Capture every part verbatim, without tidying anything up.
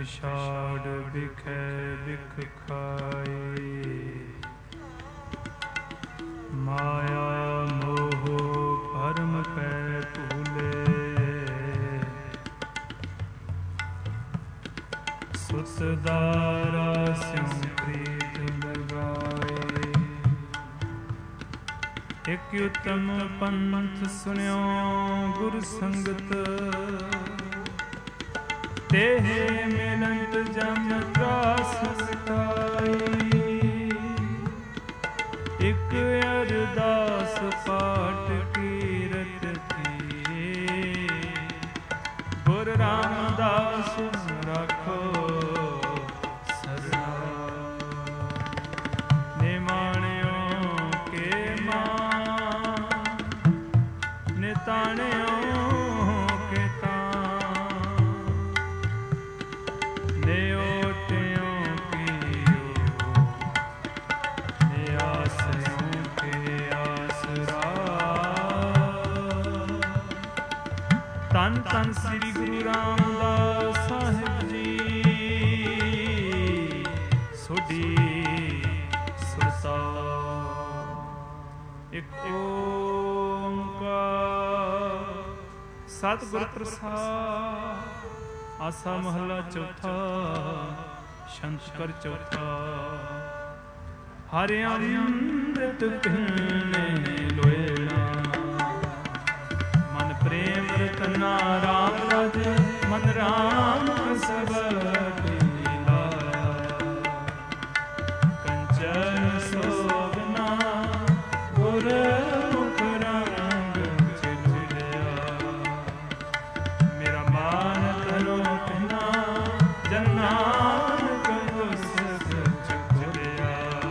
ਵਿਛਾੜ ਬਿਖੈ ਬਿਖ ਖਾਏ। ਮਾਇਆ ਮੋਹ ਭਰਮ ਪੈ ਭੂਲੇ, ਸੁਤ ਦਾਰਾ ਸਿਉ ਪ੍ਰੀਤ ਲਗਾਏ। ਇਕ ਉਤਮ ਪੰਥ ਸੁਨਿਓ ਗੁਰ ਸੰਗਤ, ਤੇਹੇ ਮਿਲੰਤ ਜਮ ਤਰਾਸ ਮਿਟਾਈ। ਇਕ ਅਰਦਾਸ ਪਾਠ ਕੀਰਤ ਕੀ, ਗੁਰ ਰਾਮਦਾਸ ਰਾਖੋ ਸਰਨਾ। ਨਿਮਾਣਿਓ ਕੇ ਮਾਂ, ਨਿਤਾਣਿਓ ਕੇ ਤਾਂ, ਨਿਓਟਿਓ ਕੀਓ, ਨਿਆਸਿਓ ਕੇ ਆਸਰਾ। ਧੰਨ ਧੰਨ ਸ੍ਰੀ ਗੁਰੂ ਰਾਮਦਾਸ ਸਾਹਿਬ ਜੀ, ਸੋਢੀ ਸੁਰਤਾ। ਇਕ ਓੰਕਾਰ ਸਤਿਗੁਰ ਪ੍ਰਸਾਦਿ। ਆਸਾ ਮਹੱਲਾ ਚੌਥਾ, ਸ਼ੰਕਰ ਚੌਥਾ। ਹਰਿ ਅੰਮ੍ਰਿਤ ਪੀਨੇ ਲੋਇਣਾ, ਮਨ ਪ੍ਰੇਮ ਰਤਨਾ ਰਾਮ ਰਾਜੇ। ਮਨ ਰਾਮ ਸਬਦ ਲੀਲਾ, ਕੰਚਨ ਸੋਭਨਾ ਗੁਰ ਮੁਖ ਰੰਗ ਚਿਲੜਿਆ। ਮੇਰਾ ਮਾਨ ਤਨੋ ਕਹਿਣਾ, ਜਨ ਨਾਨਕ ਮੁਸਤ ਚੁੱਕਿਆ।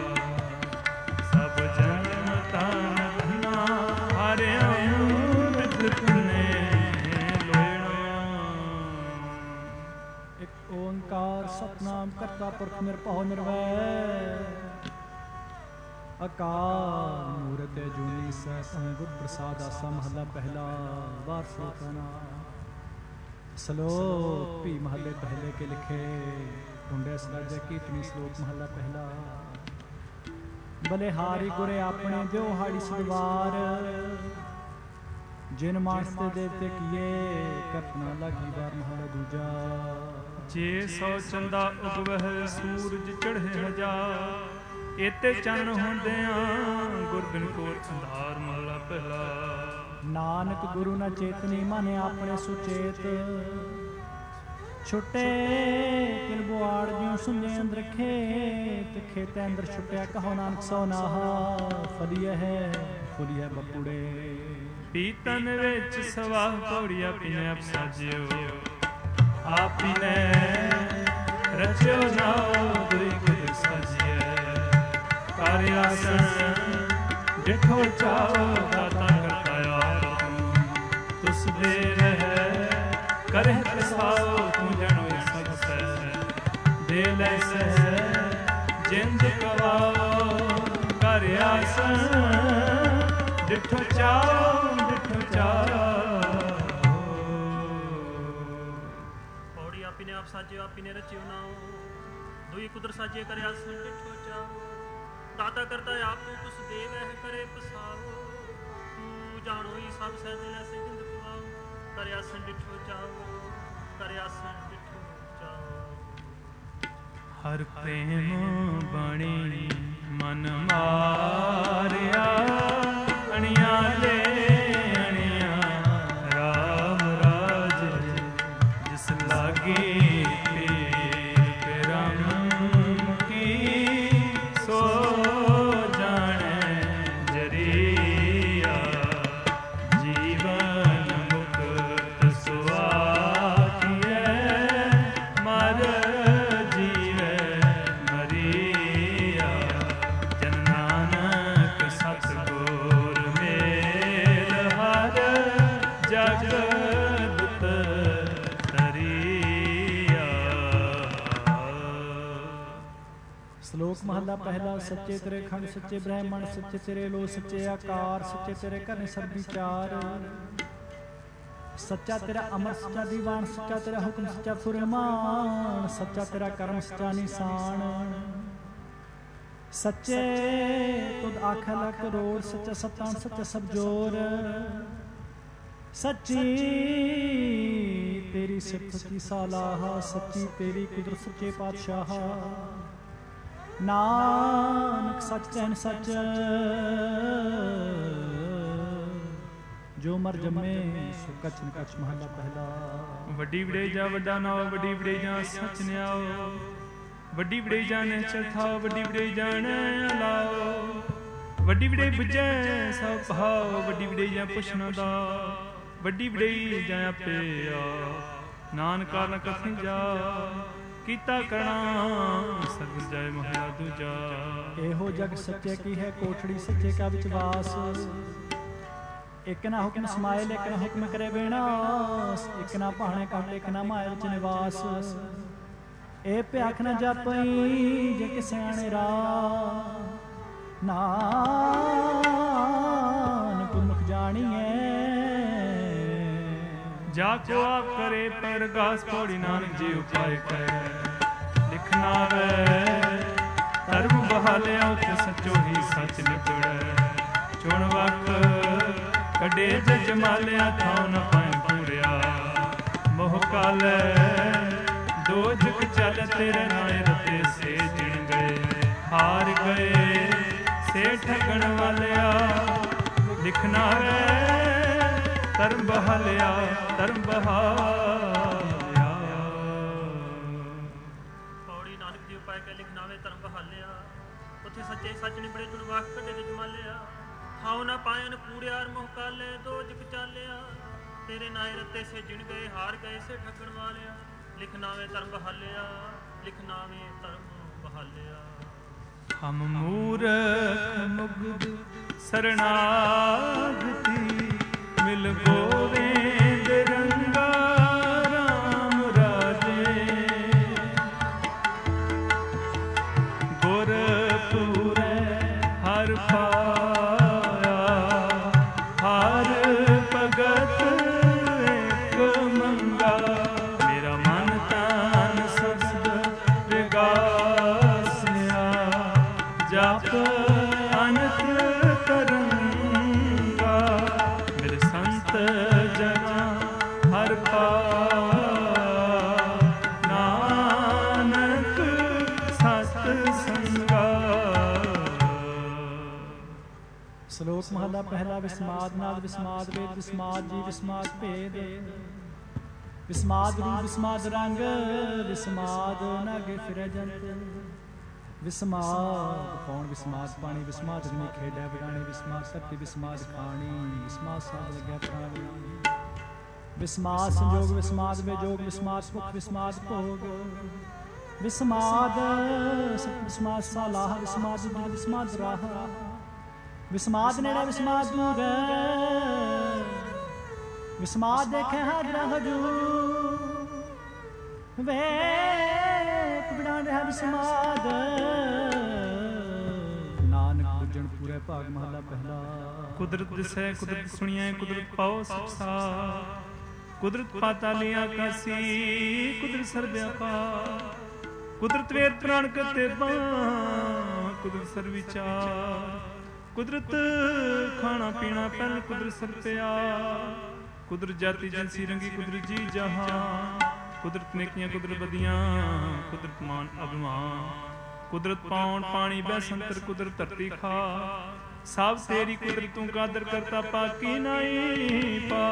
ਸਭ ਜਨ ਤਨ ਧਨਾ, ਹਰਿ ਅੰਮ੍ਰਿਤ ਪੀਨੇ ਲੋਇਣਾ। ਇਕ ਓੰਕਾਰ ਸਤਿਨਾਮ ਕਰਤਾ ਪੁਰਖ ਨਿਰਭਉ ਨਿਰਵੈਰ, ਅਕਾਲ ਮੂਰਤਿ ਅਜੂਨੀ ਸੈਭੰ ਗੁਰ ਪ੍ਰਸਾਦਿ। ਆਸਾ ਮਹੱਲਾ ਪਹਿਲਾ, ਵਾਰ ਸਲੋਕਾਂ ਨਾਲ। ਸਲੋਕ ਵੀ ਮਹੱਲੇ ਪਹਿਲੇ ਕੇ ਲਿਖੇ, ਟੁੰਡੇ ਸਰਾਜੇ ਕੀਰਤਨੀ। ਸਲੋਕ ਮਹੱਲਾ ਪਹਿਲਾ। ਬਲਿਹਾਰੀ ਗੁਰੇ ਆਪਣੇ ਦਿਓ ਹਾੜੀ ਸਦਵਾਰ, ਜਿਨ ਮਾਨਸ ਤੇ ਦੇਵਤੇ ਕੀਏ, ਕਪਨਾ ਲਾਗੀ ਵਾਰ। ਮਹੱਲਾ ਦੂਜਾ। ਜੇ ਸੌ ਚੰਦਾ ਉਗਵਹਿ, ਸੂਰਜ ਚੜ੍ਹੇ ਹਜ਼ਾਰ। ਇਤੇ ਚੰਨ ਹੁੰਦਿਆਂ ਗੁਰ ਬਿਨ ਕੋਰ ਅੰਧਾਰ। ਮਹੱਲਾ ਪਹਿਲਾ। ਨਾਨਕ ਗੁਰੂ ਨਾ ਚੇਤਨੀ, ਮਨ ਆਪਣੇ ਸੁਚੇਤ। ਛੁੱਟੇ ਕਿਲ ਬੁਆੜ ਜਿਉ ਸੁੰਝੇ ਅੰਦਰ ਖੇਤ। ਖੇਤੇ ਅੰਦਰ ਛੁੱਟਿਆ ਕਹੋ ਨਾਨਕ ਸੋ ਨਾਹਾ। ਫਲੀਐ ਹੈ ਫੁਲੀਐ ਬਪੂੜੇ, ਪੀਤਨ ਵਿੱਚ ਸਵਾ ਪੌੜੀਆਂ ਪੀਨੇ ਆਪ ਸਾਜਿਓ। ਆਪੀ ਨੇ ਰਚਿਓ ਜਾਓ, ਦੁਇ ਕੁਲ ਸਾਜਿਐ। ਕਰ ਆਸਣ ਡਿਠੋ ਚਾਓ, ਦਾਤਾ ਕਰਤਾ ਆਪ ਤੂੰ। ਤੁਸ ਦੇ ਰਹਿ ਕਰਹਿ ਪ੍ਰਸਾਓ, ਤੂੰ ਜਣੋ ਸਗਸੈ। ਦੇ ਲੈ ਸਹਿ ਜਿੰਦ ਕਵਾਓ, ਕਰ ਆਸਣ ਡਿਠੋ ਚਾਓ, ਡਿਠੋ ਚਾਓ। ਆਪੀ ਨੇ ਆਪ ਸਾਜਿਓ, ਆਪੀ ਨੇ ਰਚਿਓ ਨਾਉ। ਦੁਈ ਕੁਦਰ ਸਾਜੇ ਕਰਿ ਆਸਣ ਡਿਠੋ ਚਾਓ। ਦਾਤਾ ਕਰਤਾ ਆਪ ਤੂੰ, ਤੁਸ ਦੇ ਵਹਿ ਕਰੇ ਪਸਾਓ। ਤੂੰ ਜਾਣੋ ਹੀ ਸਭ ਸਹਿ ਦਿਲ ਐਸੇ ਜਿੰਦ ਕਵਾਓ। ਕਰਿ ਆਸਣ ਡਿਠੋ ਚਾਓ, ਕਰਿ ਆਸਣ ਡਿਠੋ ਚਾਓ। ਹਰ ਪ੍ਰੇਮ ਬਾਣੀ ਮਨ ਮਾਰਿਆ, ਅਣਿਆ ਲੈ ਅਣਿਆ ਰਾਮ ਰਾਜ। ਜਿਸ ਲਾਗੇ ਸ਼ਲੋਕ ਮਹੱਲਾ ਪਹਿਲਾ। ਸੱਚੇ ਤੇਰੇ ਖੰਡ, ਸੱਚੇ ਬ੍ਰਹਮਣ, ਸੱਚੇ ਤੇਰੇ ਲੋ, ਸੱਚੇ ਆਕਾਰ, ਸੱਚੇ ਤੇਰੇ ਘਰ ਸਰਬੀ ਚਾਰ। ਸੱਚਾ ਤੇਰਾ ਅਮਰ, ਸੱਚਾ ਦੀਵਾਨ, ਸੱਚਾ ਤੇਰਾ ਹੁਕਮ, ਸੱਚਾ ਫੁਰਮਾਨ, ਸੱਚਾ ਤੇਰਾ ਕਰਮ, ਸੱਚਾ ਨਿਸ਼ਾਨ। ਸੱਚੇ ਤੁਧ ਆਖ ਲਖ ਰੋੜ, ਸੱਚਾ ਸਤਾਨ, ਸੱਚਾ ਸਭ ਜੋਰ। ਸੱਚੀ ਤੇਰੀ ਸਿਫਤ, ਸੱਚੀ ਸਾਲਾਹ, ਸੱਚੀ ਤੇਰੀ ਕੁਦਰਤ, ਸੱਚੇ ਪਾਤਸ਼ਾਹ। ਨਾਨਕ ਸੱਚ ਤੈਨ ਸੱਚ, ਜੋ ਮਰ ਜੰਮੇ ਸੋ ਕਛ ਨ ਕਛ। ਮਹਲਾ ਪਹਿਲਾ। ਵੱਡੀ ਵਡੇਈ ਜਾ ਵੱਡਾ ਨਾਉ, ਵੱਡੀ ਵਡੇਈ ਜਾ ਸੱਚ ਨਿਆਓ। ਵੱਡੀ ਵਡੇਈ ਜਾਣੇ ਚਰਥਾਓ, ਵੱਡੀ ਵਡੇਈ ਜਾਣੇ ਅਲਾਓ। ਵੱਡੀ ਵਡੇਈ ਬੁਝੈ ਸਭ ਭਾਓ, ਵੱਡੀ ਵਡੇਈ ਜਾਂ ਪੁੱਛਣਾ ਦਾ। ਵੱਡੀ ਵਡੇਈ ਜਾਂ ਆਪੇ ਆ, ਨਾਨਕ ਕਾਰਨ ਕਥਨੀ ਜਾ। ਕੀਤਾ ਕਰਣਾ ਸਗਲ ਜੈ ਮਹਲਾ ਦੂਜਾ। ਇਹੋ ਜਗ ਸੱਚੇ ਕੀ ਹੈ ਕੋਠੜੀ, ਸੱਚੇ ਕਾ ਵਿਚਵਾਸ। ਇੱਕ ਨਾ ਹੁਕਮ ਸਮਾਇਲ, ਇੱਕ ਨਾ ਹੁਕਮ ਕਰੇ ਵਿਨਾਸ਼। ਇੱਕ ਨਾ ਭਾਣੇ ਕੱਟ, ਇੱਕ ਨਾ ਮਾਇਆ ਵਿੱਚ ਨਿਵਾਸ। ਇਹ ਭਿਆਖ ਨਾ ਜਾਪਈ ਜੇ ਕਿ ਸਿਆਣੇ ਰਾਹ। ਨਾਨਕ ਗੁਰਮੁਖ ਜਾਣੀਐ, ਜਾ ਕੋ ਆਪ ਕਰੇ ਪਰਗਾਸ। ਪੌੜੀ ਨਾਨਕ ਜੀ ਉਪਾਇ ਕਰੇ ਲਿਖਣਾ ਵੇ। ਧਰਮ ਬਹਾਲਿਆ ਉਤੇ ਸੱਚੋ ਹੀ ਸੱਚ ਨਿਕੜੈ। ਚੁਣ ਵਕ ਕੱਢੇ ਜਜ ਮਾਲਿਆ, ਥਾਉ ਨ ਪਾਇ ਪੂਰਿਆ। ਮੋਹ ਕਾਲੈ ਦੋ ਜੁਗ ਚੱਲ, ਤੇਰੇ ਨਾਏ ਰਤੇ ਸੇ ਜਿਣ ਗਏ। ਹਾਰ ਗਏ ਸੇ ਠਗਣ ਵਾਲਿਆ, ਲਿਖਣਾ ਵੇ ਧਰਮ ਬਹਾਲਿਆ, ਧਰਮ ਬਹਾਲਿਆ। ਪੌੜੀ ਨਾਨਕ ਜੀ ਉਪਾਇ ਕੇ ਲਿਖਣਾ ਵੇ ਧਰਮ ਬਹਾਲਿਆ। ਉੱਥੇ ਸੱਚੇ ਸੱਚ ਨਿਬੜੇ, ਚੁਣ ਵਾਕ ਕੱਢੇ ਜਜ ਮਾਲਿਆ। ਥਾਉ ਨਾ ਪਾਇਨ ਪੂੜਿਆਰ, ਮੋਹ ਕਾਲੇ ਦੋ ਜੁਗ ਚਾਲਿਆ। ਤੇਰੇ ਨਾਏ ਰਤੇ ਸੇ ਜਿਣ ਗਏ, ਹਾਰ ਗਏ ਸੇ ਠੱਗਣ ਵਾਲਿਆ। ਲਿਖਣਾ ਵੇ ਧਰਮ ਬਹਾਲਿਆ, ਲਿਖਣਾ ਵੇ ਧਰਮ ਬਹਾਲਿਆ। ਹਮ ਮੂਰਖ ਮੁਗਧ ਸਰਣਾਗਤੀ, ਮਿਲ ਗੋਵਿੰਦ ਰੰਗਾ ਰਾਮ ਰਾਜੇ। ਗੁਰ ਪੂਰੈ ਹਰ ਪਾਇਆ, ਹਰ ਭਗਤ ਇੱਕ ਮੰਗਾ। ਮੇਰਾ ਮਨ ਤਨ ਸਬਦ ਵਿਗਾਸਿਆ, ਜਪ ਅਨੰਤ ਕਰੰਗਾ। ਮੇਰੇ ਸੰਤ ਜਨਾ ਹਰ ਪਾਇਆ, ਨਾਨਕ ਸਤ ਸੰਗਾ। ਸ਼ਲੋਕ ਮਹਲਾ ਪਹਿਲਾ। ਵਿਸਮਾਦ ਨਾਦ, ਵਿਸਮਾਦ ਵੇਦ, ਵਿਸਮਾਦ ਜੀ, ਵਿਸਮਾਦ ਭੇਦ। ਵਿਸਮਾਦ ਰੂਪ, ਵਿਸਮਾਦ ਰੰਗ, ਵਿਸਮਾਦ ਨਾਗੇ ਫਿਰੈ ਜੰਤ। ਵਿਸਮਾਦ ਪੌਣ, ਵਿਸਮਾਦ ਪਾਣੀ, ਵਿਸਮਾਦ ਅਗਨੀ ਖੇਡੈ ਬਗਾਣੀ। ਵਿਸਮਾਦ ਧਰਤੀ, ਵਿਸਮਾਦ ਖਾਣੀ, ਵਿਸਮਾਦ ਸਾਧ ਲੱਗਿਆ ਪ੍ਰਾਣੀ। ਵਿਸਮਾਦ ਸੰਜੋਗ, ਵਿਸਮਾਦ ਵਿਜੋਗ, ਵਿਸਮਾਦ ਭੁਖ, ਵਿਸਮਾਦ ਭੋਗ। ਵਿਸਮਾਦ ਸਤ, ਵਿਸਮਾਦ ਸਾਲਾਹ, ਵਿਸਮਾਦ ਦੁਰ, ਵਿਸਮਾਦ ਰਾਹ। ਵਿਸਮਾਦ ਨੇੜੇ, ਵਿਸਮਾਦ ਦੂਰ, ਵਿਸਮਾਦ ਦੇਖੇ ਹਾਜ਼ਰ ਹਜੂਰ। ਵੇਖ ਬਿਨਾਂ ਰਿਹਾ ਵਿਸਮਾਦ, ਨਾਨਕ ਪੁੱਜਣ ਪੂਰੇ ਭਾਗ। ਮਹਲਾ ਪਹਿਲਾ। ਕੁਦਰਤ ਦਿਸੈ, ਕੁਦਰਤ ਸੁਣੀਐ, ਕੁਦਰਤ ਪਾਓ ਸਚਾ। ਕੁਦਰਤ ਪਾਤਾਲੀ ਆਕਾਸੀ, ਕੁਦਰਤ ਸਰਬਿਆਪਾਰ। ਕੁਦਰਤ ਵੇਦ ਪੁਰਾਣ ਕਰਤੇ ਬਾਂ, ਕੁਦਰਤ ਸਰਬ ਵਿਚਾਰ। ਕੁਦਰਤ ਖਾਣਾ ਪੀਣਾ ਪਹਿਲ, ਕੁਦਰਤ ਸਰ ਪਿਆਰ। ਕੁਦਰਤ ਜਾਤੀ ਜਨਸੀ ਰੰਗੀ, ਕੁਦਰਤ ਜੀ ਜਹਾਂ। ਕੁਦਰਤ ਨੇਕੀਆਂ, ਕੁਦਰਤ ਬਦੀਆਂ, ਕੁਦਰਤ ਮਾਨ ਅਭਿਮਾਨ। ਕੁਦਰਤ ਪਾਉਣ ਪਾਣੀ ਬੈ ਸੰਤਰ, ਕੁਦਰਤ ਧਰਤੀ ਖਾ। ਸਭ ਤੇਰੀ ਕੁਦਰਤ ਤੂੰ ਕਾਦਰ ਕਰਤਾ, ਪਾਕੀ ਨਹੀਂ ਪਾ।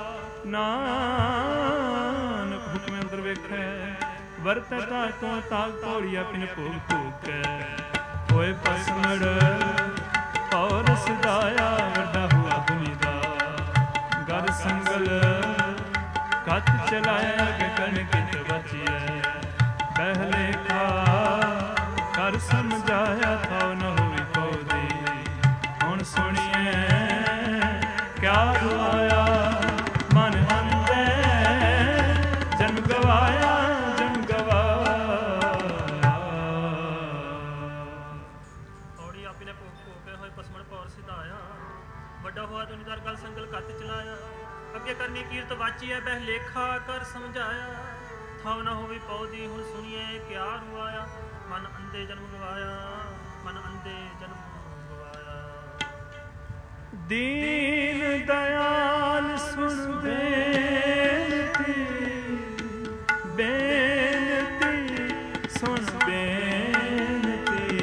ਨਾਨਕ ਹੁਕਮ ਅੰਦਰ ਵੇਖੈ, ਵਰਤੈ ਤਾ ਤੂੰ ਤਾਕ ਤੋੜੀ ਆਪਿਨ ਭੋਗ ਭੋਗੈ। ਹੋਏ ਪਸਮੜ ਪੌਰ ਸਦਾਇਆ, ਵੱਡਾ ਹੁਆ ਭੂਮੀ ਦਾ। ਗਰ ਸੰਗਲ ਕੱਤ ਚਲਾਇਆ, ਕਿ ਕਣ ਕਿਤ ਬਚੀਐ। ਪਹਿਲੇ ਕਾ ਕਰ ਸਮਝਾਇਆ, ਥਾਉ ਨ ਹੋਈ ਪਉਦੀ। ਹੁਣ ਸੁਣੀਐ ਕਿਆ ਗਵਾਇਆ, ਮਨ ਅੰਦੇ ਜਨਮ ਗਵਾਇਆ, ਜਨਮ ਗਵਾਇਆ। ਔੜੀ ਆਪੀ ਨੇ ਭੋਗ ਭੋਗ ਕੇ ਹੋਏ ਪਸਮਣ ਪੌਰ ਸਿਧਾਇਆ। ਵੱਡਾ ਹੋਆ ਦੁਨੀਦਾਰ ਗਲ ਸੰਗਲ ਕੱਤ ਚਲਾਇਆ। ਅੱਗੇ ਕਰਨੀ ਕੀਰਤ ਵਾਚੀ ਹੈ ਬਹਿ ਲੇਖਾ ਕਰ ਸਮਝਾਇਆ ਥਾਵ ਨਾ ਹੋਵੇ ਪੌਦੀ ਹੁਣ ਸੁਣੀਏ ਕਿਆ ਰੁਆਇਆ ਮਨ ਅੰਧੇ ਜਨਮ ਗਵਾਇਆ ਮਨ ਅੰਧੇ ਜਨਮ ਦੀਨ ਦਇਆਲ ਸੁਣ ਬੇਨਤੀ ਬੇਨਤੀ ਸੁਣ ਬੇਨਤੀ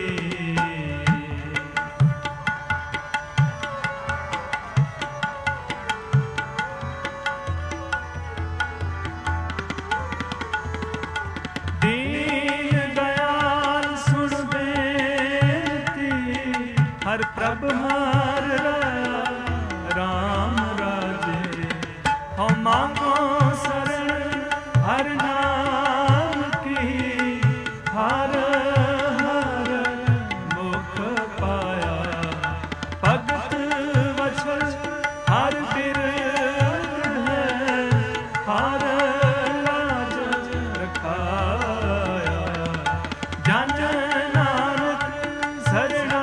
ਦੀਨ ਦਇਆਲ ਸੁਣ ਬੇਨਤੀ ਹਰ ਪ੍ਰਭ ਹਰ ਰਾਮ ਰਾਜੇ ਹਉ ਮੰਗੋ ਸਰਣ ਹਰ ਨਾਮ ਕੀ ਹਰ ਹਰ ਮੁਖ ਪਾਇਆ ਭਗਤ ਵਛਲ ਹਰ ਬਿਰਧ ਹੈ ਹਰ ਲਾਜ ਰਖਾਇਆ ਜਨ ਨਾਨਕ ਸਰਣਾ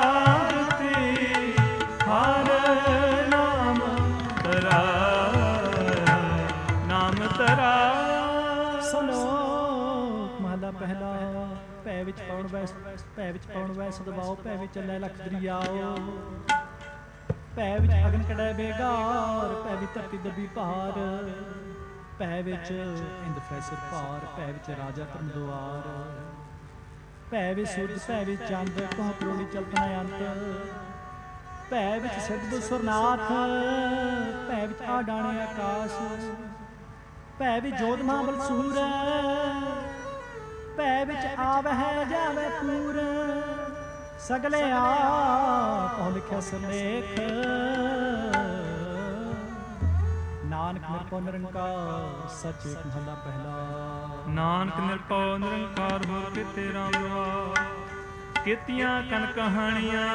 ਪਹਿਲਾ ਭੈ ਵਿੱਚ ਪਾਉਣ ਵੈ ਭੈ ਵਿੱਚ ਪਾਉਣ ਵੈ ਸਦਵਾਓ ਭੈ ਵਿੱਚ ਚੱਲੇ ਲਖ ਦਰਿਆਓ ਭੈ ਵਿੱਚ ਅਗਨ ਕੜੈ ਬੇਗਾਰ ਭੈ ਵਿੱਚ ਧਰਤੀ ਦੱਬੀ ਭਾਰ ਭੈ ਵਿੱਚ ਇੰਦ ਫੈਸਰ ਭਾਰ ਭੈ ਵਿੱਚ ਰਾਜਾ ਧਰਮ ਦੁਆਰ ਭੈ ਵਿੱਚ ਸੂਰਜ ਭੈ ਵਿੱਚ ਚੰਦ ਕੋਹ ਕਰੋੜੀ ਚਲਤ ਨ ਅੰਤ ਭੈ ਵਿੱਚ ਸਿੱਧ ਸੁਰਨਾਥ ਭੈ ਵਿੱਚ ਆ ਡਾਣੇ ਆਕਾਸ਼ ਭੈ ਵਿੱਚ ਜੋਤ ਮਹਾਬਲ ਸੂਰ ਭੈ ਵਿੱਚ ਆਵਹਿ ਜਾਵੇ ਪੂਰ ਸਗਲੇ ਆਪੋ ਲਿਖਿਆ ਸਰਲੇਖ ਨਾਨਕ ਨਿਰਭਉ ਨਿਰੰਕਾਰ ਸੱਚ ਏਕ ਮਹਲਾ ਪਹਿਲਾ ਨਾਨਕ ਨਿਰਭਉ ਨਿਰੰਕਾਰ ਹੋਰ ਕਿਤੇ ਰਾਮ ਰਵਾ ਕੀਤੀਆਂ ਕਨ ਕਹਾਣੀਆਂ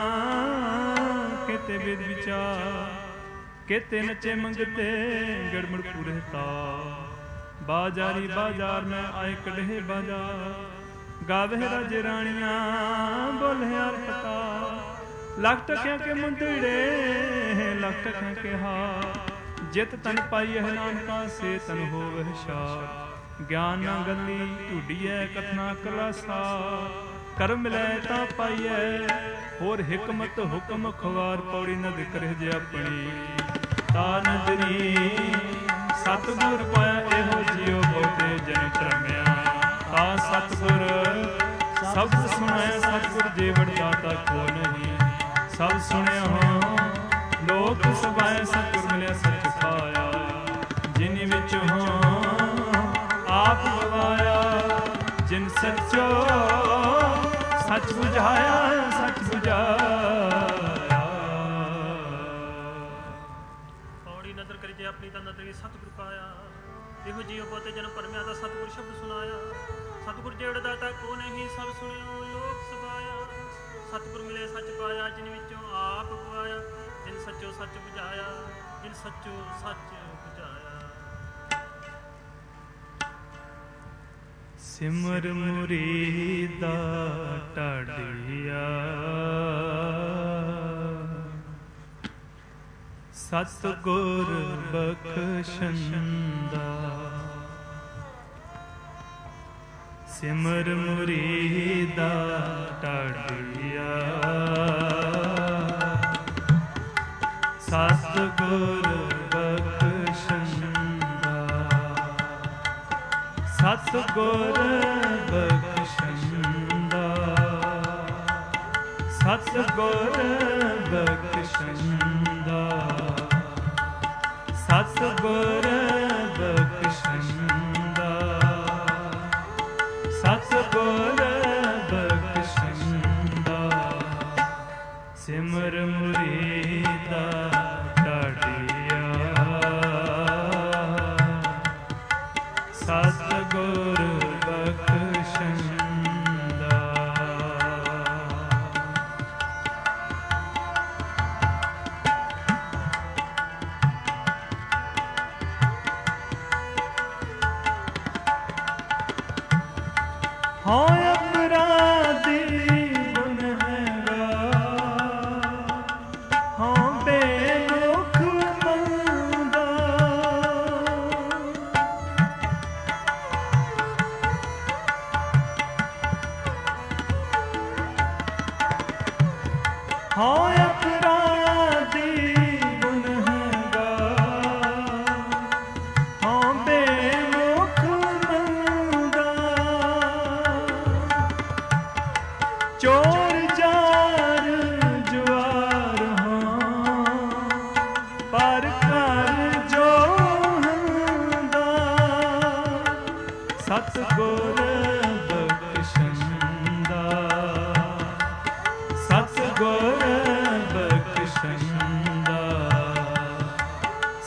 ਕਿਤੇ ਵੇਦ ਵਿਚਾਰ ਕਿਤੇ ਨਚੇ ਮੰਗਤੇ ਗੜਮੜ ਪੂਰੇ ਤਾ ਬਾਜ਼ਾਰੀ ਬਾਜ਼ਾਰ ਮੈਂ ਆਏ ਕਢੇ ਬਾਜ਼ਾਰ ਗਾਵੇ ਰਾਜੇ ਰਾਣੀਆਂ ਬੋਲੇ ਹਰ ਪਤਾ ਲੱਖ ਟਕਿਆਂ ਕੇ ਮੁੰਦੜੇ ਲੱਖ ਟਕਿਆਂ ਕੇ ਹਾਰ ਜਿਤ ਤਨ ਪਾਈ ਹੈ ਨਾਨਕਾ ਸੇ ਤਨ ਹੋਵਹਿ ਸ਼ਾਰ ਗਿਆਨ ਨਾ ਗੱਲੀ ਢੂਡੀਐ ਕਥਨਾ ਕਲਾਸਾ ਕਰਮ ਮਿਲੈ ਤਾਂ ਪਾਈਐ ਹੋਰ ਹਿਕਮਤ ਹੁਕਮ ਖਵਾਰ ਪੌੜੀ ਨ ਜ਼ਿਕਰ ਜੇ ਆਪਣੀ ਤਾ ਨਦਰੀ ਸਤਿਗੁਰ ਪਾਇਆ ਇਹੋ ਜਿਉ ਬਹੁਤੇ ਜਨ ਭਰਮਿਆ ਤਾ ਸਤਿਗੁਰ ਸਬਦ ਸੁਣਾਇਆ ਸਤਿਗੁਰ ਜੇ ਵਡਦਾਤਾ ਕੋ ਨਹੀਂ ਸਭ ਸੁਣਿਆ ਹੋ ਲੋਕ ਸਭਾਏ ਸਤਿਗੁਰ ਮਿਲਿਆ ਸੱਚ ਪਾਇਆ ਜਿਨਿ ਵਿੱਚ ਹੋ ਆਪ ਗਵਾਇਆ ਜਿਨ ਸੱਚੋ ਸੱਚ ਬੁਝਾਇਆ ਸੱਚ ਬੁਝਾਇਆ ਪੌੜੀ ਨਦਰ ਕਰੀ ਜੇ ਆਪਣੀ ਤਾਂ ਨਦਰ ਸਤਿਗੁਰ ਪਾਇਆ ਇਹੋ ਜਿਉ ਬਹੁਤੇ ਜਨ ਪਰਮਿਆ ਦਾ ਸਤਿਗੁਰ ਸ਼ਬਦ ਸੁਣਾਇਆ ਸਤਿਗੁਰ ਜਿਹੜਾ ਦਾਤਾ ਕੋ ਨਹੀਂ ਸਭ ਸੁਣਿਓ ਲੋਕ ਸਭਾਇਆ ਸਤਿਗੁਰ ਮਿਲੇ ਸੱਚ ਪਾਇਆ ਜਿਨ ਵਿੱਚੋਂ ਆਪ ਗਵਾਇਆ ਜਿਨ ਸੱਚੋ ਸੱਚ ਬੁਝਾਇਆ ਜਿਨ ਸੱਚੋ ਸੱਚ ਬੁਝਾਇਆ ਸਿਮਰ ਮੁਰੀਦਾ ਢਾਡੀਆ ਸਤਿਗੁਰ ਬਖਸ਼ੰਦਾ ਸਿਮਰ ਮੁਰੀਦਾ ਢਾਡੀਆ ਸਤਿਗੁਰ ਬਖਸ਼ੰਦਾ ਸਤਿਗੁਰ ਬਖਸ਼ੰਦਾ ਸਤਿਗੁਰ ਬਖਸ਼ੰਦਾ ਸਤਿਗੁਰ ਬਖਸ਼ੰਦਾ ਸਤਿਗੁਰ ਬਖਸ਼ੰਦਾ ਸਿਮਰ ਮੁਰੀਦਾ ਢਾਡੀਆ ਸਤਿਗੁਰ ਬਖਸ਼ੰਦਾ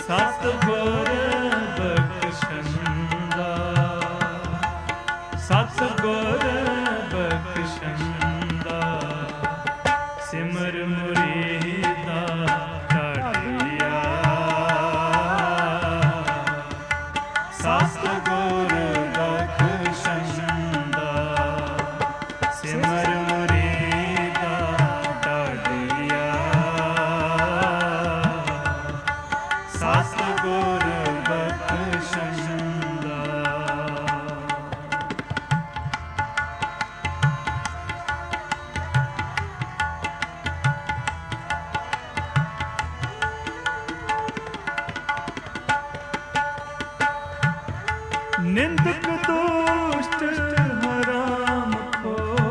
ਸਤਿਗੁਰ ਬਖਸ਼ੰਦਾ, ਸਤਿਗੁਰ ਬਖਸ਼ੰਦਾ, ਸਿਮਰ ਮੁਰੀਦਾ ਢਾਡੀਆ। ਸਤਿਗੁਰ ਬਖਸ਼ੰਦਾ, ਸਿਮਰ ਮੁਰੀਦਾ ਢਾਡੀਆ। ਸਤਿਗੁਰ ਬਖਸ਼ੰਦਾ। ਨਿੰਦਕ ਦੁਸ਼ਟ ਹਰਾਮ ਕੋ,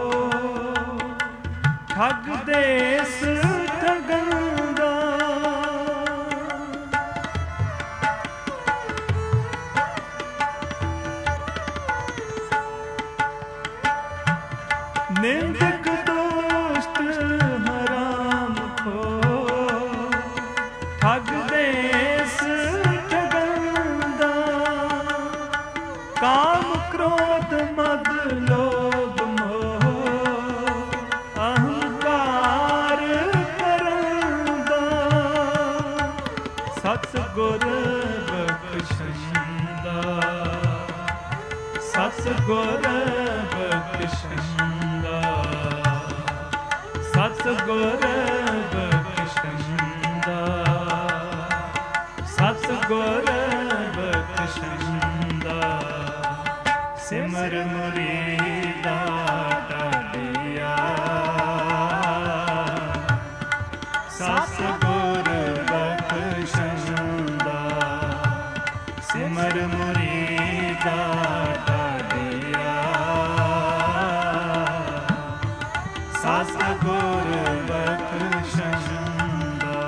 ਠੱਗ ਦੇਸ ਠਗੰਦਾ। ਨਿੰਦਕ ਦੁਸ਼ਟ ਹਰਾਮ ਕੋ, ਠੱਗ ਦੇਸ ਠਗੰਦਾ। ਕਾਮ ਕ੍ਰੋਧ ਮਦ ਲੋਭ ਮੋਹ, ਅਹੰਕਾਰ ਕਰੰਦਾ। ਸਤਿਗੁਰ ਬਖਸ਼ੰਦਾ, ਸਤਿਗੁਰ ਬਖਸ਼ੰਦਾ, ਸਤਿਗੁਰ ਬਖਸ਼ੰਦਾ, ਸਤਿਗੁਰ ਬਖਸ਼ੰਦਾ। ਸਿਮਰ ਮੁਰੀਦਾ ਢਾਡੀਆ। ਸਤਿਗੁਰ ਬਖਸ਼ੰਦਾ, ਸਿਮਰ ਮੁਰੀਦਾ ਢਾਡੀਆ। ਸਤਿਗੁਰ ਬਖਸ਼ੰਦਾ।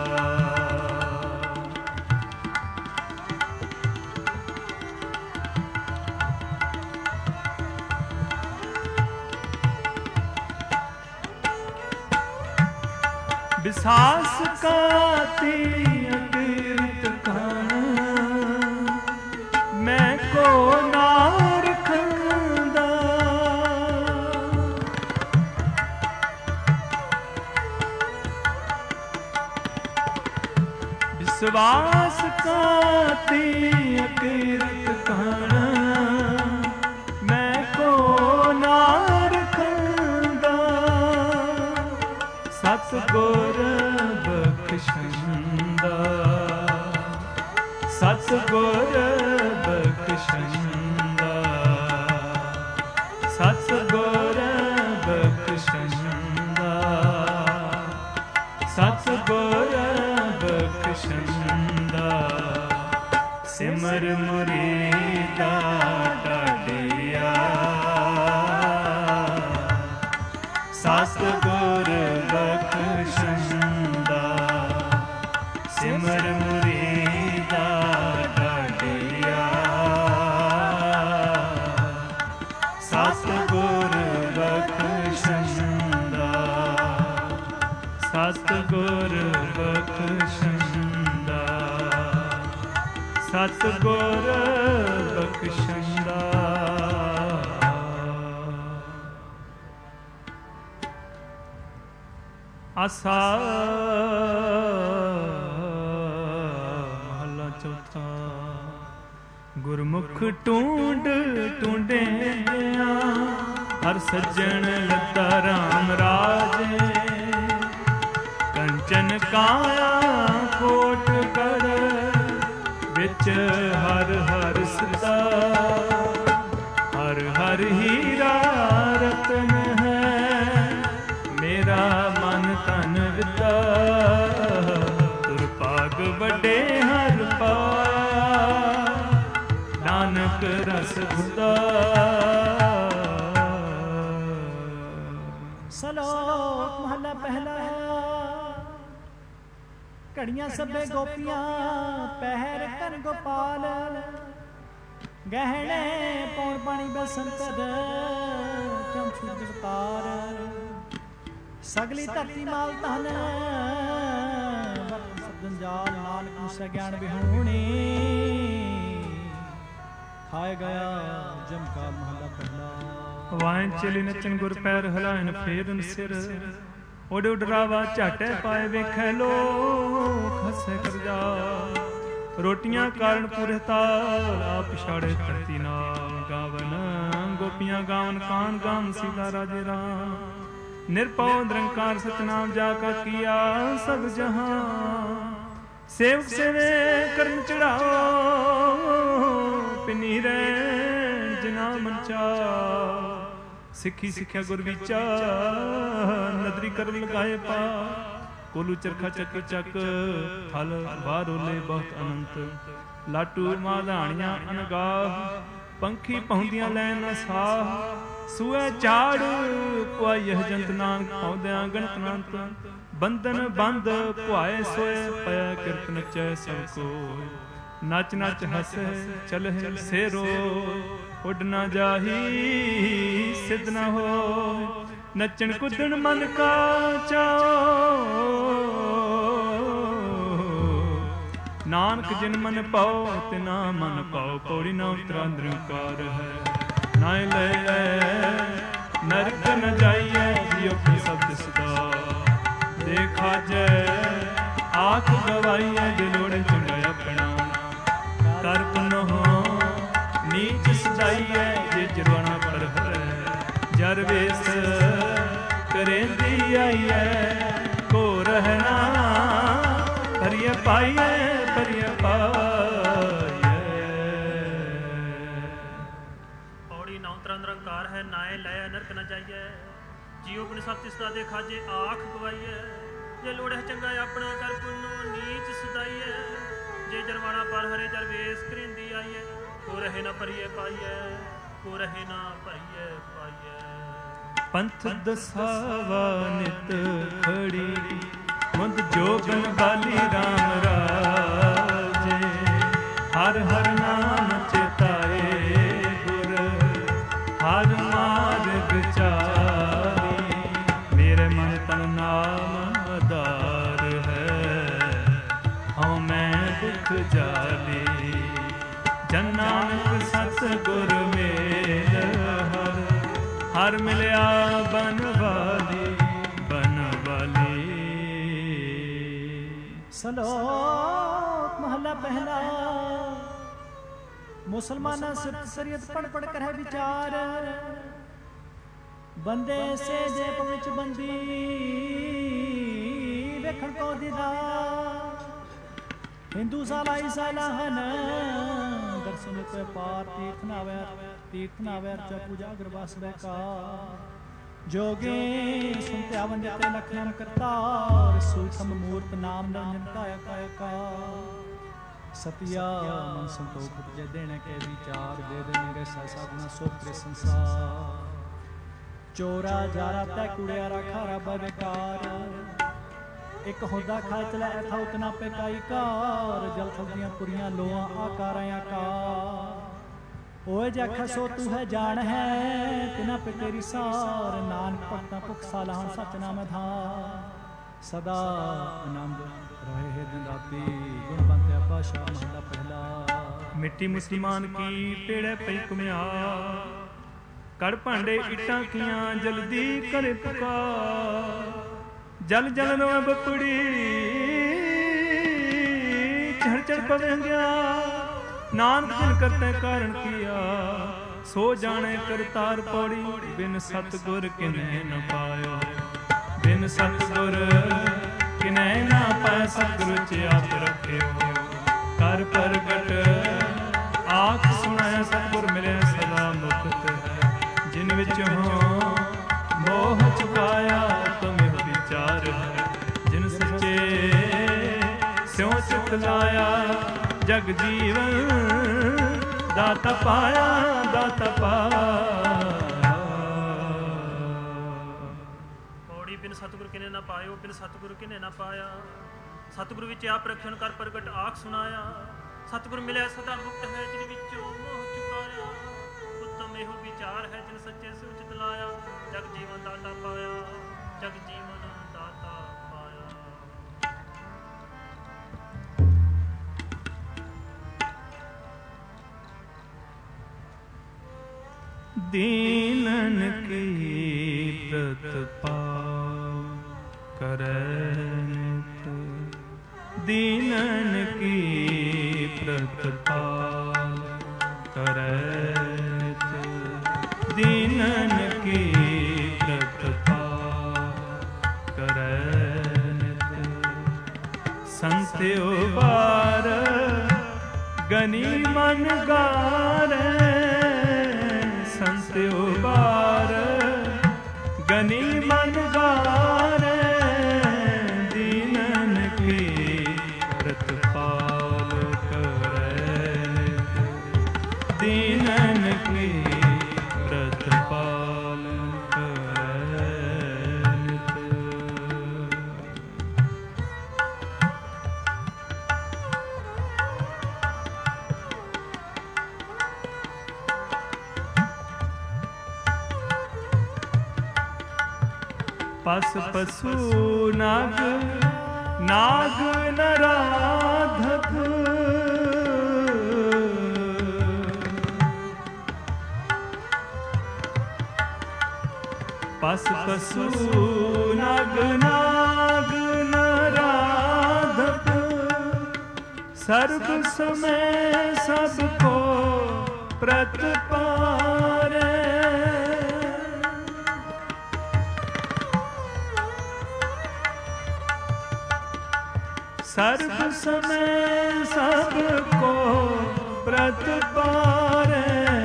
ਵਿਸਾਸ ਕਾਤੀ ਅਕਿਰਤ ਕਣ, ਮੈਂ ਕੋ ਨਾ ਰਖੰਦਾ। ਵਿਸਵਾਸ ਕਾਤੀ ਅਕਿਰਤ ਕਣ, ਮੈਂ ਕੋ ਨਾ ਰਖੰਦਾ। ਸਤਿਗੁਰ ਬਖਸ਼ੰਦਾ, ਸਤਿਗੁਰ ਬਖਸ਼ੰਦਾ, ਸਤਿਗੁਰ ਬਖਸ਼ੰਦਾ, ਸਤਿਗੁਰ ਬਖਸ਼ੰਦਾ। ਸਿਮਰ ਮੁਰੀਦਾ ਢਾਡੀਆ। ਸਤਿਗੁਰ ਬਖਸ਼ੰਦਾ, ਸਿਮਰ ਮੁਰੀਦਾ ਢਾਡੀਆ। ਸਤਿਗੁਰ ਬਖਸ਼ੰਦਾ, ਸਤਿਗੁਰ ਬਖਸ਼ੰਦਾ, ਸਤਿਗੁਰ ਬਖਸ਼ੰਦਾ। ਆਸਾ ਮਹਲਾ ਚੌਥਾ। ਗੁਰਮੁਖ ਟੂੰਡ ਟੂੰਡਿਆ, ਹਰ ਸੱਜਣ ਲੱਤਾ ਰਾਮ ਰਾਜੇ। ਕੰਚਨ ਕਾਇਆ ਕੋਟ ਕਰ, ਵਿੱਚ ਹਰ ਹਰ ਸਦਾ। ਹਰ ਹਰ ਹੀਰਾ ਰਤਨ ਹੈ, ਮੇਰਾ ਮਨ ਤਨ ਵਿਦਾ। ਤੁਰ ਭਾਗ ਵੱਡੇ ਹਰ ਪਾਇਆ, ਨਾਨਕ ਰਸ ਘੁਦਾ। ਸਲੋਕ ਮਹਲਾ ਪਹਿਲਾ। ਘੜੀਆਂ ਸਭੇ ਗੋਪੀਆਂ, ਪਹਿਰ ਕਰਨ ਗੋਪਾਲ। ਗਹਿਣੇ ਪੌਣ ਪਾਣੀ ਬਸੰਤਰ, ਚਮ ਛੁੱਟ ਜਗਤਾਰ। ਸਗਲੀ ਧਰਤੀ ਮਾਲ ਧਨ, ਵਰਤ ਸਭ ਜੰਜਾਲ। ਨਾਨਕ ਨੂੰ ਵਸੈ ਗਿਆਨ ਵਿਹੂਣੀ ਖਾਏ ਗਿਆ ਜਮਕਾਲ ਮਹਲਾ ਪਹਿਲਾ। ਵਾਇਨ ਚਲੀ ਨਚਨ ਗੁਰ ਪੈਰ ਹਲਾਇਨ ਫੇਰਨ ਸਿਰ ਉਡ ਉਡਰਾਵਾ ਝਾਟੇ ਪਾਏ ਵੇਖੈ ਲੋ ਖਸੇ ਕਰਜਾ ਰੋਟੀਆਂ ਕਾਰਨ ਪੂਰੇ ਤਾਲ ਆਪ ਛਾੜੇ ਧਰਤੀ ਨਾਮ ਗਾਵਨ ਗੋਪੀਆਂ ਗਾਵਨ ਕਾਨ ਗਾਵਨ ਸੀਤਾ ਰਾਜੇ ਰਾਮ ਨਿਰਭਉ ਨਿਰੰਕਾਰ ਸਤਨਾਮ ਜਾ ਕਾ ਕੀਆ ਸਭ ਜਹਾਂ ਸੇਵਕ ਸੇਵੇ ਕਰਨ ਚੜਾਓ ਪਿਨੀ ਰਹਿਣ ਜਿਨਾ ਮੰਚਾ ਸਿੱਖੀ ਸਿੱਖਿਆ ਗੁਰ ਵਿਚਾ ਨਦਰੀ ਕਰ ਲਗਾਏ ਪਾ ਕੋਲੂ ਚਰਖਾ ਚੱਕ ਚੱਕ ਫਲ ਬਾਰੋਲੇ ਬਹੁਤ ਅਨੰਤ ਲਾਟੂ ਮਾਧਾਣੀਆਂ ਅਨਗਾਹ ਪੰਖੀ ਪਹੁੰਦੀਆਂ ਲੈਣ ਨਾ ਸਾਹ ਸੂਏ ਝਾੜ ਪੁਆਇ ਜੰਤ ਨਾਨਕ ਪੌਦਿਆਂ ਗਣਤ ਨੰਤ ਬੰਧਨ ਬੰਧ ਪੁਆਏ ਸੋਏ ਪਿਆ ਕਿਰਤ ਨਚੈ ਸਭ ਕੋਈ ਨਚ ਨਚ ਹਸੇ ਚਲਹਿ ਸੇ ਰੋ ਉੱਡ ਨਾ ਜਾਹੀ ਸਿੱਧ ਨਾ ਹੋ ਨੱਚਣ ਕੁੱਦਣ ਮਨ ਕਾ ਚਾਓ ਨਾਨਕ ਜਿਨ ਮਨ ਪਾਓ ਤਿਨਾ ਮਨ ਪਾਓ ਪੌੜੀ ਨਾ ਉਤਰਾ ਨਿਰੰਕਾਰ ਹੈ ਨਾ ਲੈ ਨਰਕ ਨ ਜਾਈਐ ਜਿਉ ਕੀ ਸਬਦ ਸਦਾ ਦੇਖਾ ਜੈ ਆਖ ਗਵਾਈਐ ਦਿਲੋੜੇ ਚੁੰਗਾਇ ਆਪਣਾ ਕਰ ਪੁਨੋ ਨੀਚ ਸਦਾਈਐ ਜੇ ਜਰਵਾਣਾ ਪਰ ਹੈ ਜਰ ਵੇਸ ਕਰੇਂਦੀ ਆਈਐ ਕੋ ਰਹਿਣਾ ਪਰਿਆ ਪਾਈਐ ਪਰਿਆ ਪਾਈਐ। ਪੌੜੀ ਨੌ ਤਰ੍ਹਾਂ ਨਿਰੰਕਾਰ ਹੈ ਨਾਏ ਲੈ ਨਰਕ ਨ ਜਾਈਐ ਜੀਉ ਬਿਨ ਸਤ ਤਿਸਦਾ ਦੇ ਖਾਜੇ ਆਖ ਗਵਾਈਐ ਜੇ ਲੋੜੈ ਚੰਗਾ ਆਪਣਾ ਕਰ ਪੁੰਨੋ ਨੀਚ ਸਦਾਈਐ ਜੇ ਜਰਵਾਣਾ ਪਰ ਹਰੇ ਜਰ ਵੇਸ ਕਰੇਂਦੀ ਆਈਐ ਕੋ ਰਹੇ ਨਾ ਪਰਿਐ ਪਾਈਐ ਕੋ ਰਹੇ ਨਾ ਪਰਿਐ ਪਾਈਐ। ਪੰਥ ਦਸਾਵਾ ਨਿਤ ਖੜੀ ਮੁੰਦ ਜੋਗਨ ਬਾਲੀ ਰਾਮ ਰਾਜੇ ਹਰ ਹਰ ਨਾਮ ਚਿਤਾਏ ਗੁਰ ਹਰ ਮਾਰਗ ਚਾਰੀ ਮੇਰੇ ਮਨ ਤਨ ਨਾਮ ਆਧਾਰ ਹੈ ਹਉ ਮੈਂ ਦੁਖ ਜਾਲੀ ਜਨ ਨਾਨਕ ਸਤ ਗੁਰ ਮੇਲ ਹਰ ਹਰ ਮਿਲਿਆ ਬਨ ਵਾਲੀ ਬਨ ਵਾਲੀ। ਸਲੋਕ ਮਹਲਾ ਪਹਿਲਾ। ਮੁਸਲਮਾਨਾਂ ਸਿਰਤ ਸਰੀਅਤ ਪੜ ਪੜ ਕਰਹਿ ਵਿਚਾਰ ਬੰਦੇ ਸੇ ਜੇ ਪਵਿੱਚ ਬੰਦੀ ਵੇਖਣ ਕੋ ਦੀਦਾਰ ਹਿੰਦੂ ਸਾਲਾ ਈਸਾਲਾ ਹਨ ਦਰਸ਼ਨ ਤੇ ਪਾਰ ਤੀਰਥ ਨਾਵੇ ਤੀਰਥ ਨਾਵੇ ਅਰਚਾ ਪੂਜਾ ਗਰਵਾਸ ਬੈਕਾ ਜੋਗੇ ਸੁਨਤਿਆ ਵੰਦੇ ਤੇ ਲਖਨਮ ਕਰਤਾਰ ਸੂਖਮ ਮੂਰਤ ਨਾਮ ਨਿਰੰਜਨ ਕਾਇਆ ਕਾਇਆ ਕਾ ਸਤਿਆ ਮਨ ਸੰਤੋਖ ਉਪਜੇ ਦੇਣੇ ਕੇ ਵਿਚਾਰ ਦੇ ਦੇ ਮੇਰੇ ਸੈਸਾ ਗੁਣਾ ਸੋਪਰੇ ਸੰਸਾਰ ਚੋਰਾ ਜਾਰਾ ਤੈ ਕੁੜਿਆਰਾ ਖਾਰਾ ਬਵੇਕਾਰ ਇੱਕ ਹੁੰਦਾ ਖਾਇ ਚਲਾ ਐਥਾ ਉਤਨਾ ਪੇ ਕਾਈ ਕਾਰ ਜਲ ਥਲਦੀਆਂ ਪੁਰੀਆਂ ਲੋਆਂ ਆਕਾਰਾਂ ਆਕਾਰ ਓਏ ਜਖ ਸੋ ਤੂੰ ਹੈ ਜਾਣ ਹੈ ਤਿਨਾ ਪੇ ਤੇਰੀ ਸਾਰ ਨਾਨਕ ਭਗਤਾਂ ਭੁਖ ਸਾਲਾਹਣ ਸਚ ਨਾਮ ਧਾਰ ਸਦਾ ਆਨੰਦ ਰਹੇ ਹੈ ਦਿਨ ਰਾਤੀ ਗੁਣ ਬੰਤਿਆ ਪਾਸ਼ਾ ਮਹਲਾ ਪਹਿਲਾ। ਮਿੱਟੀ ਮੁਸਲਮਾਨ ਕੀ ਪੇੜੇ ਪਈ ਘੁਮਿਆ ਕੜ ਭਾਂਡੇ ਇੱਟਾਂ ਕੀਆਂ ਜਲਦੀ ਕਰੇ ਪੁਕਾਰ ਜਲ ਜਲ ਰੋ ਬਪੜੀ ਚੜ ਚੜ ਪਵੇ ਗਿਆ ਨਾਨਕ ਜਿਨ ਕਰਤੇ ਕਾਰਨ ਕੀਆ ਸੋ ਜਾਣੇ ਕਰਤਾਰ ਪੌੜੀ ਬਿਨ ਸਤਿਗੁਰ ਕਿਨੈ ਨ ਪਾਇਓ ਬਿਨ ਸਤਿਗੁਰ ਕਿਨੈ ਨਾ ਪਾਇ ਸਤਿਗੁਰ ਚ ਆਪ ਰੱਖਿਓ ਕਰ ਪ੍ਰਗਟ ਆਖ ਸੁਣੈ ਸਤਿਗੁਰ ਮਿਲਿਆ ਸਦਾ ਮੁਕਤ ਜਿਨ ਵਿੱਚ ਹੋ ਮੋਹ ਚੁਕਾਇਆ ਤੁਮਿ ਵਿਚਾਰ ਜਿਨ ਸੱਚੇ ਸਿਉ ਚਿਤ ਲਾਇਆ ਜਗ ਜੀਵਨ ਦਾਤਾ ਪਾਇਆ ਦਾਤਾ ਪਾਇਆ। ਪੌੜੀ ਬਿਨ ਸਤਿਗੁਰ ਕਿਨੇ ਨਾ ਪਾਇਓ ਬਿਨ ਸਤਿਗੁਰ ਕਿਨੇ ਨਾ ਪਾਇਆ ਸਤਿਗੁਰ ਵਿੱਚ ਆਪ ਰਖਣ ਕਰ ਪ੍ਰਗਟ ਆਖ ਸੁਣਾਇਆ ਸਤਿਗੁਰ ਮਿਲਿਆ ਸਦਾ ਮੁਕਤ ਹੈ ਜਿਨ ਵਿੱਚੋਂ ਮੋਹ ਚੁਕਾਇਆ ਉੱਤਮ ਇਹੋ ਵਿਚਾਰ ਹੈ ਜਿਨ ਸੱਚੇ ਸਿਉ ਚਿਤ ਲਾਇਆ ਜਗ ਜੀਵਨ ਦਾਤਾ ਪਾਇਆ ਜਗ ਜੀਵਨ ਦਾਤਾ ਪਾਇਆ। दीनन की प्रतिपाल करे नित, दीनन की प्रतिपाल करे नित, दीनन की प्रतिपाल करे नित। संत उबार गनी मन गारे, संत उबार गनी मन गारे, दीनन की प्रतिपाल करे नित, दीनन की प्रतिपाल करे नित। पस पशु नाग नाग नराधक, पस पशु नाग नाग नराधक, सर्व समय सबको प्रतिपारे, सर्व समय सबको प्रतिपारे,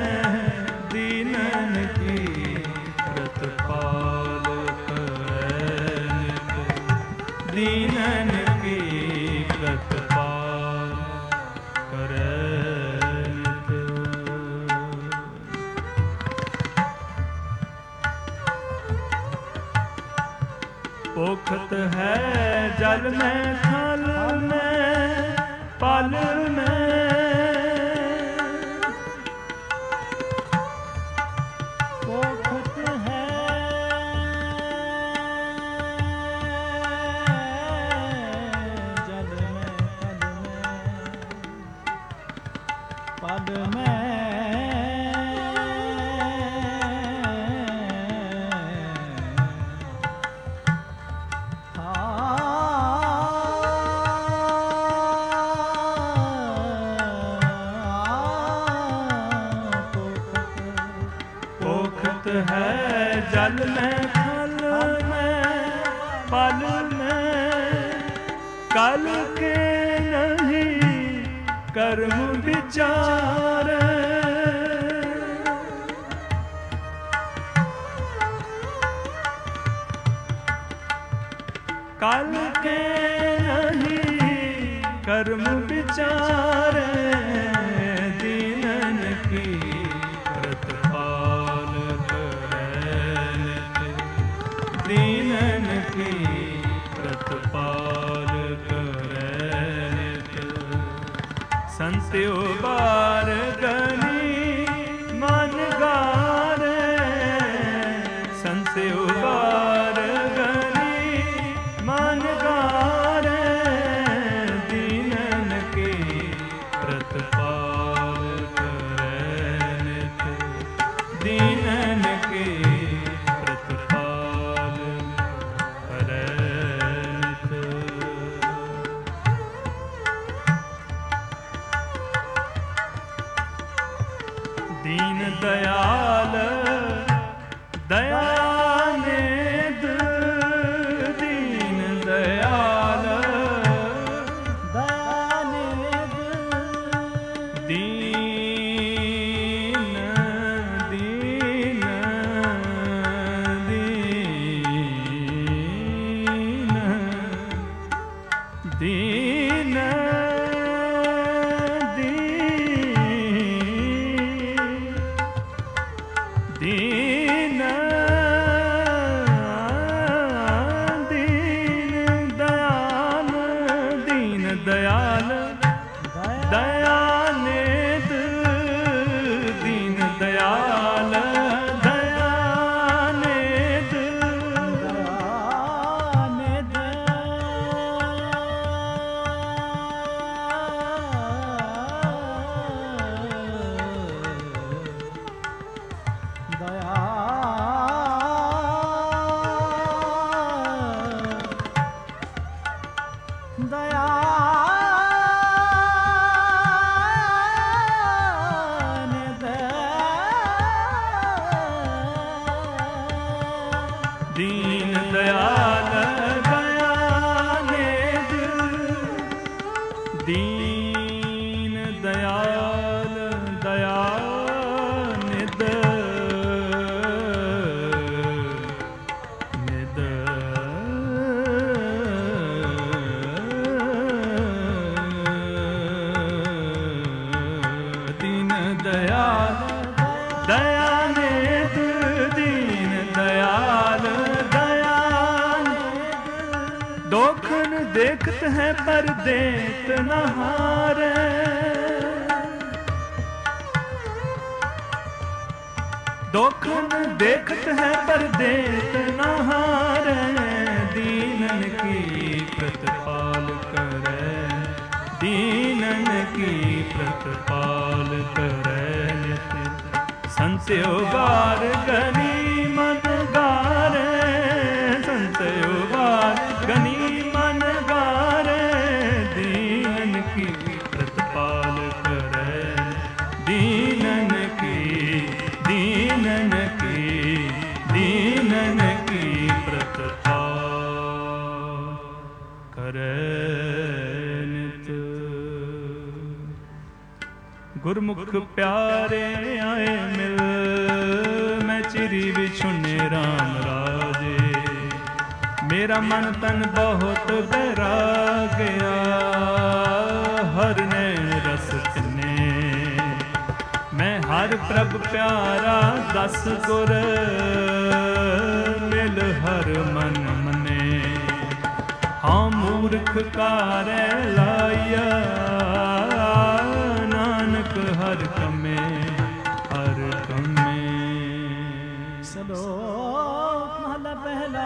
दीनन की प्रतिपाल करे नित, दीनन की प्रतिपाल करे नित। पोखत है जल में थल में पल में, पोखत है जल में पल में, पल में है जल में थल में पल में, कल के नहीं कर्म विचार, कल के नहीं कर्म विचार, दीनन की प्रतिपाल करे नित, दीनन की प्रतिपाल करे नित। संत उबार गनी मन गारे, संत उबार गनी मन गारे, दीनन की प्रतिपाल करे नित, दीनन की प्रतिपाल करे नित। दीन दयाल दयानिध, दीन दयाल दयानिध, दीन दीन दीन दीन दीन दीन दयाल, दीन दयाल दयानिध, दीन दयाल दयानिध, दयानिध, दीन दयाल दया निद निद दीन दयाल दया निद दीन दयाल दया दोखन देखत है पर देत न हारे दोखन देखत है पर देत न हारे दीनन की प्रतिपाल करे दीनन की प्रतिपाल करे संत्यो गार गनी मन गारे संत्यो गार गनी मन गारे दीनन की प्रतिपाल करे दीनन की दीनन की दीनन की प्रतिपाल करे नित गुरमुख प्यारे आए मिल मैं चिरी बिछुने राम राजे मेरा मन तन बहुत बहरा गया हर नैन रस तिन्ने मैं हर प्रभ प्यारा दस गुर मिल हर मन मने हाँ मूर्ख कारे लाया नानक हर कमे हर कमे सलोक महला पहला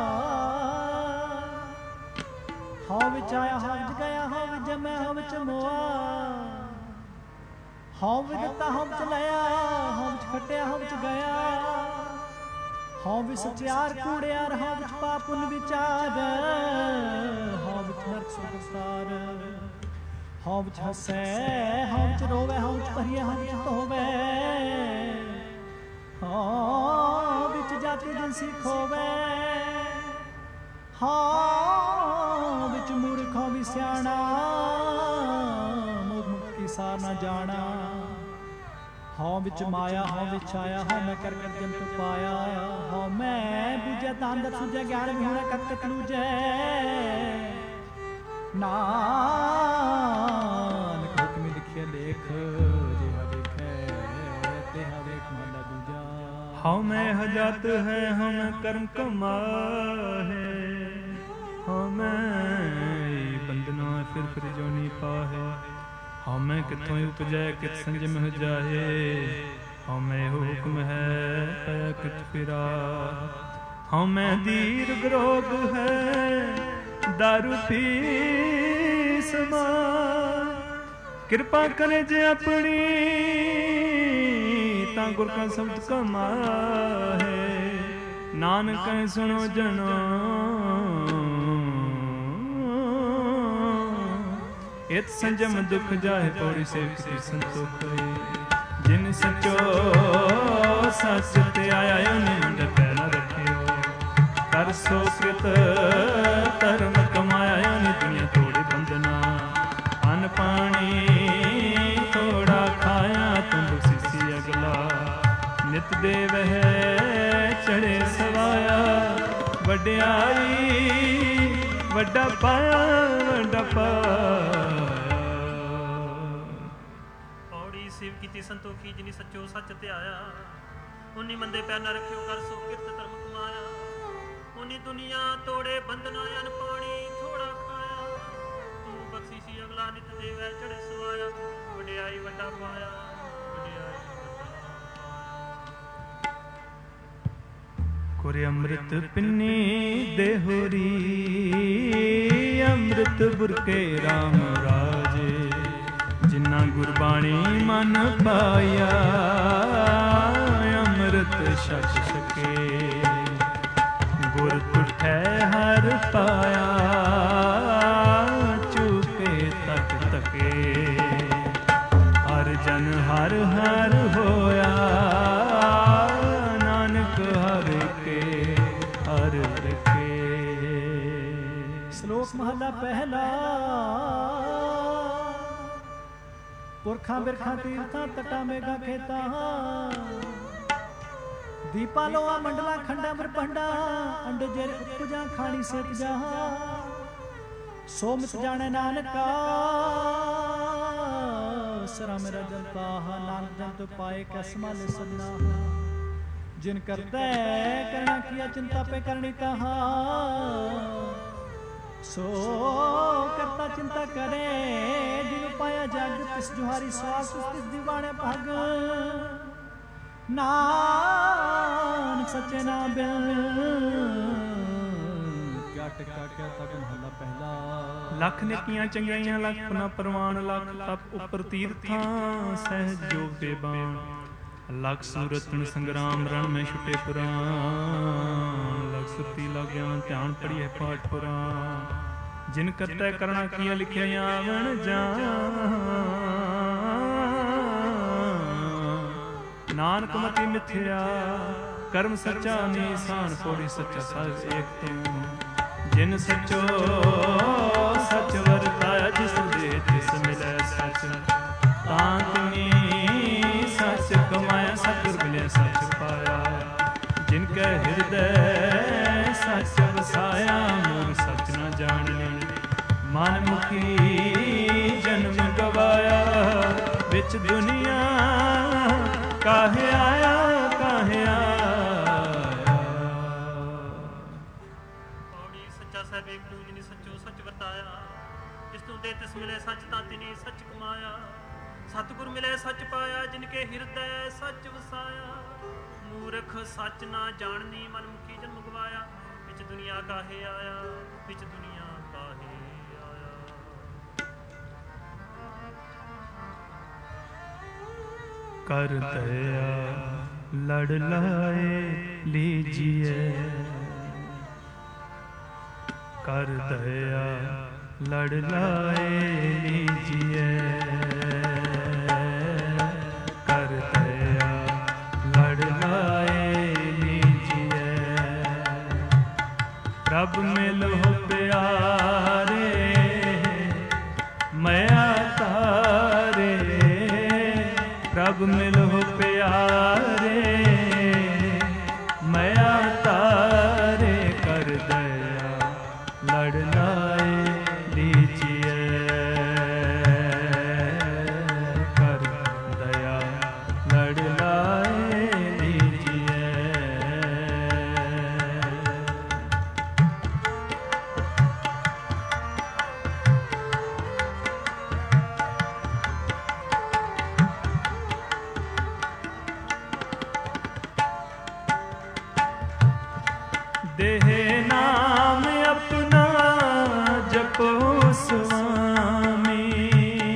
हौ विच आया हौ विच गया हौ विच जमै हौ विच मोआ हौ विच दिता हौ विच लया हौ विच खटिया हौ विच गया हौ विच सचियार कूड़ियार हौ विच पापुन विचार हौ विच नरक सुरसार हौ विच हसै हौ विच रोवे हौ विच भरिए हौ विच धोवे हौ विच जाति जिनसी खोवे हौ विच मूर्ख हौ विच सियाणा मुख मुख की सार न जाना हौ विच माया हौ विच आया हौ मैं कर कर जंतु पाया हौ मैं बुझे तान दर सुझे ज्ञान विहूण कत कत लूझे नानक हुक्म लिखे लेख जिहा देखे तेहा देख मन दूजा हौ मैं हजात है हम कर्म कमाहे हौ मैं बंदना फिर फिर जोनी पाहे हौ मैं कितों उपजै कित संजम हो जाए हौ मैं हुक्म है पया कित फिरा हौ मैं दीर्घ रोग है दारू पी समा कृपा करे जे अपनी ता गुर का शब्द कमाहे नानक सुनो जनो इत संजम दुख जाए पौड़ी से किसी संतोख जिन सचो सच ते आया उन्हें पैना रखे कर सो कृत धर्म कमाया उन्हें दुनिया थोड़े बंधना अन पानी थोड़ा खाया तुम सिसी अगला नित देव है चढ़े सवाया वड्याई वड्डा पाया वड्डा पाया पौड़ी सेव कीती संतोखी जिनी सच्चो सच ते आया उन्नी मंदे पैर न रखियो कर सो किरत धर्म कमाया उन्नी दुनिया तोड़े बंधना अन पानी थोड़ा खाया तू बख्शीसी अगला नित देवै चढ़े सवाया वड्याई वड्डा पाया वड्याई कोरे अमृत पिन्नी देहोरी अमृत बुरके राम राजे जिन्ना गुरबाणी मन पाया अमृत छक सके गुर तुठै हर पाया चूके तक तके हर जन हर हर होया नानक हर के हर के। श्लोक महला पहला ਪੁਰਖਾਂ ਬਿਰਖਾਂ ਤੀਰਥਾਂ ਤਟਾ ਮੇਗਾ ਖੇਤਾ ਦੀਪਾ ਲੋਆ ਮੰਡਲਾ ਖੰਡਾ ਬਰਪੰਡਾ ਅੰਡ ਜਰ ਉਪਜਾ ਖਾਣੀ ਸਿਤ ਜਾ ਸੋ ਮਿਤ ਜਾਣੈ ਨਾਨਕਾ ਸਰਾ ਮੇਰਾ ਜਨਤਾ ਨਾਨਕ ਜਨ ਤੋ ਪਾਏ ਕੈ ਸਮਾਲੇ ਸਦਨਾ ਜਿਨ ਕਰਤੈ ਕਰਣਾ ਕੀਆ ਚਿੰਤਾ ਪੇ ਕਰਨੀ ਤਾਹਾ ਸੋ ਕਰਤਾ ਚਿੰਤਾ ਕਰੇ ਜਿਨੁ ਪਾਇਆ ਜਗ ਤਿਸ ਜੁਹਾਰੀ ਸਵਾਸ ਤਿਸ ਦੀਵਾਨੇ ਭਗ ਨਾਨਕ ਸੱਚੇ ਨਾਮ ਬਿਨ ਕਿਆ ਟਿਕਾ ਕਿਆ ਤਗਨ ਹੱਲਾ ਪਹਿਲਾ ਲੱਖ ਨੇਕੀਆਂ ਚੰਗਿਆਈਆਂ ਲੱਖ ਪੁਨਾ ਪ੍ਰਵਾਨ ਲੱਖ ਤਪ ਉਪਰ ਤੀਰਥਾਂ ਸਹਿਜ ਜੋਗ ਦੇ ਬਾਣ ਲੱਖ ਸੂਰਤਨ ਸੰਗਰਾਮ ਰਣ ਮੈਂ ਛੁਟੇ ਪੁਰਾਨ ਲੱਖ ਸੁਰਤੀ ਲੱਗ ਗਿਆਨ ਧਿਆਨ ਪੜੀਏ ਪਾਠ ਪੁਰਾਨ ਜਿਨ ਕਰਤੈ ਕਰਣਾ ਕੀਆ ਲਿਖਿਆ ਆਵਣ ਜਾਨ ਨਾਨਕ ਮਤੀ ਮਿਥਿਆ ਕਰਮ ਸੱਚਾ ਨੀਸਾਨ ਪੋੜੀ ਸੱਚਾ ਸਚ ਏਕ ਤੂੰ ਜਿਨ ਸਚੋ ਸਚ ਵਰਤਾਇਆ ਜਿਸ ਦੇ ਤਿਸ ਮਿਲੈ ਸਚ ਤਾਂ ਤੁਨੀ ਸਚ ਕਮਾਇਆ ਸਤਿਗੁਰ ਮਿਲਿਆ ਸਚ ਪਾਇਆ ਜਿਨ ਕੈ ਹਿਰਦੈ ਸਚ ਵਸਾਇਆ ਮੂਲ ਸਚ ਨ ਜਾਣਨੇ ਮਨ ਮੁਖੀ ਜਨਮ ਗਵਾਇਆ ਵਿੱਚ ਦੁਨੀਆ ਕਾਹੇ ਆਇਆ ਕਾਹੇ ਆਇਆ ਪੌੜੀ ਸੱਚਾ ਸਾਹਿਬ ਏਕ ਤੂੰ ਜਿਨੀ ਸੱਚੋ ਸੱਚ ਵਰਤਾਇਆ ਜਿਸ ਤੂੰ ਦੇ ਤਿਸ ਮਿਲੇ ਸੱਚ ਤਾਂ ਤਿਨੀ ਸੱਚ ਕਮਾਇਆ ਸਤਿਗੁਰ ਮਿਲੇ ਸੱਚ ਪਾਇਆ ਜਿਨ ਕੇ ਹਿਰਦੈ ਸੱਚ ਵਸਾਇਆ ਮੂਰਖ ਸੱਚ ਨਾ ਜਾਣਨੀ ਮਨ ਮੁਖੀ ਜਨਮ ਗਵਾਇਆ ਵਿੱਚ ਦੁਨੀਆ ਕਾਹੇ ਆਇਆ ਵਿੱਚ ਦੁਨੀਆ ਕਾਹੇ ਆਇਆ ਕਰ ਦਇਆ ਲੜ ਲਾਏ ਲੀਜੀਏ ਕਰ ਦਇਆ ਲੜ ਲਾਏ ਲੀਜੀਏ ਕਰ ਦਇਆ ਲੜ ਲਾਏ ਲੀਜੀਏ ਪ੍ਰਭ ਮਿਲੋ ਪਿਆਰੇ ਮੈਂ ਤਾਰੇ ਪ੍ਰਭ ਮਿਲੋ ਪਿਆਰੇ ਮੈਂ ਤਾਰੇ ਕਰ ਦਇਆ ਲੜ ਲਾਏ ਲੀਜੀਏ ਕਰ ਦਇਆ ਲੜ ਲਾਏ ਲੀਜੀਏ ਦੇਹ ਨਾਮ ਆਪਣਾ ਜਪੋ ਸੁਆਮੀ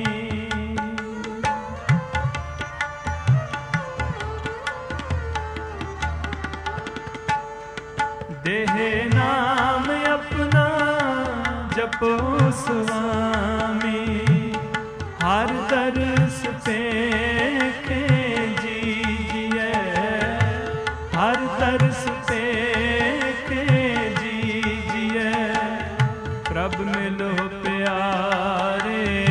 ਦੇਹ ਨਾਮ ਆਪਣਾ ਜਪੋ ਸੁਆਮੀ ਹਰ ਦਰਸ ਪੇਖੇ ਜੀਜੀਏ ਹਰ ਦਰਸ ਪ੍ਰਭ ਮਿਲੋ ਪਿਆਰੇ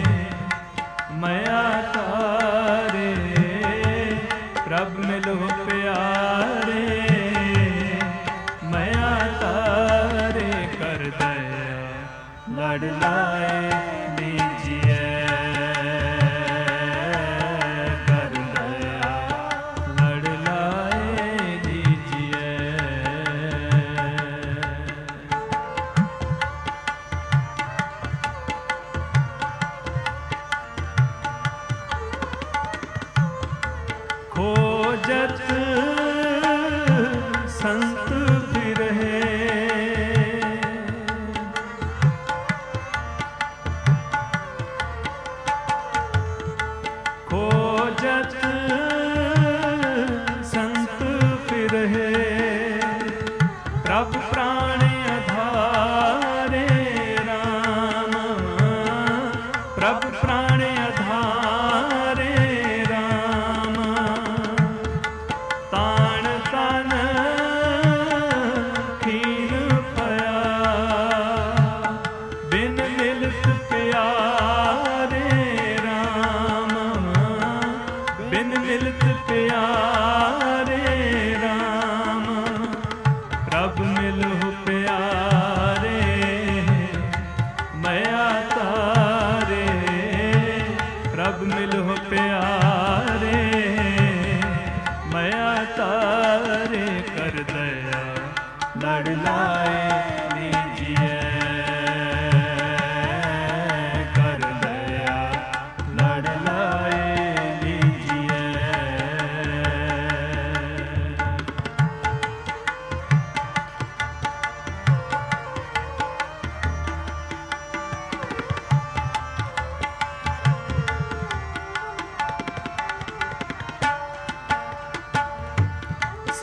ਮੈਂ ਤਾਰੇ ਪ੍ਰਭ ਮਿਲੋ ਪਿਆਰੇ ਮੈਂ ਤਾਰੇ ਕਰ ਦਇਆ ਲੜ ਲਾਏ ਲੀਜੀਏ ਕਰ ਦਇਆ ਲੜ ਲਾਏ ਲੀਜੀਏ ਖੋਜਤ ਸੰਤ ਫਿਰਹਿ ਖੋਜਤ ਸੰਤ ਫਿਰਹਿ ਪ੍ਰਭ ਪ੍ਰਾਣ ਆਧਾਰੇ ਰਾਮ ਪ੍ਰਭ ਪ੍ਰਾਣ ਆਧਾਰੇ ਤਾਣ ਤਨ ਖੀਨ ਪਿਆ ਬਿਨ ਮਿਲਤ ਪਿਆਰੇ ਰਾਮ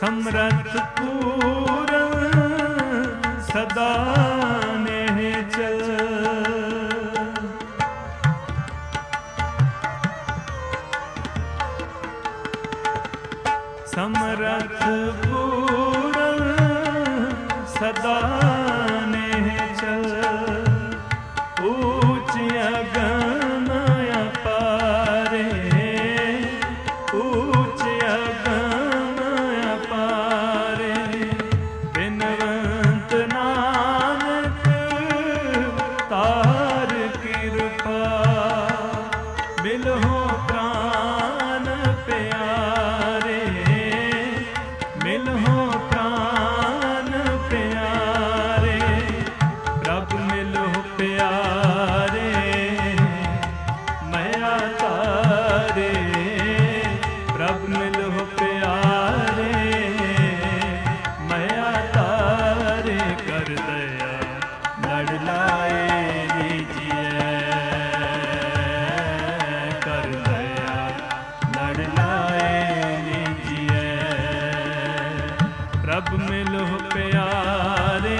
ਸਮਰਥ ਪੂਰਨ ਸਦਾ ਨੇਹ ਚਲ। ਸਮਰਥ ਪੂਰਨ ਸਦਾ ਨੇਹ ਚਲ। ਊਚ ਅਗਮ ਅਪਾਰੇ ਊਚ ਅਗਮ ਅਪਾਰੇ। ਬਿਨਵੰਤ ਨਾਨਕ ਤਾਰ ਕਿਰਪਾ। ਮਿਲਹੁ ਪ੍ਰਾਨ ਪਿਆਰੇ ਮਿਲਹੁ ਪ੍ਰਾਨ ਪਿਆਰੇ। ਪ੍ਰਭ ਮਿਲਹੁ ਪਿਆਰੇ ਮਇਆ ਤਾਰੇ। ਪ੍ਰਭ ਮਿਲਹੁ ਪਿਆਰੇ ਮਇਆ ਤਾਰੇ। ਕਰ ਦਇਆ ਲੜ ਲਾਏ ਲੀਜੀਐ। ਕਰ ਦਇਆ ਲੜ ਲਾਏ ਲੀਜੀਐ। ਪ੍ਰਭ ਮਿਲਹੁ ਪਿਆਰੇ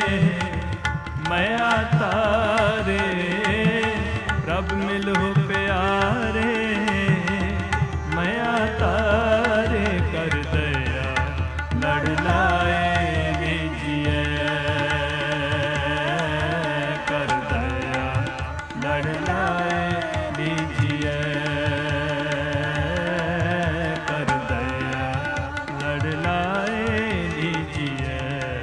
ਮਇਆ ਤਾਰੇ। ਪ੍ਰਭ ਮਿਲਹੁ ਪਿਆਰੇ ਮਇਆ ਤਾਰੇ। ਕਰ ਦਇਆ ਲੜ ਲਾਏ ਲੀਜੀਐ। ਕਰ ਦਇਆ ਲੜ ਲਾਏ ਲੀਜੀਐ। ਕਰ ਦਇਆ ਲੜ ਲਾਏ ਲੀਜੀਐ।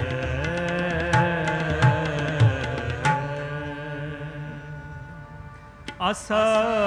ਆਸਾ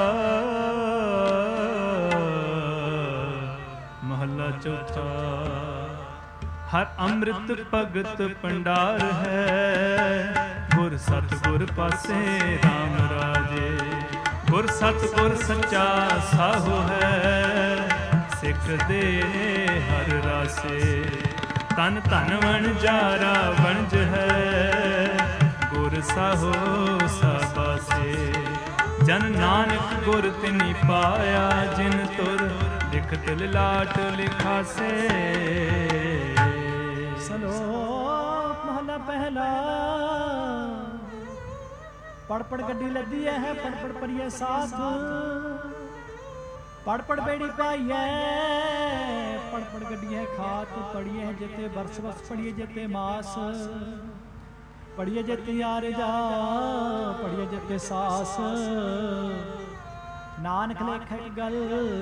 ਮਹੱਲਾ ਚੌਥਾ। ਹਰ ਅੰਮ੍ਰਿਤ ਭਗਤ ਭੰਡਾਰ ਹੈ। ਗੁਰ ਸਤਿ ਗੁਰ ਪਾਸੇ RAM ਰਾਜੇ। ਗੁਰ ਸਤਿ ਗੁਰ ਸੱਚਾ ਸਾਹੂ ਹੈ। ਸਿੱਖ ਦੇ ਹਰ ਰਾਸੇ। ਤਨ ਧਨ ਵਣਜਾਰਾ ਵਣਜ ਹੈ। ਗੁਰ ਸਾਹੋ ਸਾਬਾਸੇ। ਜਨ ਨਾਨਕ ਗੁਰ ਤਿਨੀ ਪਾਇਆ। ਜਿਨ ਤੁਰ ਲਿਖਤ ਲਿਲਾਟ ਲਿਖਾਸੇ। ਸਲੋਕ ਮਹਲਾ ਪਹਿਲਾ। ਪੜ ਪੜ ਗੱਡੀ ਲੱਦੀ ਹੈ ਪੜ ਪੜ ਪਰੀਏ ਸਾਥ। ਪੜ ਪੜ ਬੇੜੀ ਪਾਈਐ ਪੜ ਪੜ ਗੱਡੀ ਹੈ ਖਾਤ। ਪੜੀਏ ਜਿਤੇ ਬਰਸ ਵਸ ਪੜੀਏ ਜਿਤੇ ਮਾਸ। ਪੜੀਏ ਜਿਤੇ ਆਰ ਜਾ ਪੜੀਏ ਜਿਤੇ ਸਾਸ। ਨਾਨਕ ਲੇਖੈ ਇੱਕ ਗੱਲ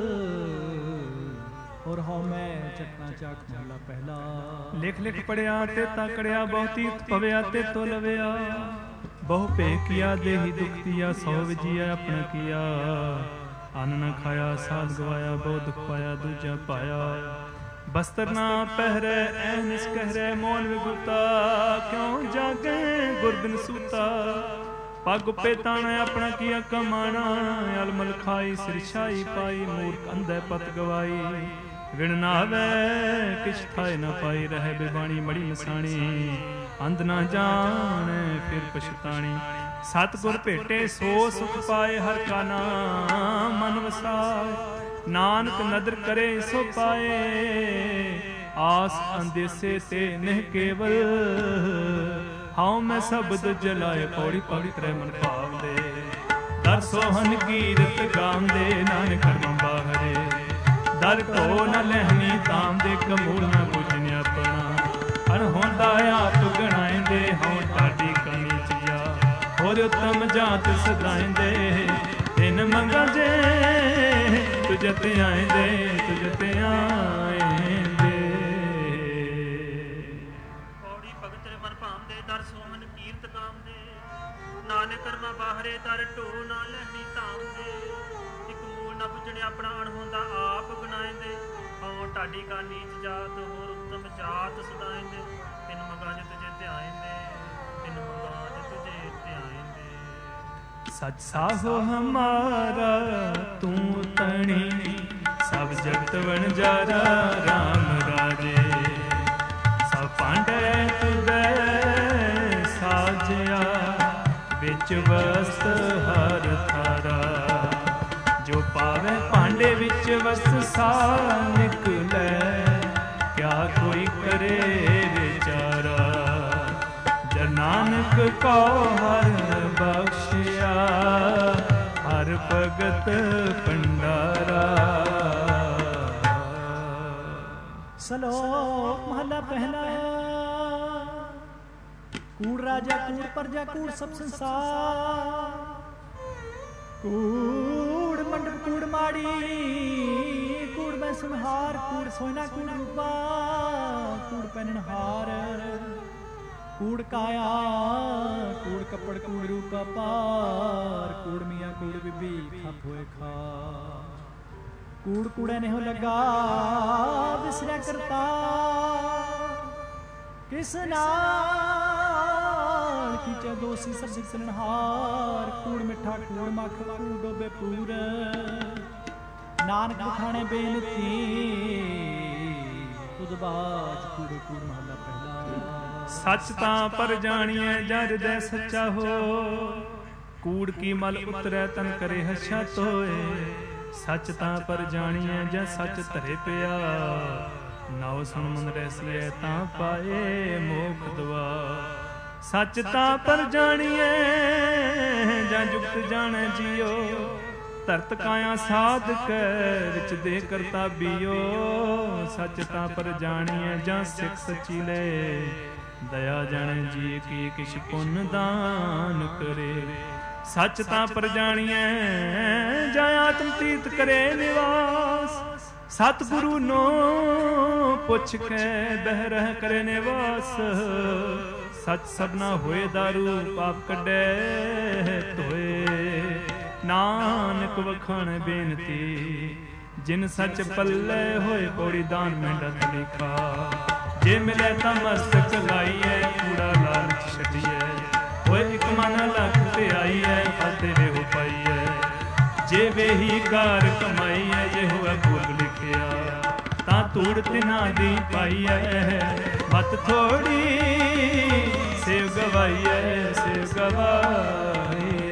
ਹੋਰ ਹਉ ਮੈਂ ਚਟਨਾ ਚਾਕ ਮਹਲਾ ਪਹਿਲਾ। ਲਿਖ ਲਿਖ ਪੜਿਆ ਤੇ ਤਾਕੜਿਆ ਬਹੁਤੀ ਪਵਿਆ ਤੇ ਤੋ ਲਵਿਆ। ਬਹੁ ਭੇ ਕੀਆ ਦੇਹੀ ਦੁਖ ਦੀਆ। ਸੌ ਵਿਜੀਆ ਆਪਣਾ ਕੀਆ। ਅੰਨ ਨਾ ਖਾਇਆ ਸਾਧ ਗਵਾਇਆ। ਬਹੁ ਦੁਖ ਪਾਇਆ ਦੂਜਾ ਪਾਇਆ। ਬਸਤਰ ਨਾ ਪਹਿਰੈ ਐਨਿਸ ਕਹਿਰੈ। ਮੋਨ ਵਿਗੁਤਾ ਕਿਉ ਜਾਗੈ ਗੁਰ ਬਿਨ ਸੂਤਾ। ਪੱਗ ਉੱਪੇ ਤਾਣਾ ਆਪਣਾ ਕੀਆ ਕਮਾਣਾ। ਅਲਮਲ ਖਾਈ ਸਿਰ ਛਾਈ ਪਾਈ। ਮੂਰਖ ਅੰਧੈ ਪਤ ਗਵਾਈ। ਵਿਣ ਨਾ ਆਵੈ ਕਿਛ ਖਾਏ ਨਾ ਪਾਈ। ਰਹਿ ਬਿਬਾਣੀ ਮੜੀ ਮਸਾਣੀ। ਅੰਧ ਨਾ ਜਾਣੈ ਫਿਰ ਪਛਤਾਣੀ। ਸਤਿਗੁਰ ਭੇਟੇ ਸੋ ਸੁਖ ਪਾਏ। ਹਰ ਕਾ ਨਾਮ ਮਨ ਵਸਾਏ। ਨਾਨਕ ਨਦਰ ਕਰੇ ਸੋ ਪਾਏ। ਆਸ ਅੰਦੇਸੇ ਤੇ ਨਹਿ ਕੇਵਲ। ਹਉ ਮੈਂ ਸ਼ਬਦ ਜਲਾਏ। ਪੌੜੀ ਪੌੜੀ ਤਰੇ ਮਨ ਭਾਵਦੇ। ਦਰ ਸੋਹਨ ਕੀਰਤ ਗਾਉਂਦੇ। ਨਾਨਕ ਕਰਮ ਬਾਹਰੇ। ਦਰ ਢੋ ਨ ਲਹਿਣੀ ਤਾਮ ਦੇ। ਕਮੂਲ ਨ ਬੁਝਨ ਆਪਣਾ। ਅਣਹੋਂਦਾ ਆਪ ਗਣਾਇਂਦੇ। ਹਉ ਢਾਡੀ ਕਮੀ ਚਿਆ। ਹੋਰ ਉਤਮ ਜਾਤ ਸਦਾਇਂਦੇ। ਤਿਨ ਮੰਗਾ ਜੇ ਤੁਝ ਤੇ ਆਇਂਦੇ। ਤੁਝ ਤੇ ਆਇਂਦੇ। ਪੌੜੀ ਭਗਤ ਰੇ ਮਨ ਭਾਂਦੇ। ਦਰ ਸੋਹਨ ਕੀਰਤ ਗਾਉਂਦੇ। ਨਾਨਕ ਕਰਮਾ ਬਾਹਰੇ। ਦਰ ਢੋ ਨਾ ਲੈਣੀ ਧਾਮ ਦੇ। ਇਕ ਮੂਲ ਨਾ ਬੁਝਣੇ ਆਪਣਾ। ਅਣਹੋਂਦਾ ਆਪ ਗਣਾਇਂਦੇ। ਹਉ ਢਾਡੀ ਕਾ ਨੀਚ ਜਾਤ। ਹੋਰ ਉਤਮ ਜਾਤ ਸਦਾਇਂਦੇ। ਤਿਨ ਮੰਗਾ ਜੇ ਤੁਝੇ ਤੇ ਆਇਂਦੇ। ਤਿਨ ਮੰਗਾ ਜੇ ਤੁਝੇ ਤੇ ਆਇਂਦੇ। ਸਚ ਸਾਹੋ ਹਮਾਰਾ ਤੂੰ ਤਣੀ। ਸਭ ਜਗਤ ਵਣਜਾਰਾ RAM ਰਾਜੇ। ਸਭ ਭਾਂਡੇ ਤੁਧੈ ਸਾਜਿਆ। ਵਿੱਚ ਵਸਤ ਹਰ ਥਾਰਾ। ਜੋ ਪਾਵੇ ਭਾਂਡੇ ਵਿੱਚ ਵਸਤ ਸਾ ਨਿਕਲੈ। ਕਿਆ ਕਉ ਹਰ ਬਖਸ਼ਿਆ, ਹਰ ਭਗਤ ਭੰਡਾਰਾ। ਸਲੋਕ ਮਹਲਾ ਪਹਿਲਾ। ਕੂੜ ਰਾਜਾ ਕੂੜ ਪਰਜਾ ਕੂੜ ਸਭ ਸੰਸਾਰ, ਕੂੜ ਮੰਡਪ ਕੂੜ ਮਾੜੀ, ਕੂੜ ਮੈਂ ਸੰਹਾਰ, ਕੂੜ ਸੋਇਨਾ ਕੂੜ ਰੂਪਾ, ਕੂੜ ਪਹਿਨਣਹਾਰ, ਕੂੜ ਕਾਇਆ ਕੂੜ ਕੱਪੜ ਕੂੜ ਰੂਪਾ ਪਾਰ, ਕੂੜ ਮੀਆਂ ਕੂੜ ਬੀਬੀ ਖਪ ਹੋਏ ਖਾ, ਕੂੜ ਕੂੜੇ ਨੇ ਹੋ ਲੱਗਾ ਵਿਸਰਿਆ ਕਰਤਾ, ਕਿਸ ਨਾਲ ਕੀਚੇ ਦੋਸੀ ਸਭ ਸਿਕਲਨਹਾਰ, ਕੂੜ ਮਿੱਠਾ ਕੂੜ ਮੱਖ ਕੂੜ ਡੋਬੇ ਪੂਰ, ਨਾਨਕ ਬਖਾਣੇ ਬੇਨਤੀ ਤੁਧ ਬਾਜ, ਕੂੜੇ ਕੂੜ ਮਹਲਾ ਪਹਿਲਾ। ਸੱਚ ਤਾਂ ਪਰ ਜਾਣੀਐ ਜਾਂ ਹਿਰਦੈ ਸੱਚਾ ਹੋ, ਕੂੜ ਕੀ ਮਲ ਉਤਰੈ ਤਨ ਕਰੇ ਹੱਛਾ ਤੋਏ, ਸੱਚ ਤਾਂ ਪਰ ਜਾਣੀਐ ਜਾਂ ਸੱਚ ਧਰੇ ਪਿਆ, ਨਾਉ ਸੁਣ ਮਨ ਰਹਿਸੀਐ ਤਾਂ ਪਾਏ ਮੋਖ ਦਵਾ। ਸੱਚ ਤਾਂ ਪਰ ਜਾਣੀਐ ਜਾਂ ਜੁਗਤ ਜਾਣੈ ਜੀਓ, ਧਰਤ ਕਾਇਆ ਸਾਧਕ ਵਿੱਚ ਦੇ ਕਰਤਾ ਬੀਓ, ਸੱਚ ਤਾਂ ਪਰ ਜਾਣੀਐ ਜਾਂ ਸਿੱਖ ਸਚੀਲੇ, ਦਇਆ ਜਾਣੈ ਜੀ ਕੀ ਕਿਛ ਪੁੰਨ ਦਾਨ ਕਰੇ। ਸੱਚ ਤਾਂ ਪਰ ਜਾਣੀਐ ਜਾਂ ਆਤਮ ਤੀਤ ਕਰੇ ਨਿਵਾਸ, ਸਤਿਗੁਰੂ ਨੂੰ ਪੁੱਛ ਕੇ ਬਹਿ ਰਹਿ ਕਰੇ ਨਿਵਾਸ, ਸੱਚ ਸਭਨਾ ਹੋਏ ਦਾਰੂ ਪਾਪ ਕੱਢੇ ਧੋਏ, ਨਾਨਕ ਵਖਾਣ ਬੇਨਤੀ ਜਿਨ ਸੱਚ ਪੱਲੇ ਹੋਏ, ਪੌੜੀ ਦਾਨ ਮਹਿੰਡਾ ਲਿਖਾ। ਜੇ ਮਿਲੇ ਤਾਂ ਮਸਤਕ ਲਾਈਐ, ਕੂੜਾ ਲਾਲਚ ਛੱਡੀਐ, ਹੋਏ ਇੱਕ ਮਨ ਲੱਖ ਤੇ ਆਈਐ, ਫਲ ਤੇਰੇ ਹੋ ਪਾਈਐ। ਜੇ ਵੇਹੀ ਕਾਰ ਕਮਾਈਐ, ਜੇ ਹੋਵੇ ਭੋਗ ਲਿਖਿਆ, ਤਾਂ ਧੂੜ ਤਿਨਾ ਦੀ ਪਾਈਐ, ਮਤ ਥੋੜੀ ਸੇਵ ਗਵਾਈਐ, ਸੇਵ ਗਵਾਈਐ।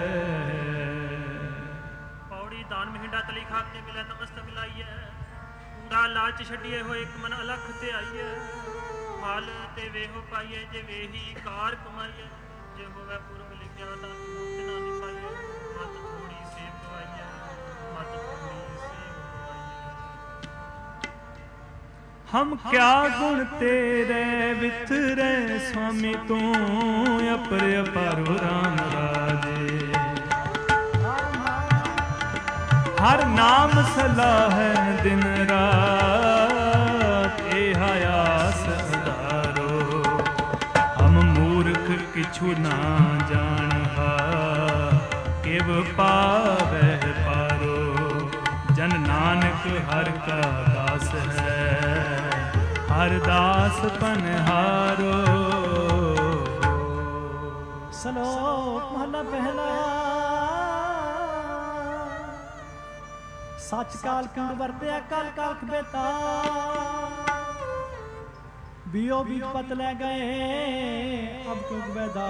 ਪੌੜੀ ਦਾਨ ਮਹਿੰਡਾ ਤਲੀ ਖਾਕ, ਜੇ ਮਿਲੇ ਤਾਂ ਮਸਤਕ ਲਾਈਐ, ਕੂੜਾ ਲਾਲਚ ਛੱਡੀਏ, ਹੋਏ ਇੱਕ ਮਨ ਅਲਖ ਤੇ ਆਈਐ, ਫਲ ਤੇ ਵੇਹੋ ਪਾਈਐ। ਜੇ ਵੇਹੀ ਕਾਰ ਕਮਾਈਐ, ਜੇ ਹੋਵੇ ਪੁਰਬ ਲਿਖਿਆ, ਤਾਂ ਧੂੜ ਤਿਨਾ ਦੀ ਪਾਈਐ, ਮਤ ਥੋੜੀ ਸੇਵ ਗਵਾਈਐ, ਮਤ ਥੋੜੀ ਸੇਵ ਗਵਾਈਐ। ਹਮ ਕਿਆ ਗੁਣ ਤੇਰੇ ਵਿਥਰੇ, ਸੁਆਮੀ ਤੂੰ ਅਪਰ ਅਪਾਰੋ ਰਾਮ ਰਾਜੇ। ਹਰ ਨਾਮ ਸਲਾਹੈ ਦਿਨ ਰਾਤ, ਇਹ ਆਸ ਉਦਾਰੋ। ਹਮ ਮੂਰਖ ਕਿਛੁ ਨਾ ਜਾਣਹਾ, ਕਿਵ ਪਾਵੈ ਪਾਰੋ। ਜਨ ਨਾਨਕ ਹਰ ਕਾ ਦਾਸ ਹੈ, ਹਰ ਦਾਸ ਪਨਹਾਰੋ। ਸਲੋਕ ਮਹਲਾ ਪਹਿਲਾ। ਸੱਚ ਕਾਲ ਕੂੜ ਵਰਤਿਆ, ਕਲ ਕਾਲਖ ਬੇਤਾ, ਬਿਓ ਬੀਜ ਪਤ ਲੈ ਗਏ ਅਬ ਕਿਉ ਬੈਦਾ।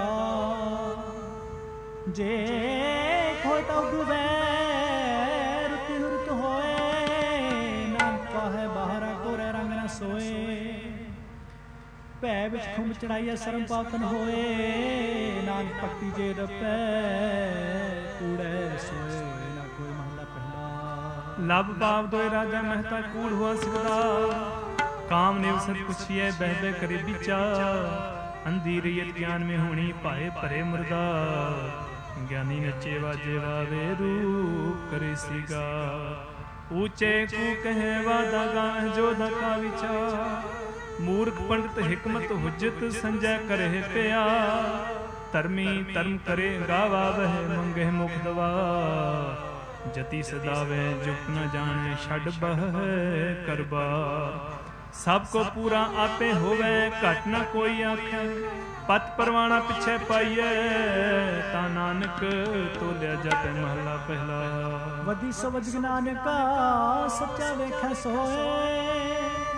ਜੇ ਖੋਏ ਤਾਂ ਡੁਬੈ ਰੁੱਤੀ ਰੁੱਤ ਹੋਏ, ਨਾ ਪਾਹੇ ਬਾਹਰਾ ਕੋਰੇ ਰੰਗ ਨਾ ਸੋਏ। ਭੈ ਵਿੱਚ ਖੁੰਬ ਚੜਾਈਐ ਸਰਮ ਪਾਤਨ ਹੋਏ, ਨਾਨਕ ਭਗਤੀ ਜੇ ਰਪੈ ਕੂੜੈ ਸੋਏ। ਨਾ ਕੋਈ ਮਹਲਾ ਪਹਿਲਾ। ਲਬ ਪਾਪ ਦੋਇ ਰਾਜਾ ਮਹਿਤਾ, ਕੂੜ ਹੁਆ ਸਿਕਦਾ। ਕਾਮ ਨੇ ਉਸਨ ਪੁੱਛੀਐ ਬਹਿ ਬਹਿ ਕਰੇ ਵਿਚਾਰ। ਅੰਧੀ ਰਈਅਤ ਗਿਆਨ में ਹੋਣੀ ਭਾਏ ਭਰੇ ਮੁਰਦਾ। ਗਿਆਨੀ ਨੱਚੇ ਵਾਜੇ ਵਾਵੇ ਰੂਪ ਕਰੇ ਸੀਗਾ। ਊਚੇ ਕੂ ਕਹੇ ਵਾਦਾ ਗਾਹ ਜੋ ਦਕਾ ਵਿਚਾਰ। ਮੂਰਖ ਪੰਡਤ ਹਿਕਮਤ ਹੁਜਤ ਸੰਜੈ ਕਰੇ ਪਿਆ। ਧਰਮੀ ਧਰਮ ਕਰੇ ਗਾਵਾ ਵਹਿ ਮੰਗੇ ਮੁਖ ਦਵਾ। ਜਤੀ ਸਦਾਵੇ ਜੁਕ ਨ ਜਾਣੇ ਛੱਡ ਬਹਿ ਕਰਬਾ। ਸਭ ਕੋ ਪੂਰਾ ਆਪੇ ਹੋਵੇ ਘਟ ਨ ਕੋਈ ਆਖੈ। ਪਤ ਪਰਵਾਣਾ ਪਿੱਛੇ ਪਾਈਐ ਤਾਂ ਨਾਨਕ ਤੋਲਿਆ ਜਪੈ ਮਹਲਾ ਪਹਿਲਾ। ਵਧੀ ਸਵਜ ਨਾਨਕਾ ਸੱਚਾ ਵੇਖੈ ਸੋਏ।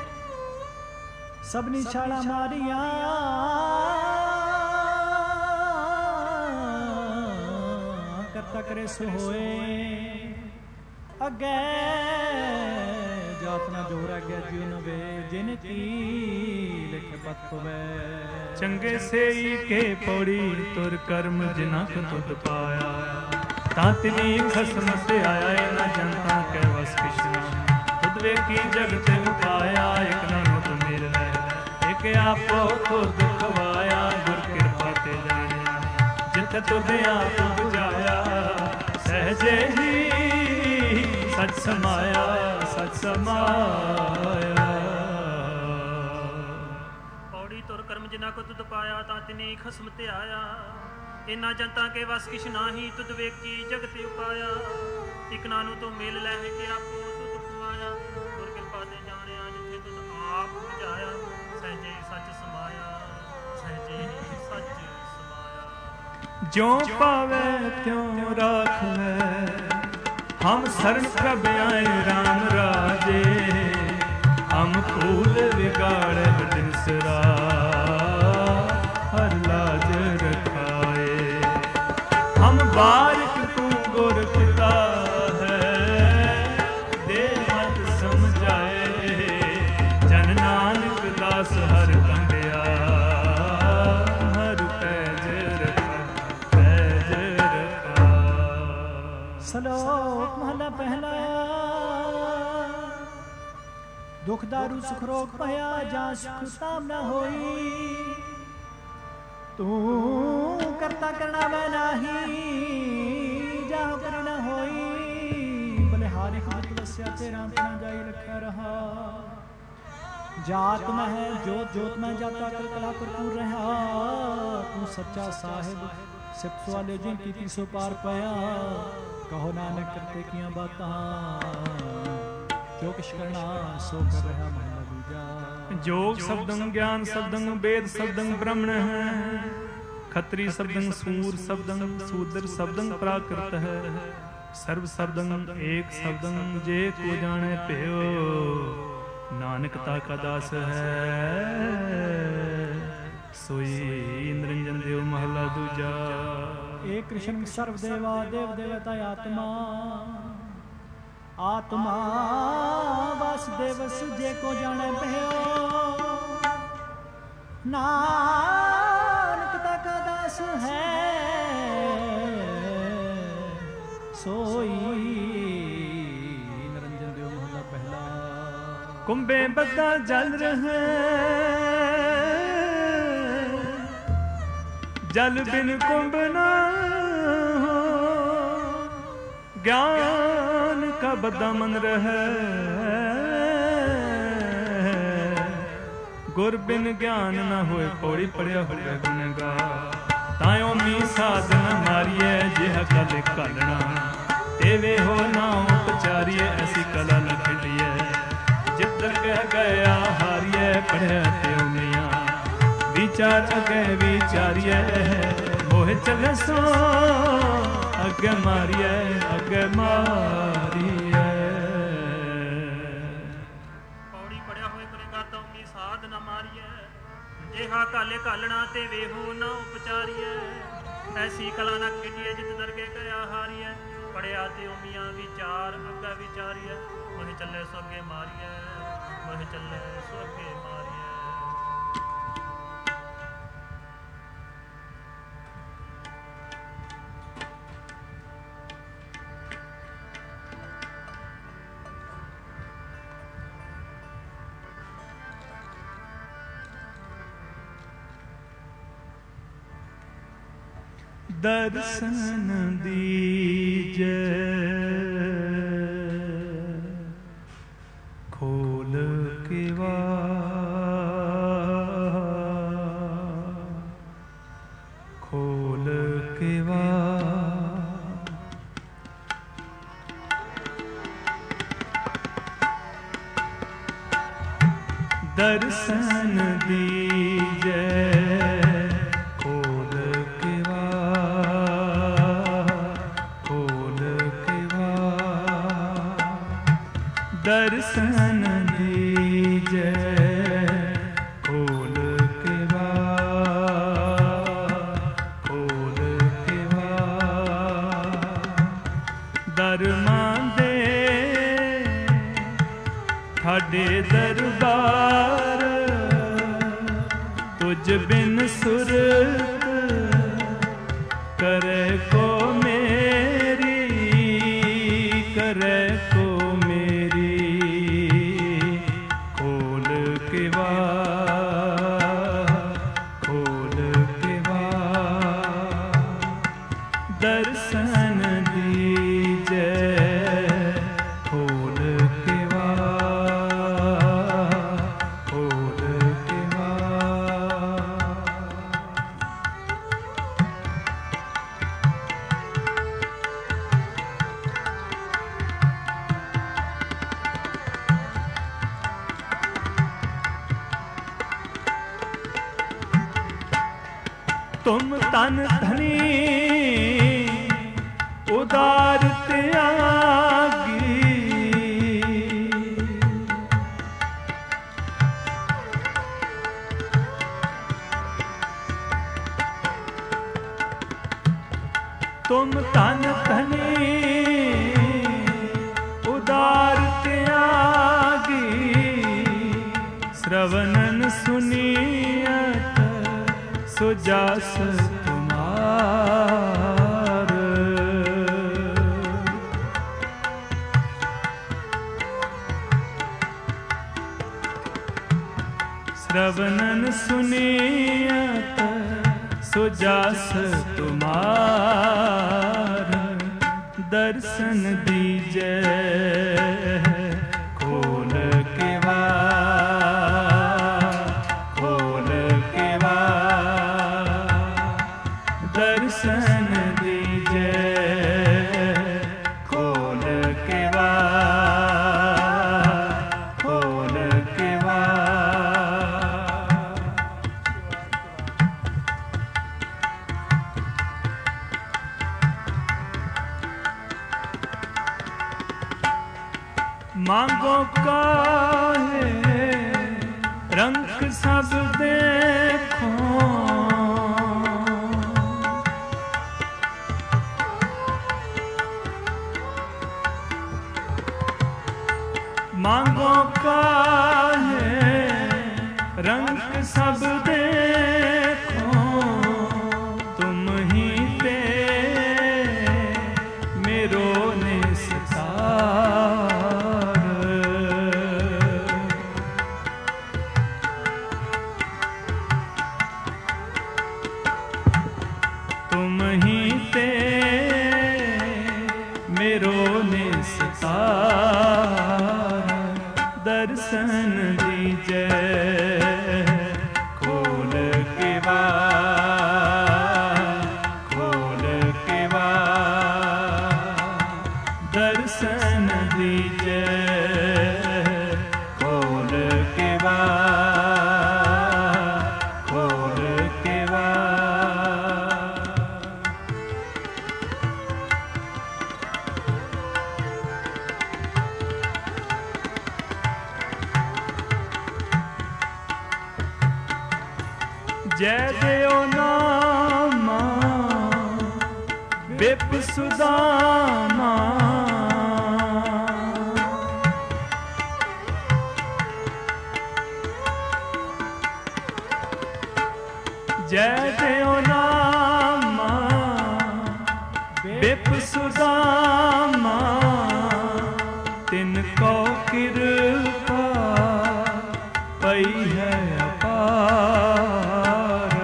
ਸਭਨੀ ਛਾਲਾ ਮਾਰੀਆਂ ਕਰਤਾ ਕਰੇ ਸੋ ਹੋਏ। ਅੱਗੇ ਜਾਤ ਨਾ ਜੋ ਰਹਿ ਗਿਆ ਜਿਉ ਨ ਵੇ ਜਿਨ ਕੀ ਲਿਖ ਪਤ ਪਵੈ ਚੰਗੇ ਸੇਈ ਕੇ ਪੌੜੀ ਤੁਰ ਕਰਮ ਜਿਨਾ ਕੋ ਤੁਧ ਪਾਇਆ ਤਾਂ ਤਿਨੀ ਖਸਮ ਤੇ ਆਇਆ ਨਾ ਜਨਤਾ ਕੈ ਵਸ ਕਿਸ਼ਨਾ ਤੁਧ ਵੇਖੀ ਜਗਤ ਉਪਾਇਆ ਇਕ ਨਾਮ ਤੁ ਮਿਲ ਲੈ ਇਕ ਆਪੋ ਤੁਧ ਖਵਾਇਆ ਗੁਰ ਕਿਰਪਾ ਤੇ ਜਾਣਿਆ ਜਿਤ ਤੁਧ ਆਪ ਬੁਝਾਇਆ ਸਹਜੇ ਹੀ ਸਚ ਸਮਾਇਆ ਸਚ ਸਮਾਇਆ ਪੌੜੀ ਤੁਰ ਕਰਮ ਜਿਨਾ ਕੋ ਤੁਧ ਪਾਇਆ ਤਾਂ ਤਿਨੀ ਖਸਮ ਤੇ ਆਇਆ ਇਨਾ ਜਨਤਾ ਕੇ ਵਸ ਕਿਛ ਨਾਹੀ ਤੁਧ ਵੇਖੀ ਜਗਤ ਉਪਾਇਆ ਇਕ ਨਾਨੂ ਤੋਂ ਮੇਲ ਲੈ ਕੇ ਆਪੋ ਤੁਧ ਖਵਾਇਆ ਗੁਰ ਕਿਰਪਾ ਤੇ ਜਾਣਿਆ ਜਿੱਥੇ ਤੁਧ ਆਪ ਬੁਝਾਇਆ ਸਹਜੇ ਸੱਚ ਸਮਾਇਆ ਸਹਜੇ ਸੱਚ ਸਮਾਇਆ ਜੋ ਪਾਵੇ ਤਿਉ ਰਾਖ ਲੈ ਹਮ ਸਰਨ ਪ੍ਰਭ ਆਏ ਰਾਮ ਰਾਜੇ ਹਮ ਫੂਲ ਵਿਗਾੜ ਦਿਨ ਸਰਾ ਹਰ ਲਾਜ ਰਖਾਏ ਹਮ ਬਾਰਿਕ ਤੂੰ ਗੁਰ ਪਿਤਾ ਹੈ ਦੇ ਮਤ ਸਮਝਾਏ ਜਨ ਨਾਨਕ ਦਾਸ ਹਰ ਬੰਦਿਆ ਹਰ ਪੈਜ ਰਖਾ ਪੈਜ ਰਖਾ ਸਲੋਕ ਮਹਲਾ ਪਹਿਲਾ ਦੁਖ ਦਾਰੂ ਸੁਖ ਰੋਗ ਭਇਆ ਜਾਂ ਸੁਖ ਤਾਮ ਨਾ ਹੋਈ ਤੂੰ ਕਰਤਾ ਕਰਨਾ ਮੈਂ ਨਾਹੀ ਜਾ ਕਰ ਨਾ ਹੋਈ ਬਲਿਹਾਰੀ ਖਾਤ ਵਸਿਆ ਤੇਰਾ ਨਾ ਜਾਈ ਰੱਖਿਆ ਰਹਾ ਜਾਤ ਮਹਿ ਜੋਤ ਜੋਤ ਮੈਂ ਜਾਤਾ ਕਲ ਕਲਾ ਭਰਪੂਰ ਰਹਾ ਤੂੰ ਸੱਚਾ ਸਾਹਿਬ ਸਿਫਤ ਵਾਲੇ ਜਿਨ ਕੀਤੀ ਸੋ ਪਾਰ ਪਾਇਆ ਕਹੋ ਨਾਨਕ ਕਰਤੇ ਕੀਆਂ ਬਾਤਾਂ ਜੋ ਕਿਛ ਕਰਨਾ ਸੋ ਕਰ ਰਿਹਾ ਮਹਿਲਾ ਦੂਜਾ ਜੋਗ ਸ਼ਬਦੰ ਗਿਆਨ ਸ਼ਬਦੰ ਵੇਦ ਸ਼ਬਦੰ ਬ੍ਰਹਮਣ ਹੈ ਖੱਤਰੀ ਸ਼ਬਦੰ ਸੂਰ ਸ਼ਬਦੰ ਸੂਦਰ ਸ਼ਬਦੰ ਪ੍ਰਾਕ੍ਰਿਤ ਹੈ ਸਰਬ ਸ਼ਬਦੰ ਏਕ ਸ਼ਬਦੰ ਜੇ ਕੋ ਜਾਣੈ ਭਇਓ ਨਾਨਕ ਤਾ ਕਾ ਦਾਸ ਹੈ ਸੋਈ ਨਿਰੰਜਨ ਦੇਵ ਮਹਲਾ ਦੂਜਾ ਏਕ ਕ੍ਰਿਸ਼ਨ ਸਰਵ ਦੇਵਾ ਦੇਵ ਦੇਵਤਾ ਆਤਮਾ ਆਤਮਾ ਵਾਸੁਦੇਵ ਸੁਜੇ ਕੋ ਜਾਣੈ ਭਇਓ ਨਾਨਕ ਤਾ ਕਾ ਦਾਸ ਹੈ ਸੋਈ ਨਿਰੰਜਨ ਦੇਵ ਮਹਲਾ ਪਹਿਲਾ ਕੁੰਭੇ ਬੱਦਾ ਜਲ ਰਹੇ ਜਲ ਬਿਨ ਕੁੰਭ ਨਾ ਹੋ ਗਿਆਨ ਕਾ ਬੱਦਾ ਮਨ ਰਹੈ ਗੁਰ ਬਿਨ ਗਿਆਨ ਨਾ ਹੋਏ ਪੌੜੀ ਪੜਿਆ ਹੋਵੇ ਗੁਨਗਾ ਤਾਇਓ ਮੀ ਸਾਧਨ ਮਾਰੀਐ ਜਿਹ ਕਲ ਘਾਲਣਾ ਤੇਵੇ ਹੋ ਨਾ ਉਪਚਾਰੀਐ ਐਸੀ ਕਲਾ ਨ ਖੇਡੀਐ ਜਿੱਧਰ ਕਹਿ ਗਿਆ ਹਾਰੀਐ ਪੜਿਆ ਤਿਉ ਮੀਆਂ ਵਿਚਾਰ ਅਗੇ ਵਿਚਾਰੀਐ ਮੋਹ ਚੱਲੇ ਸੋ ਅੱਗੇ ਮਾਰੀਐ ਅੱਗੇ ਮਾਰੀਐ ਪੌੜੀ ਪੜਿਆ ਹੋਏ ਕਰੇਗਾ ਤਾਂ ਉਮੀ ਸਾਧ ਨਾ ਮਾਰੀਐ ਜਿਹਾ ਕਾਲੇ ਘਾਲਣਾ ਤੇ ਵੇਹੋ ਨਾ ਉਪਚਾਰੀਐ ਐਸੀ ਕਲਾ ਨਾ ਖੇਡੀਐ ਜਿਤ ਦਰਗੇ ਕਰਿਆ ਹਾਰੀਐ ਪੜਿਆ ਤੇ ਉਮੀਆਂ ਵਿਚਾਰ ਅੱਗੇ ਵਿਚਾਰੀਐ ਮੋਹ ਚੱਲੇ ਸੋ ਅੱਗੇ ਮਾਰੀਐ ਮੋਹ ਚੱਲੇ ਸੋ ਅੱਗੇ ਮਾਰੀਐ ਦਰਸ਼ਨ ਦੀਜੈ ਖੋਲ ਕੇ ਵਾ ਖੋਲ ਕੇ ਵਾ ਦਰਸ਼ਨ ਦੀਜੈ ਦਰਸ਼ਨ ਦੀਜੈ ਖੋਲ ਕੇ ਵਾ ਖੋਲ ਕੇ ਵਾ ਦਰਮਾਂ ਦੇ ठाडे दरबार तुझ बिन सुरत करे को मेरी, करे को मेरी। खोल के वार, खोल के वार, दर्शन दीजे। खोल के वार, खोल के वार। तुम तन धनी उदार त्यागी, तुम तन धनी उदार त्यागी। श्रवणन सुनियत सुजास तुम्हार। श्रवणन सुनियत सुजास तुम्हार। दर्शन दीजे खोल के वार, खोल के वार। दर्शन दीजे खोल के वार, खोल के वार। मांगो काहे रंग सब देखो, मांगो काहे रंग सब देखो। तुम ही ते मेरो निस्तार। तुम ही ते मेरो निस्तार। दर्शन दीजे खोल के वार, खोल के वार। दर्शन दीजे खोल के वार, खोल के वार। जय देव नामा बिप सुदामा। जय देव नामा बिप सुदामा। तिनको कृपा पई है अपार।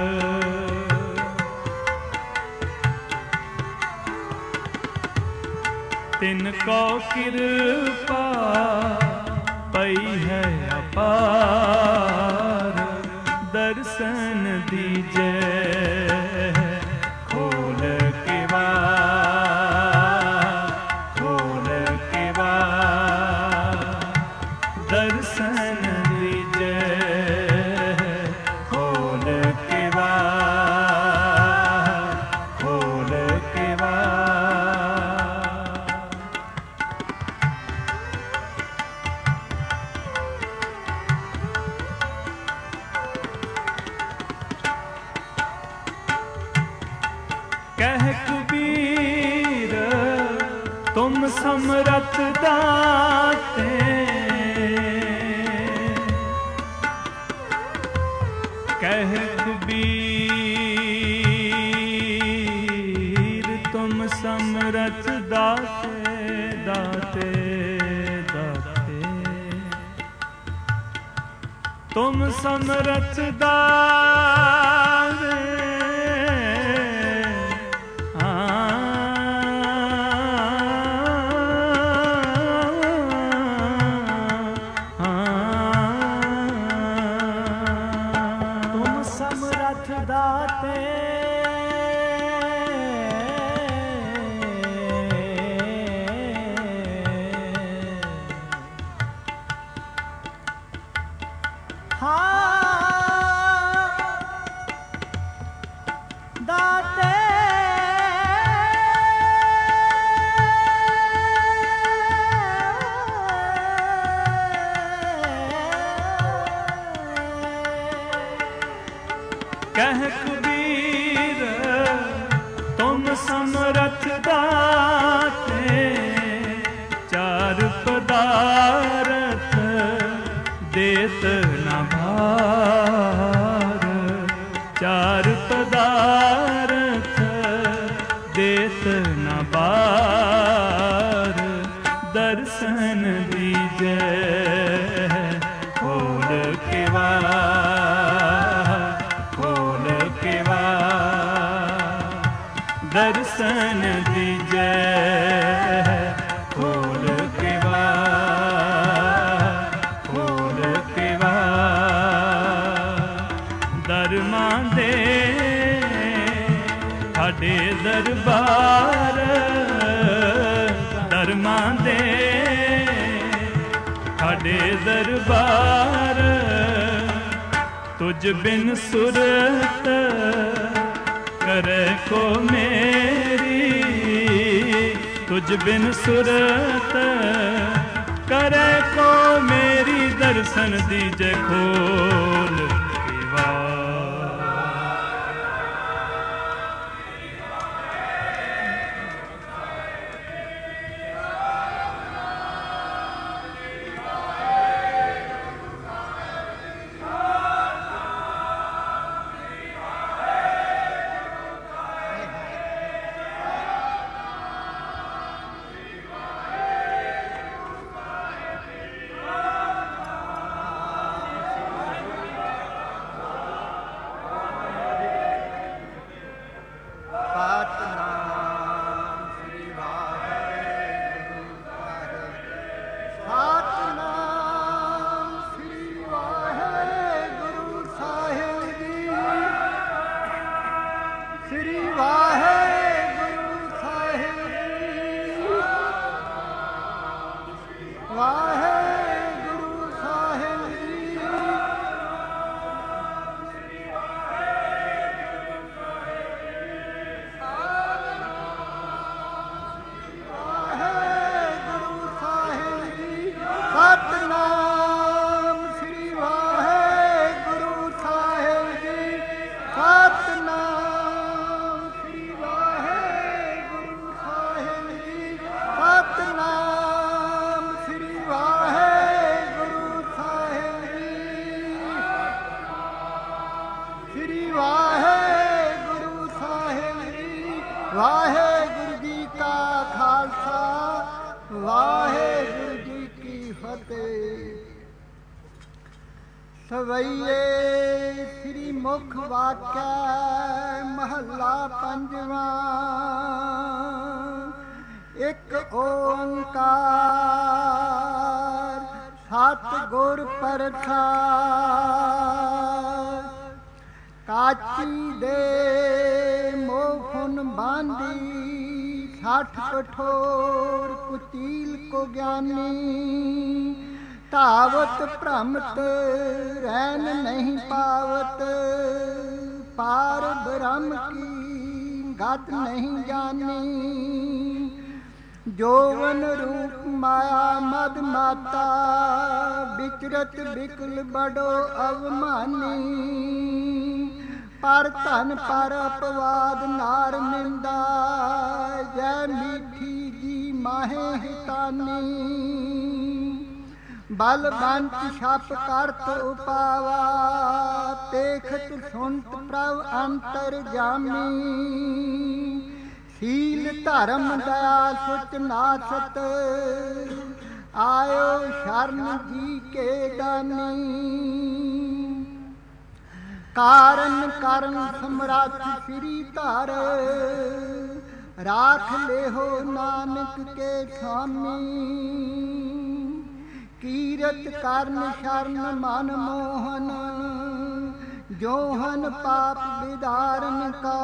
तिनको कृपा पई है अपार। दर्शन दीजे खोल के वार, खोल के वार। दर्शन दीजे खोल के वार, खोल के वार। कह कबीर तुम समरथ दाते। ਕਹਿ ਕਬੀਰ ਤੁਮ ਸਮਰਥ ਦਾਤੇ ਦਾਤੇ ਦਾਤੇ ਤੁਮ ਸਮਰਥ ਦਾਤੇ ਕਹਿ ਕਬੀਰ ਤੁਮ ਸਮਰਥ ਦਾਤੇ ਚਾਰ ਪਦਾਰਥ ਦੇਤ ਨਾ ਭਾਰ ਚਾਰ ਪਦਾਰਥ ਦੇਤ ਨਾ ਭਾਰ ਦਰਸ਼ਨ ਦੀਜੈ ਖੋਲ ਕੇ ਵਾਰ ਦਰਸ਼ਨ ਦੀਜੈ ਖੋਲ ਕੇ ਵਾਰ ਖੋਲ ਕੇ ਵਾਰ ਦਰਮਾਂ ਦੇ ਸਾਡੇ ਦਰਬਾਰ ਦਰਮਾਂ ਦੇ ਸਾਡੇ ਦਰਬਾਰ ਤੁਝ ਬਿਨ ਸੁਰਤ ਕਰੇ ਕੋ ਮੇਰੀ ਤੁਝ ਬਿਨ ਸੁਰਤ ਕਰੇ ਕੋ ਮੇਰੀ ਦਰਸ਼ਨ ਦੀਜੈ ਖੋਲ ਕੇ ਵਾਰ ਵਾਹਿਗੁਰੂ ਜੀ ਕਾ ਖਾਲਸਾ ਵਾਹਿਗੁਰੂ ਜੀ ਕੀ ਫਤਿਹ। ਸਵਈਏ ਸ੍ਰੀ ਮੁਖ ਵਾਕਿਆ ਮਹੱਲਾ ਪੰਜਵਾਂ। ਇੱਕ ਓੰਕਾਰ ਸਤਿਗੁਰ ਪ੍ਰਸਾਦਿ। ਕਾਚੀ ਦੇ ਮੋਹਨ ਬਾਂਦੀ ਸਾਠ ਕਠੋਰ ਕੁਚੀਲ ਕੋ ਗਿਆਨੀ। ਧਾਵਤ ਭ੍ਰਮਤ ਰਹਿਨ ਨਹੀਂ ਪਾਵਤ। ਪਾਰ ਬ੍ਰਹਮ ਕੀ ਗਤ ਨਹੀਂ ਜਾਨੀ। ਜੋਵਨ ਰੂਪ ਮਾਇਆ ਮਦ ਮਾਤਾ। ਵਿਚਰਤ ਬਿਕਲ ਬੜੋ ਅਵਮਾਨੀ। ਪਰ ਧਨ ਪਰ ਅਪਵਾਦ ਨਾਰ ਨਿੰਦਾ। ਜੈ ਮੀਠੀ ਜੀ ਮਾਹੇ ਹਿਤਾਨੀ। ਬਲ ਬੰਚ ਛਪ ਕਰਤ ਉਪਾਵਾ, ਦੇਖਤ ਸੁਣਤ ਪ੍ਰਭ ਅੰਤਰ ਜਾਮੀ। ਸੀਲ ਧਰਮ ਦਇਆ ਸੁਚ ਨਾਸਤ, ਆਇਓ ਸ਼ਰਨ ਜੀ ਕੇ ਦਾਨੀ। ਕਾਰਨ ਕਰਨ ਸਮਰੱਥ ਸ੍ਰੀ ਧਰ, ਰਾਖ ਲਿਹੋ ਨਾਨਕ ਕੇ ਸੁਆਮੀ। ਕੀਰਤ ਕਰਨ ਸ਼ਰਨ ਮਨ ਮੋਹਨ, ਜੋਹਨ ਪਾਪ ਵਿਦਾਰਨ ਕਾ।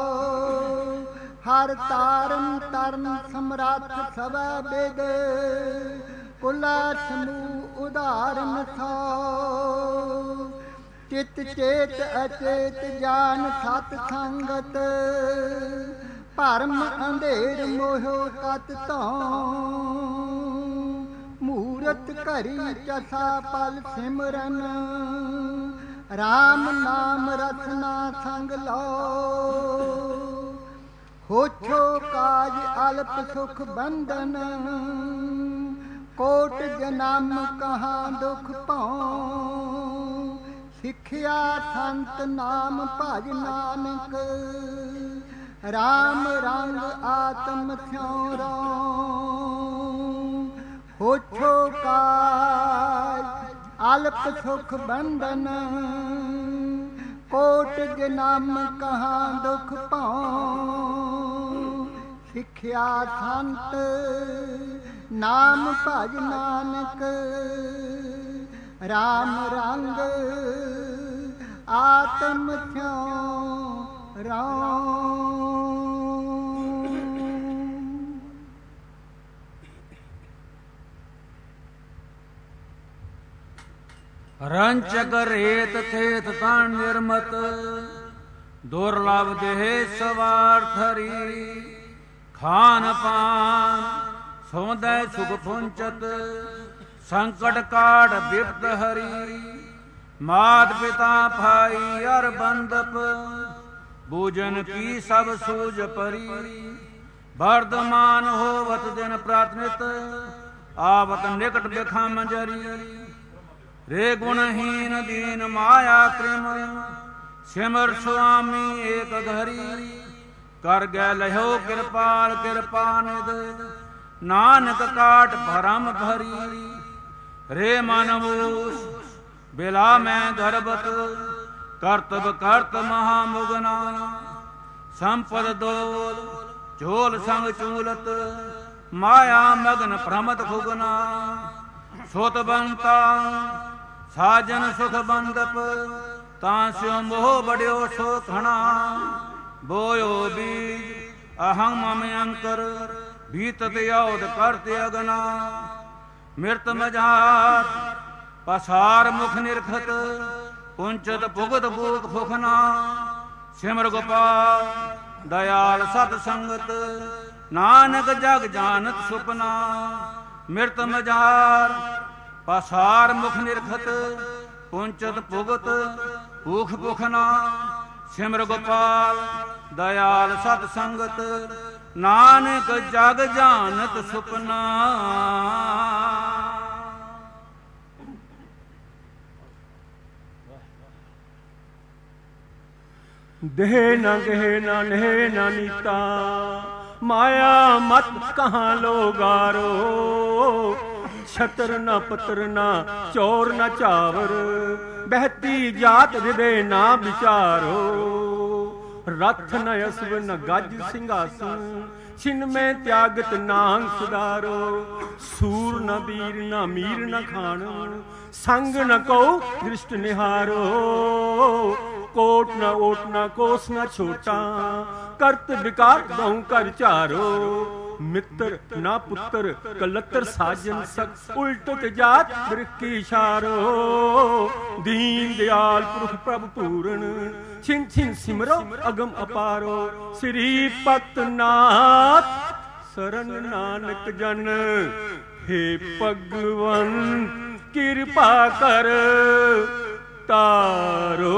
ਹਰ ਤਾਰਨ ਤਰਨ ਸਮਰੱਥ ਸਵੈ ਬਿਦ, ਕੁਲਾ ਸਮੂਹ ਉਦਾਰਨ ਥਾ। ਚਿਤ ਚੇਤ ਅਚੇਤ ਜਾਨ ਸਤ ਸੰਗਤ, ਭਰਮ ਅੰਧੇਰ ਮੋਹ ਕਤ ਧੌ। ਮੂਰਤ ਘਰੀ ਚਸਾ ਪਲ ਸਿਮਰਨ, ਰਾਮ ਨਾਮ ਰਸਨਾ ਸੰਗ ਲਓ। ਹੋਛੋ ਕਾਜ ਅਲਪ ਸੁਖ ਬੰਧਨ, ਕੋਟ ਜਨਮ ਕਹਾਂ ਦੁਖ ਭਉ। ਸਿੱਖਿਆ ਸੰਤ ਨਾਮ ਭਜ ਨਾਨਕ, ਰਾਮ ਰੰਗ ਆਤਮ ਸਿਉ ਰਉ। ਹੋਛੋ ਕਾਜ ਅਲਪ ਸੁਖ ਬੰਧਨ, ਕੋਟ ਜਨਮ ਕਹਾਂ ਦੁਖ ਭਉ। ਸਿੱਖਿਆ ਸੰਤ ਨਾਮ ਭਜ ਨਾਨਕ, ਰਾਮ ਰੰਗ ਆਤਮ ਸਿਉ ਰਉ। ਰੰਚਕ ਰੇਤ ਥੇਤ ਤਨ ਨਿਰਮਤ, ਦੁਰਲਭ ਦੇਹ ਸਵਾਰਥਰੀ। ਖਾਨ ਪਾਨ ਸੋਂਦੈ ਸੁਖ ਪੁੰਚਤ, ਸੰਕਟ ਕਾਟ ਬਿਪਤ ਹਰੀ। ਮਾਤ ਪਿਤਾ ਭਾਈ ਅਰ ਬੰਦਪ, ਬੂਜਨ ਕੀ ਸਭ ਸੂਝ ਪਰੀ। ਵਰਦਮਾਨ ਹੋਵਤ ਦਿਨ ਪ੍ਰਾਤਨਿਤ, ਆਵਤ ਨਿਕਟ ਬਿਖਮ ਜਰੀ। ਰੇ ਗੁਣਹੀਨ ਦੀਨ ਮਾਇਆ ਕ੍ਰਿਮ, ਸਿਮਰ ਸੁਆਮੀ ਏਕ ਘਰੀ। ਕਰ ਗੈ ਲਹੋ ਕਿਰਪਾਲ ਕਿਰਪਾ ਨਿਧ, ਨਾਨਕ ਕਾਟ ਭਰਮ ਭਰੀ। ਰੇ ਮਨਮੂਸ ਬਿਲਾ ਮੈਂ ਗਰਬਤ, ਕਰਤਬ ਕਰਤ ਮਹਾ ਮੁਗਨਾ। ਸੰਪਦ ਦੋਲ ਝੋਲ ਸੰਗ ਚੂਲਤ, ਮਾਇਆ ਮਗਨ ਭ੍ਰਮਤ ਖੁਗਨਾ। ਸੁਤ ਬੰਤਾ ਸਾਜਨ ਸੁਖ ਬੰਦਪ, ਤਾਂ ਸਿਉ ਮੋਹ ਬੜਿਓ ਸੋ ਖਣਾ। ਬੋਇਓ ਬੀਜ ਅਹੰ ਮਮ ਅੰਕਰ, ਬੀਤਤ ਯੋਧ ਕਰਤ ਅਗਨਾ। ਮਿਰਤ ਮਜਾਤ ਪਸਾਰ ਮੁਖ ਨਿਰਖਤ, ਪੁੰਚਤ ਭੁਗਤ ਭੂਖ ਫੁਖਨਾ। ਸਿਮਰ ਗੋਪਾਲ ਦਇਆਲ ਸਤ ਸੰਗਤ, ਨਾਨਕ ਜਗ ਜਾਨਤ ਸੁਪਨਾ। ਮਿਰਤ ਮਜਾਰ ਪਸਾਰ ਮੁਖ ਨਿਰਖਤ, ਪੁੰਚਤ ਭੁਗਤ ਭੂਖ ਭੁਖਨਾ। ਸਿਮਰ ਗੋਪਾਲ ਦਇਆਲ ਸਤ ਸੰਗਤ, ਨਾਨਕ ਜਗ ਜਾਨਤ ਸੁਪਨਾ। ਦੇਹ ਨ ਗਹਿ ਨ ਨਹਿ ਨ ਨੀਤਾ, ਮਾਇਆ ਮਤ ਕਹਾਂ ਲੋਗਾਰੋ। ਛਤਰ ਨ ਪਤਰ ਨ ਚੋਰ ਨ ਚਾਵਰ, ਬਹਿਤੀ ਜਾਤ ਹਿਰਦੇ ਨਾ ਵਿਚਾਰੋ। ਰਥ ਨ ਅਸਵ ਨ ਗੱਜ ਸਿੰਘਾਸਨ, ਛਿਨ ਮੈਂ ਤਿਆਗਤ ਨਾਮ ਸੁਧਾਰੋ। ਸੂਰ ਨ ਬੀਰ ਨ ਮੀਰ ਨ ਖਾਣ, ਸੰਗ ਨ ਕਉ ਦ੍ਰਿਸ਼ਟ ਨਿਹਾਰੋ। ਕੋਟ ਨ ਓਟ ਨ ਕੋਸ ਨ ਛੋਟਾ, ਕਰਤ ਵਿਕਾਰ ਦਉ ਕਰ ਝਾਰੋ। ਮਿੱਤਰ ਨਾ ਪੁੱਤਰ ਕਲੱਤਰ ਸਾਜਨ ਸਕ, ਉਲਟਤ ਜਾਤ ਬਿਰਕੀ ਇਸ਼ਾਰੋ। ਦੀਨ ਦਿਆਲ ਪੁਰਖ ਪ੍ਰਭ ਪੂਰਨ, ਛਿਨ ਛਿਨ ਸਿਮਰੋ ਅਗਮ ਅਪਾਰੋ। ਸ੍ਰੀ ਭਗਤ ਨਾਥ ਸਰਨ ਨਾਨਕ ਜਨ, ਹੇ ਭਗਵਨ ਕਿਰਪਾ ਕਰ ਤਾਰੋ।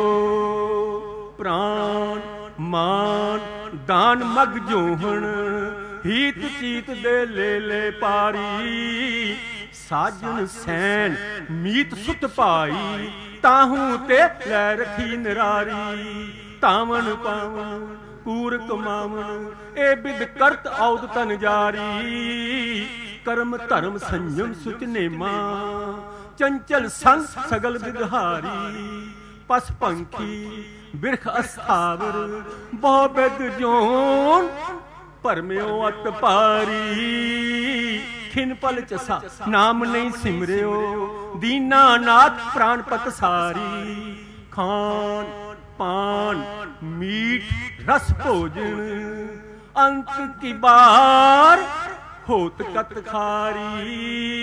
ਪ੍ਰਾਨ ਮਾਨ ਦਾਨ ਮਗ ਜੋਹਣ, ਹੀਤ ਚੀਤ ਦੇ ਲੈ ਲੈ ਪਾਰੀ। ਸਾਜਨ ਸੈਨ ਮੀਤ ਸੁਤ ਭਾਈ ਤਾਹੂ ਤੇ ਲੈ ਰਖੀ ਨਿਰਾਰੀ ਤਾਵਨ ਪਾਵਨ ਪੂਰ ਕਮਾਵਨ ਇਹ ਬਿਦ ਕਰਤ ਔਦ ਤਨ ਜਾਰੀ ਕਰਮ ਧਰਮ ਸੰਜਮ ਸੁਚ ਨੇਮਾ ਚੰਚਲ ਸੰਗ ਸਗਲ ਵਿਦਹਾਰੀ ਪਸ ਪੰਖੀ ਬਿਰਖ ਅਸਥਾਵਰ ਬਹੁ ਬਿਦ ਜੋਨ ਭਰਮਿਓ ਅਤ ਭਾਰੀ ਖਿਨ ਪਲ ਚਸਾ ਨਾਮ ਨਹੀਂ ਸਿਮਰਿਓ ਦੀਨਾ ਨਾਥ ਪ੍ਰਾਨ ਪਤ ਸਾਰੀ ਖਾਨ ਪਾਨ ਮੀਠ ਰਸ ਭੋਜਨ ਅੰਤ ਕੀ ਬਾਰ ਹੋਤ ਕਤ ਖਾਰੀ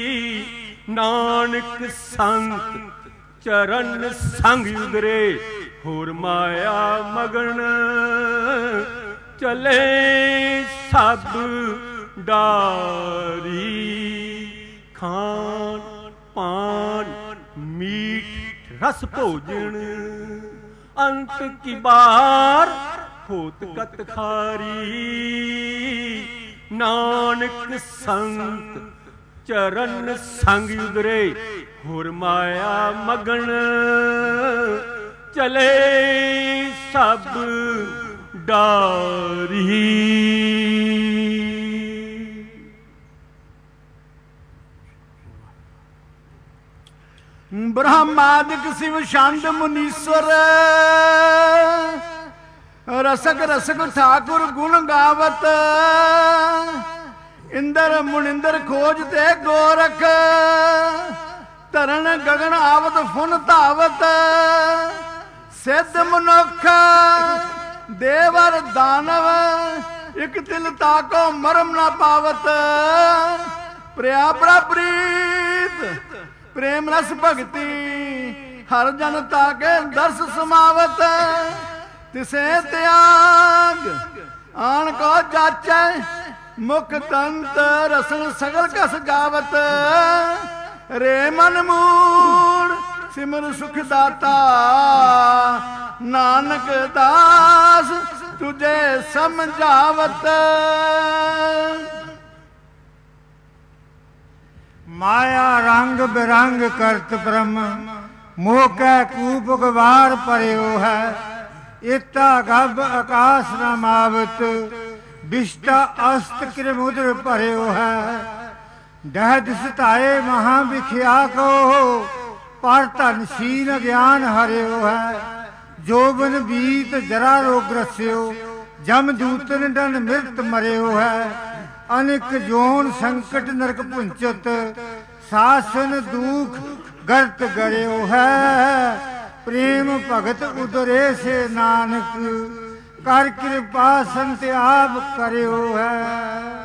ਨਾਨਕ ਸੰਤ ਚਰਨ ਸੰਗ ਉਦਰੇ ਹੋਰ ਮਾਇਆ ਮਗਨ ਚਲੇ ਸਭ ਡਾਰੀ ਖਾਨ ਪਾਨ ਮੀਠ ਰਸ ਭੋਜਨ ਅੰਤ ਕੀ ਬਾਰ ਹੋਤ ਕਤ ਖਾਰੀ ਨਾਨਕ ਸੰਤ ਚਰਨ ਸੰਗ ਉਦਰੇ ਹੋਰ ਮਾਇਆ ਮਗਨ ਚਲੇ ਸਭ ਡਾਰੀ। ਬ੍ਰਹਮਾਦਿਕ ਸ਼ਿਵ ਛੰਦ ਮੁਨੀਸਵਰ ਰਸਕ ਰਸਕ ਠਾਕੁਰ ਗੁਣ ਗਾਵਤ ਇੰਦਰ ਮੁਨਿੰਦਰ ਖੋਜ ਤੇ ਗੋਰਖ ਧਰਨ ਗਗਨ ਆਵਤ ਫੁਨ ਧਾਵਤ ਸਿੱਧ ਮਨੁੱਖ ਦੇਵਰ ਦਾਨਵ ਇਕ ਤਿਲ ਤਾਕੋ ਮਰਮ ਨਾ ਪਾਵਤ ਪ੍ਰਿਆ ਬੜਾ ਪ੍ਰੀਤ ਪ੍ਰੇਮ ਰਸ ਭਗਤੀ ਹਰ ਜਨ ਤਾਕੇ ਦਰਸ ਸਮਾਵਤ ਤਿਸੇ ਤਿਆਗ ਆਣ ਕੋ ਜਾਚੈ ਮੁਖ ਤੰਤ ਰਸਨ ਸਗਲ ਕਸ ਗਾਵਤ ਰੇ ਮਨ ਮੂੜ ਸਿਮਰ ਸੁਖ ਦਾਤਾ ਨਾਨਕ ਦਾਸ ਤੁਝੇ ਸਮਝਾਵਤ ਮਾਇਆ ਰੰਗ ਬਿਰੰਗ ਕਰਤ ਬ੍ਰਹਮ ਮੋਹ ਕੈ ਕੂਪ ਗਵਾਰ ਪਰਿਓ ਹੈ ਇਤਾ ਗਭ ਆਕਾਸ਼ ਨਾ ਮਾਵਤ ਵਿਸ਼ਟਾ ਅਸਤ ਕਿਰਮੁਦਰ ਭਰਿਓ ਹੈ ਦਹ ਦਿਸਤਾਏ ਮਹਾ ਵਿਖਿਆ ਕੋ ਪਰ ਧਨ ਸੀਨ ਗਿਆਨ ਹਰਿਓ ਹੈ ਜੋਬਨ ਬੀਤ ਜਰਾ ਰੋਗ ਰਸਿਓ ਜਮ ਦੂਤਨ ਡਨ ਮਿਰਤ ਮਰਿਓ ਹੈ ਅਨੇਕ ਜੋਨ ਸੰਕਟ ਨਰਕ ਪੁੰਚਤ ਸਾਸਨ ਦੁਖ ਗਰਤ ਗਰਿਓ ਹੈ ਪ੍ਰੇਮ ਭਗਤ ਉਦਰੇ ਸੇ ਨਾਨਕ ਕਰ ਕਿਰਪਾ ਸੰਤ ਆਪ ਕਰਿਓ ਹੈ।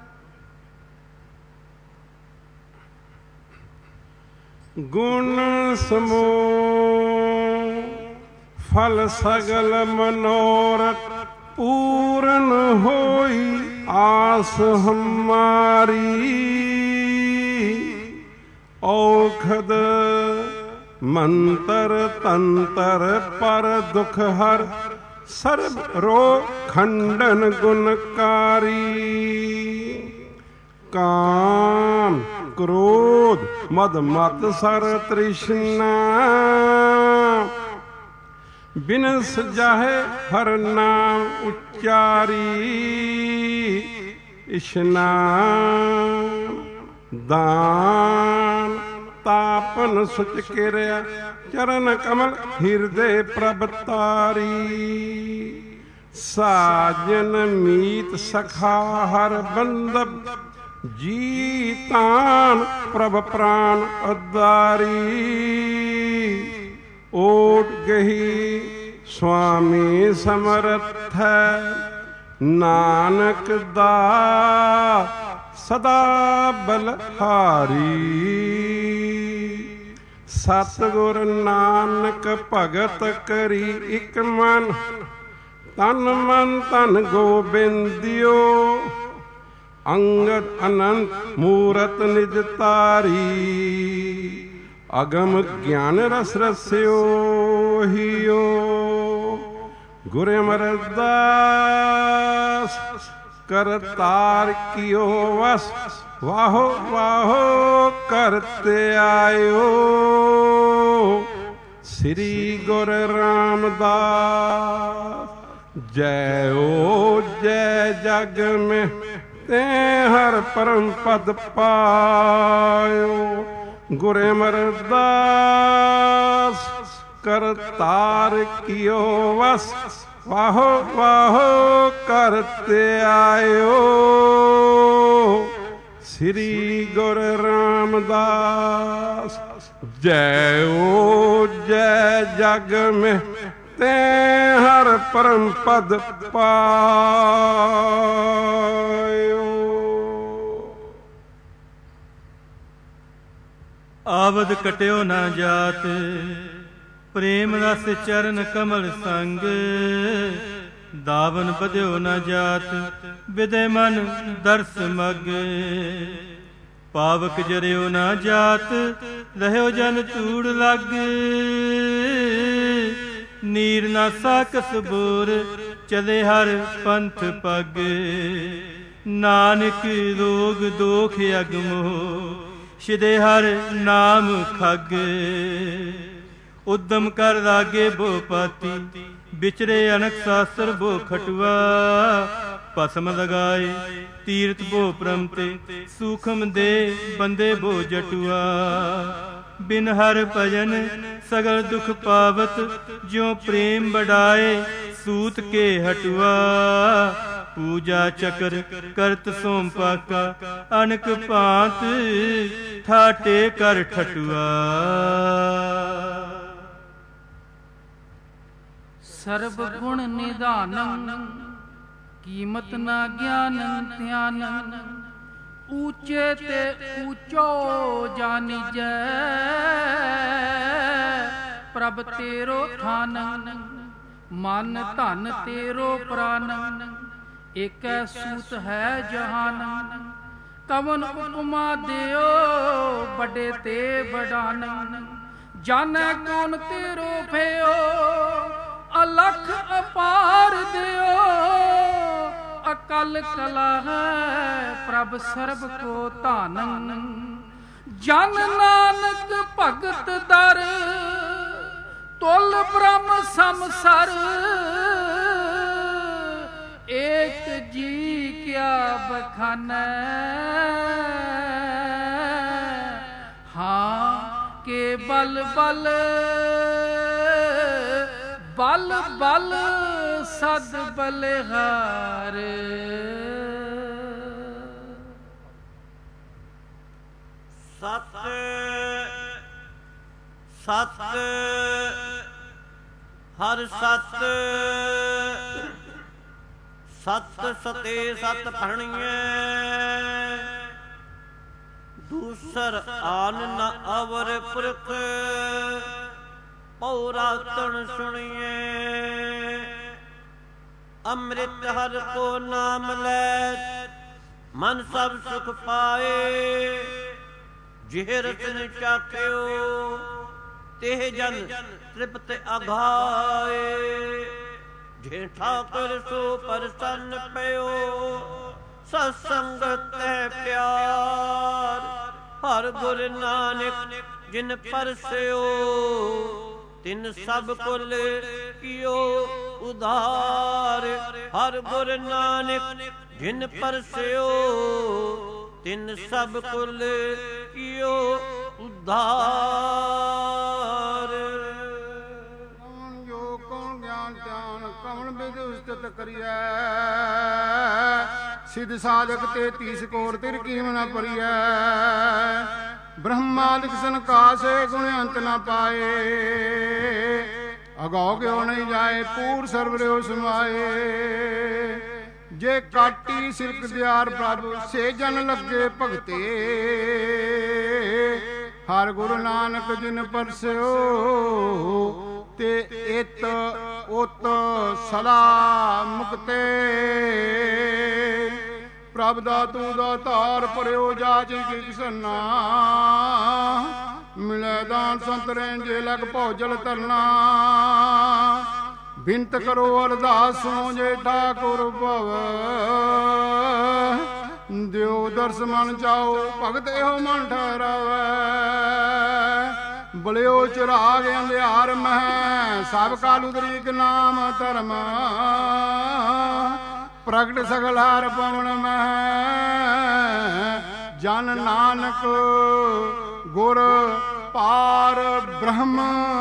ਗੁਣ ਸਮੂਹ ਫਲ ਸਗਲ ਮਨੋਰਥ ਪੂਰਨ ਹੋਈ ਆਸ ਹਮਾਰੀ ਔਖਦ ਮੰਤਰ ਤੰਤਰ ਪਰ ਦੁਖ ਹਰ ਸਰਬ ਰੋਗ ਖੰਡਨ ਗੁਣਕਾਰੀ ਕਾਮ ਕ੍ਰੋਧ ਮਦ ਮਤ ਸਰ ਤ੍ਰਿਸ਼ਨਾ ਬਿਨ ਸਜਾਹੇ ਹਰ ਨਾਮ ਉਚਾਰੀ ਇਸ਼ਨਾਨ ਦਾਨ ਤਾਪਨ ਸੁਚ ਕਿਰਿਆ ਚਰਨ ਕਮਲ ਹਿਰਦੇ ਪ੍ਰਭ ਤਾਰੀ ਸਾਜਨ ਮੀਤ ਸਖਾ ਹਰ ਬੰਦਬ ਜੀ ਤਾਨ ਪ੍ਰਭ ਪ੍ਰਾਨ ਉਦਾਰੀ ਓਟ ਗਹੀ ਸੁਆਮੀ ਸਮਰਥ ਹੈ ਨਾਨਕ ਦਾ ਸਦਾ ਬਲਹਾਰੀ ਸਤਿਗੁਰ ਨਾਨਕ ਭਗਤ ਕਰੀ ਇਕ ਮਨ ਤਨ ਮਨ ਧਨ ਗੋਬਿੰਦਿਓ ਅੰਗਦ ਅਨੰਤ ਮੂਰਤ ਨਿਜ ਤਾਰੀ ਅਗਮ ਗਿਆਨ ਰਸ ਰਸਿਓ ਹੀਓ ਗੁਰ ਅਮਰਦਾਸ ਕਰਤਾਰ ਕੀਓ ਵਸ ਵਾਹੋ ਵਾਹੋ ਕਰਤੇ ਆਇਓ ਸ੍ਰੀ ਗੁਰ ਰਾਮਦਾਸ। ਜੈ ਓ ਜੈ ਜਗ ਮੈਂ ਤੇ ਹਰ ਪਰਮ ਪਦ ਪਾਇਓ ਗੁਰ ਅਮਰਦਾਸ ਕਰਤਾਰ ਕੀਓ ਵਸ ਵਾਹੋ ਵਾਹੋ ਕਰਤੇ ਆਇਓ ਸ੍ਰੀ ਗੁਰ ਰਾਮਦਾਸ। ਜੈ ਓ ਜੈ ਜਗ ਮੈਂ ਤੇ ਹਰ ਪਰਮ ਪਦ ਪਾਇਓ। ਆਵਦ ਕਟਿਓ ਨਾ ਜਾਤ ਪ੍ਰੇਮ ਰਸ ਚਰਨ ਕਮਲ ਸੰਗ। ਦਾਵਨ ਬਧਿਓ ਨਾ ਜਾਤ ਵਿਦੇ ਮਨ ਦਰਸ ਮਗ। ਪਾਵਕ ਜਰਿਓ ਨਾ ਜਾਤ ਰਹਿਓ ਜਨ ਧੂੜ ਲੱਗ। ਨੀਰ ਨਾ ਸਾਕਸ ਬੋਰ ਚਲੇ ਹਰ ਪੰਥ ਪਗ। ਨਾਨਕ ਰੋਗ ਦੋਖ ਅਗਮੋ ਸ਼ਿਦੇ ਹਰ ਨਾਮ ਖਗ। ਉਦਮ ਕਰ ਰਾਗੇ ਬੋ ਪਾਤੀ ਵਿਚਰੇ ਅਨਕ ਸਾਸਰ ਬੋ ਖਟੁਆ। ਭਸਮ ਲਗਾਏ ਤੀਰਥ ਬੋ ਪ੍ਰਮਤੇ ਸੂਖਮ ਦੇ ਬੰਦੇ ਬੋ ਜਟੁਆ। ਬਿਨ ਹਰ ਭਜਨ ਸਗਲ ਦੁਖ ਪਾਵਤ ਜਿਉ ਪ੍ਰੇਮ ਬੜਾਏ ਸੂਤ ਕੇ ਹਟੁਆ। ਪੂਜਾ ਚਕਰ ਕਰਤ ਸੋਮ ਪਾਕਾ ਅਨਕ ਭਾਂਤ ਠਾਟੇ ਕਰ ਠਟੁਆ। ਸਰਬ ਗੁਣ ਨਿਧਾਨੰ ਕੀਮਤ ਨਾ ਗਿਆਨੰ ਧਿਆਨੰ। ਊਚੇ ਤੇ ਊਚੋ ਜਾਣੀਜੈ ਪ੍ਰਭ ਤੇਰੋ ਥਾਨੰ। ਮਨ ਧਨ ਤੇਰੋ ਪ੍ਰਾਨੰ ਏਕੈ ਸੂਤ ਹੈ ਜਹਾਨੰ। ਕਵਨ ਉਪਮਾ ਦਿਓ ਵੱਡੇ ਤੇ ਵਡਾਨੰ। ਜਾਣੈ ਕੌਣ ਤੇਰੋ ਭਇਓ ਅਲਖ ਅਪਾਰ ਦਿਓ। ਅਕਲ ਕਲਾ ਹੈ ਪ੍ਰਭ ਸਰਬ ਕੋ ਧਾਨੰ। ਜਨ ਨਾਨਕ ਭਗਤ ਦਰ ਤੁਲ ਬ੍ਰਹਮ ਸਮਸਰ। ਏਕ ਜੀ ਕਿਆ ਬਖਾਨੈ ਹਾਂ ਕੇ ਬਲ ਬਲ ਬਲ ਬਲ ਸਦ ਬਲਿਹਾਰ। ਸਤ ਸਤ ਹਰ ਸਤ ਸਤ ਸਤੇ ਸਤ ਭਣੀਐ। ਦੂਸਰ ਆਨ ਨ ਅਵਰ ਪੁਰਖ ਪਉਰਾਤਣ ਸੁਣੀਏ। ਅੰਮ੍ਰਿਤ ਹਰ ਕੋ ਨਾਮ ਲੈ ਮਨ ਸਭ ਸੁਖ ਪਾਏ। ਜਿਹ ਰਤਨ ਚਾਖਿਓ ਤਿਹ ਜਨ ਤ੍ਰਿਪਤ ਅਘਾਏ। ਜੇ ਠਾਕੁਰ ਸੋ ਪ੍ਰਸੰਨ ਪਇਓ ਸਤਸੰਗਤ ਹੈ ਪਿਆਰ। ਹਰ ਗੁਰ ਨਾਨਕ ਜਿਨ ਪਰਸਿਓ ਤਿਨ ਸਭ ਕੁਲ ਕੀਓ ਉਧਾਰ। ਹਰ ਗੁਰ ਨਾਨਕ ਜਿਨ ਪਰਸਿਓ ਤਿਨ ਸਭ ਕੁਲ ਕੀਓ ਉਧਾਰ। ਕੌਣ ਜੋ ਕੌਣ ਗਿਆਨ ਧਿਆਨ ਕੌਣ ਬਿਦ ਉਸਤਤ ਕਰੀਐ। ਸਿਧ ਸਾਧਕ ਤੇ ਤੀਸ ਕੋਰ ਤਿਰ ਕੀਮ ਨ ਪਰੀਐ। ਬ੍ਰਹਮਾਦਿਕ ਸੰਕਾਸੇ ਗੁਣ ਅੰਤ ਨ ਪਾਏ। ਅਗਾਉ ਗਿਓ ਨਹੀਂ ਜਾਏ ਪੂਰ ਸਰਬ ਰਿਓ ਸਮਾਏ। ਜੇ ਕਾਟੀ ਸਿਰਕ ਦਿਆਰ ਪ੍ਰਭ ਸੇ ਜਨ ਲੱਗੇ ਭਗਤੇ। ਹਰ ਗੁਰੂ ਨਾਨਕ ਜਿਨ ਪਰਸਿਓ ਤੇ ਇਤ ਉਤ ਸਦਾ ਮੁਕਤੇ। ਪ੍ਰਭ ਦਾ ਤੂੰ ਦਾ ਧਾਰ ਭਰਿਓ ਜਾਚ ਕੀ ਕਿਸਨਾ। ਮਿਲੇ ਦਾਨ ਸੰਤ ਰਹਿ ਜੇ ਲਗ ਭਉ ਜਲ ਤਰਨਾ। ਬਿੰਤ ਕਰੋ ਅਰਦਾਸ ਸੁਣੋ ਜੇ ਠਾਕੁਰ ਭਵ ਦਿਓ ਦਰਸ ਮਨ ਚਾਓ ਭਗਤ ਇਹੋ ਮਨ ਠਹਿਰਾਵੈ ਬਲਿਓ ਚਿਰਾਗ ਅੰਧਿਆਰ ਮਹਿ ਸਭ ਕਾਲ ਉਦਰੀਕ ਨਾਮ ਧਰਮ ਪ੍ਰਗਟ ਸਗਲ ਹਰ ਪਵਨ ਮਹਿ ਜਨ ਨਾਨਕ ਗੁਰ ਪਾਰ ਬ੍ਰਹਮ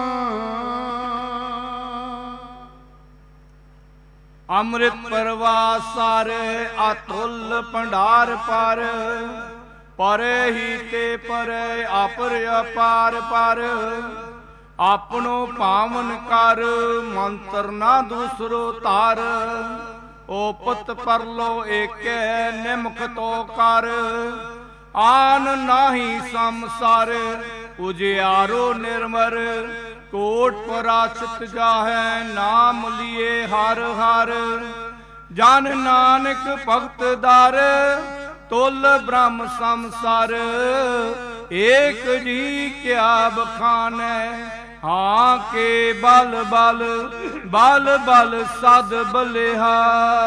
ਅੰਮ੍ਰਿਤ ਪਰਵਾਸਾਰ ਅਤੁਲ ਭੰਡਾਰ ਪਰ ਪਰੇ ਹੀ ਤੇ ਪਰੇ ਆਪਰ ਅਪਾਰ ਪਰ ਆਪਣੋ ਪਾਵਨ ਕਰ ਮੰਤਰ ਨਾ ਦੂਸਰੋ ਧਾਰ ਓਪਤ ਪਰਲੋ ਏਕੈ ਨਿਮਖ ਤੋ ਕਰ ਆਨ ਨਾਹੀ ਸੰਸਾਰ ਉਜਿਆਰੋ ਨਿਰਮਰ ਕੋਟ ਪਰਾਸ਼ਿਤ ਜਾਹੈ ਨਾਮ ਲਿਏ ਹਰ ਹਰ ਜਨ ਨਾਨਕ ਭਗਤ ਦਰ ਤੁਲ ਬ੍ਰਹਮ ਸੰਸਾਰ ਏਕ ਜੀ ਕਿਆ ਬਖਾਨੈ ਹਾਂ ਕੇ ਬਲ ਬਲ ਬਲ ਬਲ ਸਦ ਬਲਿਹਾ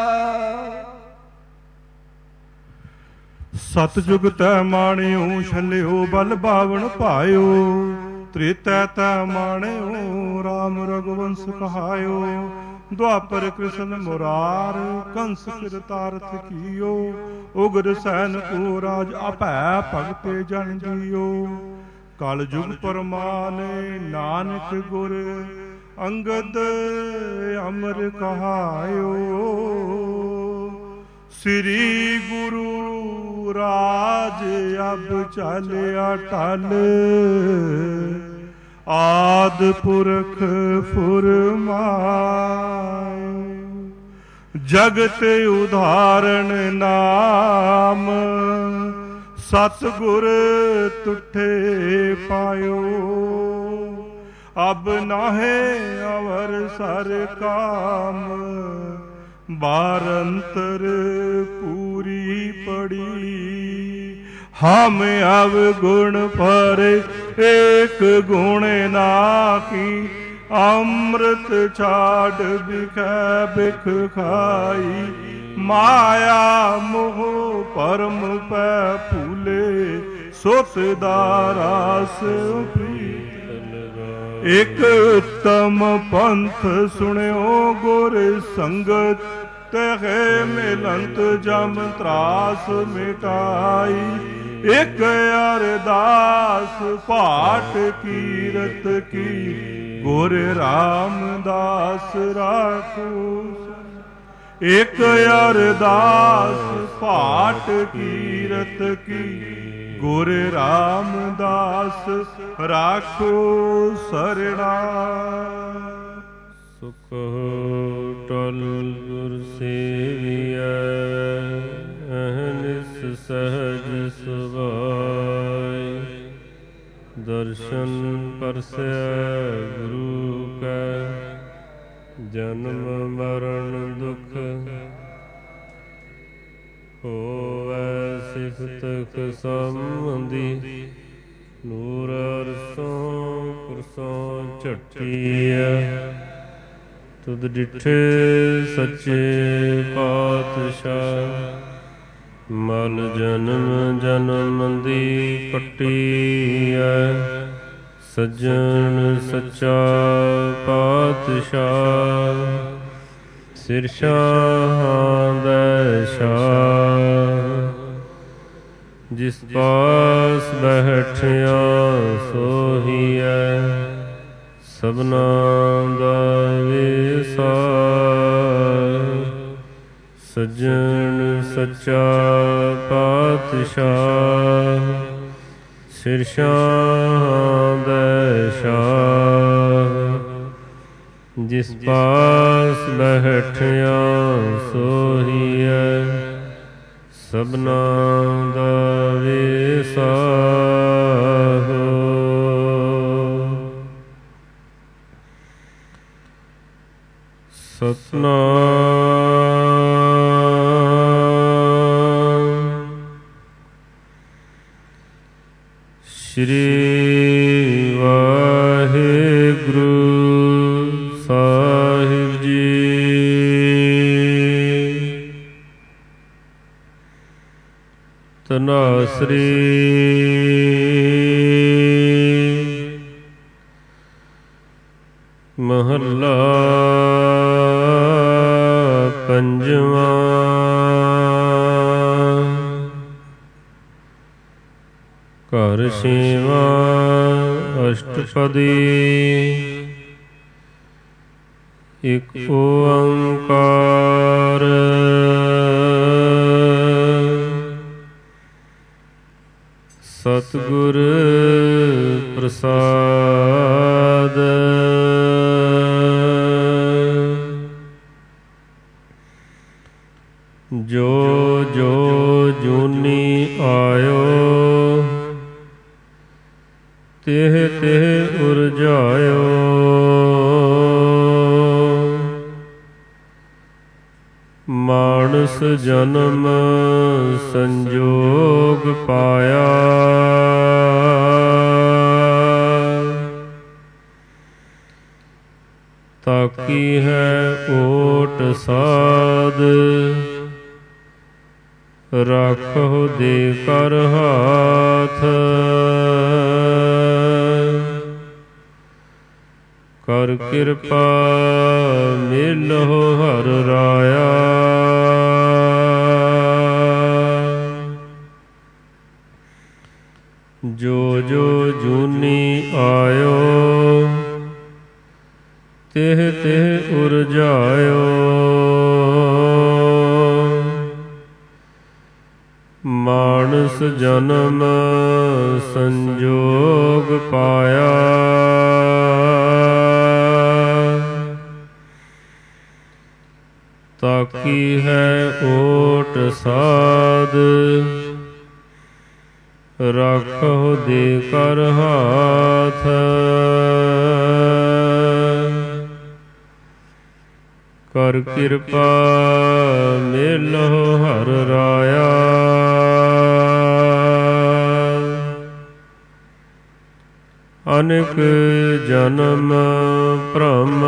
ਸਤਜੁਗ ਤੈ ਮਾਣਿਓ ਛਲਿਓ ਬਲ ਬਾਵਨ ਭਾਇਓ ਤ੍ਰੇਤੈ ਤੈ ਮਾਣਿਓ ਰਾਮ ਰਘੁਵੰਸ ਕਹਾਇਓ ਦੁਆਪਰ ਕ੍ਰਿਸ਼ਨ ਮੁਰਾਰ ਕੰਸ ਕਿਰਤਾਰਥ ਕੀਓ ਉਗਰ ਸੈਨ ਕੋ ਰਾਜ ਅਭੈ ਭਗਤੇ ਜਨ ਜੀਓ ਕਲ ਜੁਗ ਪਰਮਾਨੇ ਨਾਨਕ ਗੁਰ ਅੰਗਦ ਅਮਰ ਕਹਾਇਓ ਸ੍ਰੀ ਗੁਰੂ ਰਾਜ ਅਬ ਚਾਲਿਆ ਟਲ ਆਦ ਪੁਰਖ ਫੁਰਮਾਏ ਜਗਤ ਉਧਾਰਨ ਨਾਮ ਸਤਿਗੁਰ ਤੁਠੇ ਪਾਇਓ ਅਬ ਨਾਹੇ ਅਵਰ ਸਰ ਕਾਮ ਬਾਰੰਤਰ ਪੂਰੀ ਪੜੀ ਹਮ ਅਵ ਗੁਣ ਪਰ ਏਕ ਗੁਣ ਨਾਹੀ ਅੰਮ੍ਰਿਤ ਛਾੜ ਬਿਖੈ ਬਿਖ ਖਾਈ ਮਾਇਆ ਮੋਹ ਪਰਮ ਪੈ ਭੂਲੇ ਸੁਤ ਦਾ ਰਾਸ ਇਕ ਉਤਮ ਪੰਥ ਸੁਣਿਓ ਗੁਰ ਸੰਗਤ ਤਹਿ ਮਿਲੰਤ ਜਮ ਤਰਾਸ ਮਿਟਾਈ ਇਕ ਅਰਦਾਸ ਪਾਠ ਕੀਰਤ ਕੀ ਗੁਰ ਰਾਮਦਾਸ ਰਾਖੋ ਇਕ ਅਰਦਾਸ ਪਾਠ ਕੀਰਤ ਕੀ ਗੁਰ ਰਾਮਦਾਸ ਰਾਖੋ ਸਰਣਾ ਸੁਖ ਟਲ ਗੁਰ ਸੇਵੀਐ ਅਹਨਿਸ ਸਹਜ ਸੁਭਾਇ ਦਰਸ਼ਨ ਪਰਸੈ ਗੁਰੂ ਕੈ ਜਨਮ ਮਰਨ ਦੁਖ ਹੋਵੈ ਸਿਫਤ ਸੰਬੰਧੀ ਨੂਰ ਅਰਸੋਂ ਕੁਰਸੋਂ ਝਟੀਐ ਤੁਧ ਡਿਠੇ ਸੱਚੇ ਪਾਤਸ਼ਾਹ ਮਲ ਜਨਮ ਜਨਮ ਦੀ ਪਟੀਐ ਸੱਜਣ ਸੱਚਾ ਪਾਤਸ਼ਾਹ ਸਿਰ ਸ਼ਾਹ ਦੈ ਸ਼ਾਹ ਜਿਸ ਪਾਸ ਬੈਠਿਆ ਸੋਹੀਐ ਸਭਨਾ ਦਾ ਵਿਸਾਰ ਸੱਜਣ ਸੱਚਾ ਪਾਤਸ਼ਾਹ ਸਿਰ ਸ਼ਾਹ ਦੈ ਸ਼ਾਹ ਜਿਸ ਪਾਸ ਬੈਠਿਆ ਸੋਹੀਐ ਸਭਨਾ ਦਾ ਵਿਸਾਰ ਸਤਨਾਮ ਸ਼੍ਰੀ ਵਾਹਿਗੁਰੂ ਸਾਹਿਬ ਜੀ ਸ੍ਰੀ ਮਹੱਲਾ ਪੰਜਵਾਂ। ਘਰ ਛੇਵਾਂ ਅਸ਼ਟਪਦੀ। ਇਕ ਓੰਕਾਰ ਸਤਿਗੁਰ ਪ੍ਰਸਾਦ। ਜੋ ਜੋ ਜੂਨੀ ਆਇਓ ਤਿਹ ਤਿਹ ਉਰਜਾਇਓ। ਮਾਨਸ ਜਨਮ ਸੰਜੋਗ ਪਾਇਆ। ਤਾਕੀ ਹੈ ਓਟ ਸਾਧ ਰਾਖੋ ਦੇ ਕਰ ਹਾਥ। ਕਰ ਕਿਰਪਾ ਮਿਲੋ ਹਰ ਰਾਇਆ। ਜੋ ਜੋ ਜੂਨੀ ਆਇਓ ਤਿਹ ਤਿਹ ਉਰਜਾਇਓ। ਮਾਨਸ ਜਨਮ ਸੰਜੋਗ ਪਾਇਆ। ਤਾਕੀ ਹੈ ਓਟ ਸਾਧ ਰਾਖੋ ਦੇ ਕਰ ਹਾਥ। ਕਰ ਕਿਰਪਾ ਮਿਲੋ ਹਰ ਰਾਇਆ। ਅਨੇਕ ਜਨਮ ਭ੍ਰਮ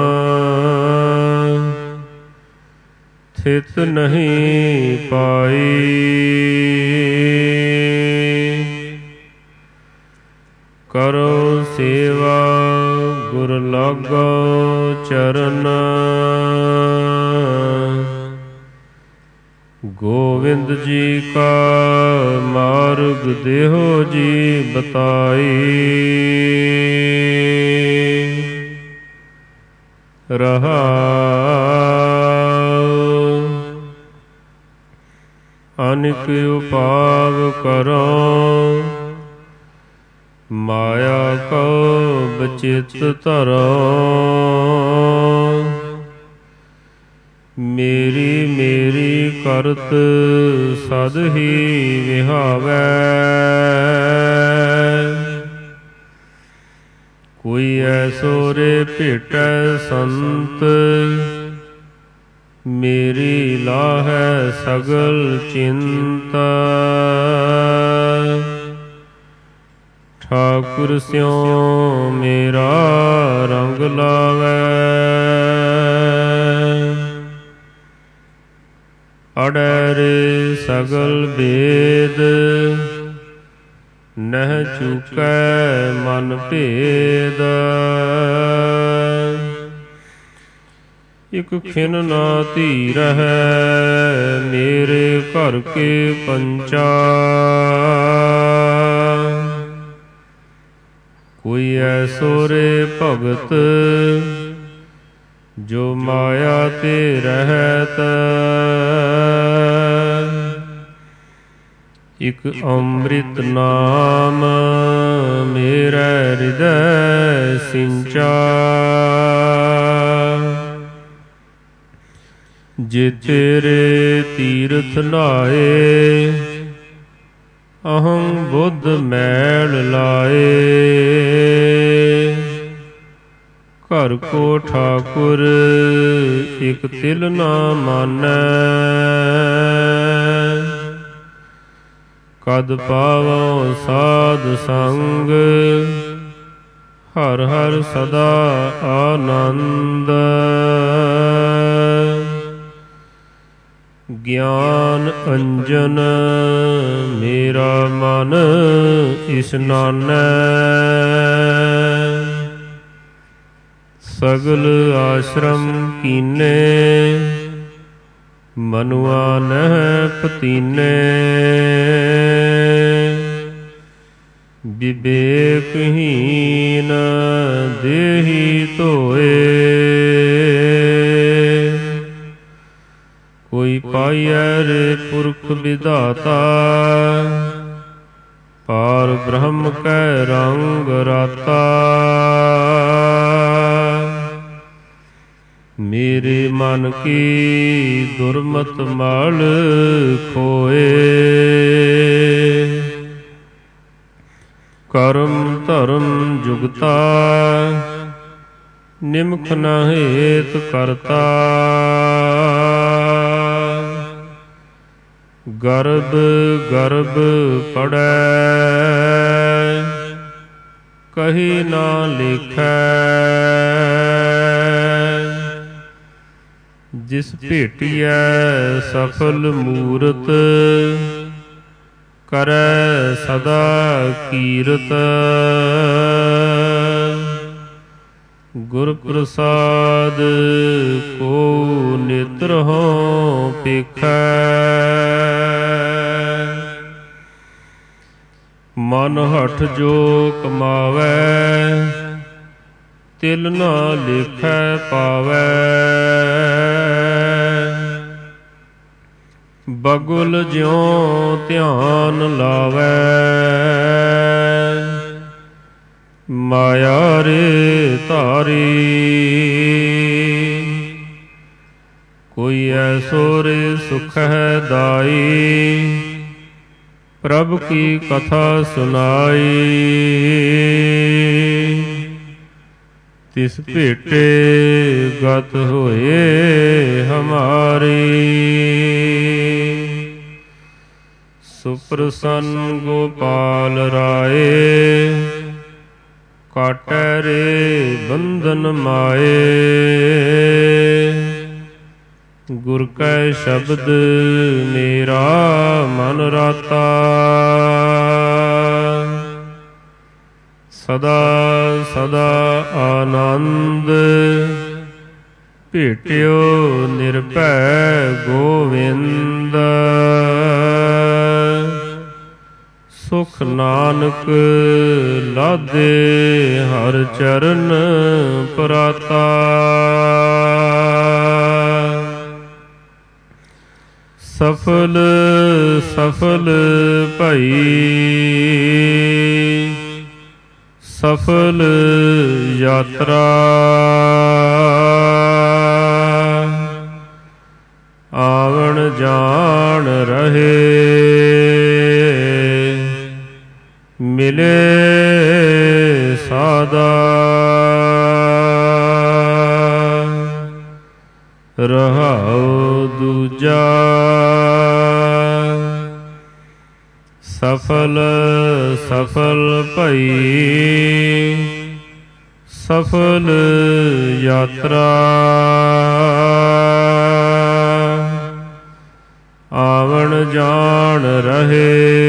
ਥਿਤ ਨਹੀਂ ਪਾਈ। ਕਰੋ ਸੇਵਾ ਗੁਰ ਲਾਗੋ ਚਰਨ। ਗੋਵਿੰਦ ਜੀ ਕਾ ਮਾਰਗ ਦੇਹੋ ਜੀ ਬਤਾਈ। ਰਹਾਉ ਅਨੇਕ ਉਪਾਵ ਕਰੋ ਮਾਇਆ ਕੋ ਬਚਿਤ ਧਰੋ। ਮੇਰੀ ਮੇਰੀ ਕਰਤ ਸਦ ਹੀ ਵਿਹਾਵੈ। ਕੋਈ ਐਸੋ ਰੇ ਭੇਟੈ ਸੰਤ ਮੇਰੀ ਲਾਹੈ ਸਗਲ ਚਿੰਤਾ। ਠਾਕੁਰ ਸਿਉ ਮੇਰਾ ਰੰਗ ਲਾਵੈ। ਅੜੈ ਰੇ ਸਗਲ ਭੇਦ ਨਹਿ ਚੂਕੈ ਮਨ ਭੇਦ। ਇਕ ਖਿਨ ਨਾ ਧੀ ਰਹੈ ਮੇਰੇ ਘਰ ਕੇ ਪੰਚਾ। ਕੋਈ ਐਸੋ ਰੇ ਭਗਤ ਜੋ ਮਾਇਆ ਤੇ ਰਹਿਤ। ਇਕ ਅੰਮ੍ਰਿਤ ਨਾਮ ਮੇਰੇ ਹਿਰਦੈ ਸਿੰਚਾ। ਜੇ ਤੇਰੇ ਤੀਰਥ ਨਾਏ ਅਹੰ ਬੁੱਧ ਮੈਲ ਲਾਏ। ਘਰ ਕੋ ਠਾਕੁਰ ਇਕ ਤਿਲ ਨਾ ਮਾਨੈ। ਕਦ ਪਾਵੋ ਸਾਧ ਸੰਗ ਹਰ ਹਰ ਸਦਾ ਆਨੰਦ। ਗਿਆਨ ਅੰਜਨ ਮੇਰਾ ਮਨ ਇਸਨਾਨੈ, ਸਗਲ ਆਸ਼ਰਮ ਕੀਨੇ ਮਨੁਆ ਨਹਿ ਪਤੀਨੇ, ਵਿਵੇਕਹੀਨ ਦੇਹੀ ਧੋਏ, ਕੋਈ ਪਾਈਐ ਰੇ ਪੁਰਖ ਵਿਧਾਤਾ, ਪਾਰ ਬ੍ਰਹਮ ਕੈ ਰੰਗ ਰਾਤਾ, ਮੇਰੇ ਮਨ ਕੀ ਦੁਰਮਤ ਮਲ ਖੋਏ, ਕਰਮ ਧਰਮ ਜੁਗਤਾ ਨਿਮਖ ਨ ਹੇਤ ਕਰਤਾ, ਗਰਭ ਗਰਭ ਪੜੈ ਕਹੀ ਨਾ ਲਿਖੈ, ਜਿਸ ਭੇਟੀਐ ਸਫਲ ਮੂਰਤ, ਕਰੈ ਸਦਾ ਕੀਰਤ, ਗੁਰ ਪ੍ਰਸਾਦ ਕੋ ਨੇਤਰ ਹੋਂ ਪੇਖੈ, ਮਨ ਹਠ ਜੋ ਕਮਾਵੈ, ਤਿਲ ਨਾ ਲਿਖੈ ਪਾਵੈ, ਬਗੁਲ ਜਿਉ ਧਿਆਨ ਲਾਵੈ, ਮਾਇਆ ਰੇ ਧਾਰੀ, ਕੋਈ ਐਸੋ ਰੇ ਸੁਖ ਹੈ ਦਾਈ, ਪ੍ਰਭ ਕੀ ਕਥਾ ਸੁਨਾਈ, ਤਿਸ ਭੇਟੇ ਗਤ ਹੋਏ ਹਮਾਰੀ, ਸੁਪ੍ਰਸੰਨ ਗੋਪਾਲ ਰਾਏ, ਕਾਟੈ ਰੇ ਬੰਧਨ ਮਾਏ, ਗੁਰ ਕੈ ਸ਼ਬਦ ਮੇਰਾ ਮਨ ਰਾਤਾ, ਸਦਾ ਸਦਾ ਆਨੰਦ ਭੇਟਿਓ ਨਿਰਭੈ ਗੋਵਿੰਦ, ਸੁਖ ਨਾਨਕ ਲਾਦੇ ਹਰ ਚਰਨ ਪਰਾਤਾ, ਸਫਲ ਸਫਲ ਭਈ ਸਫਲ ਯਾਤਰਾ, ਆਵਣ ਜਾਣ ਰਹੇ ਮਿਲੇ ਸਾਦਾ, ਰਹਾਉ ਦੂਜਾ ਸਫਲ ਸਫਲ ਭਈ ਸਫਲ ਯਾਤਰਾ, ਆਵਣ ਜਾਣ ਰਹੇ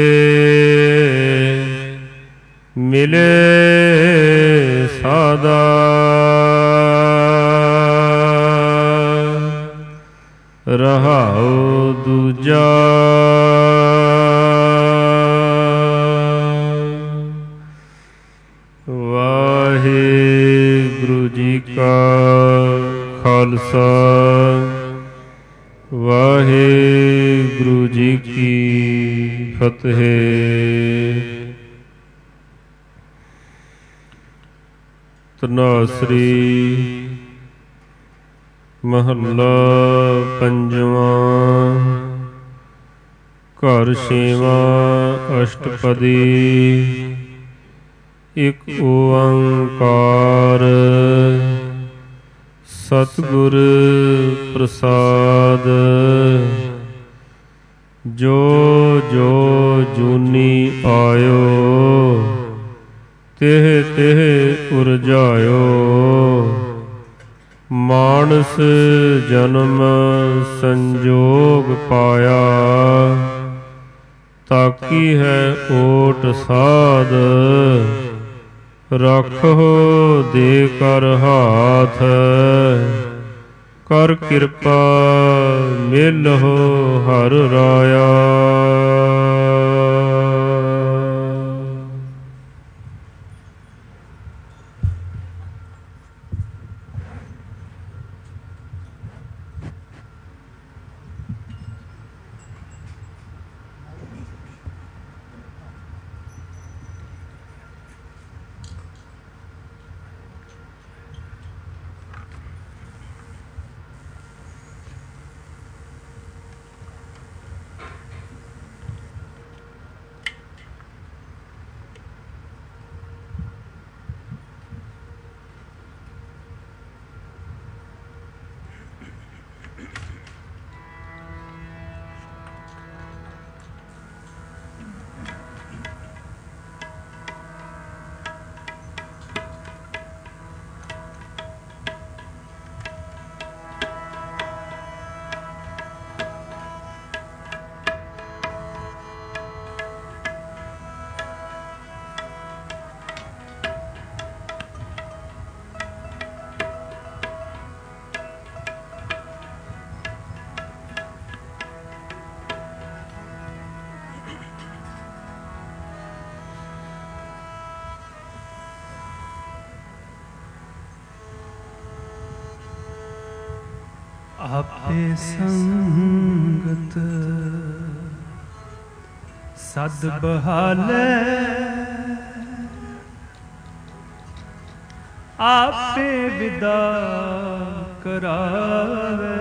ਮਿਲੇ ਸਾਦਾ, ਰਹਾਉ ਦੂਜਾ ਵਾਹਿਗੁਰੂ ਜੀ ਕਾ ਖਾਲਸਾ, ਵਾਹਿਗੁਰੂ ਜੀ ਕੀ ਫਤਿਹ। ਧਨਾਸਰੀ ਮਹੱਲਾ ਪੰਜਵਾਂ। ਘਰ ਛੇਵਾਂ ਅਸ਼ਟਪਦੀ। ਇਕ ਓੰਕਾਰ ਸਤਿਗੁਰ ਪ੍ਰਸਾਦ। ਜੋ ਜੋ ਜੂਨੀ ਆਇਓ ਤਿਹ ਤਿਹ ਉਰਜਾਇਓ। ਮਾਨਸ ਜਨਮ ਸੰਜੋਗ ਪਾਇਆ, ਤਾਕੀ ਹੈ ਓਟ ਸਾਧ, ਰੱਖੋ ਦੇ ਕਰ ਹਾਥ, ਕਰ ਕਿਰਪਾ ਮਿਲਹੁ ਹਰ ਰਾਇਆ। ਆਪੇ ਸੰਗਤ ਸਦ ਬਹਾਲੇ, ਆਪੇ ਵਿਦਾ ਕਰਾਵੇ,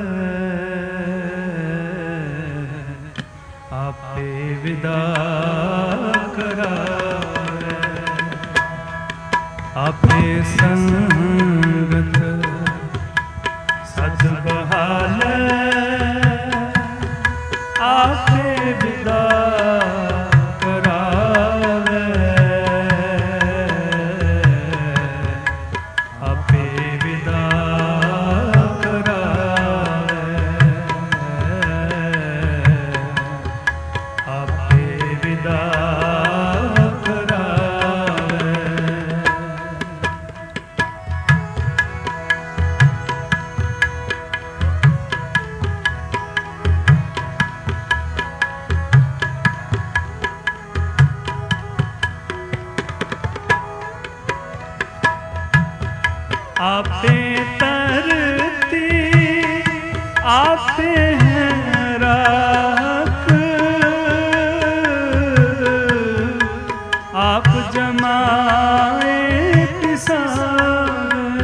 ਆਪੇ ਵਿਦਾ ਕਰਾਵੇ। ਆਪੇ ਸੰਗਤ ਸਦ ਬਹਾਲੇ, ਆਪੇ ਵਿਦਾ ਕਰਾਵੇ, ਆਪੇ ਵਿਦਾ ਕਰਾਵੇ, ਆਪੇ ਵਿਦਾ आपे तरती आपे हैं राख, आप जमाए पिसाए,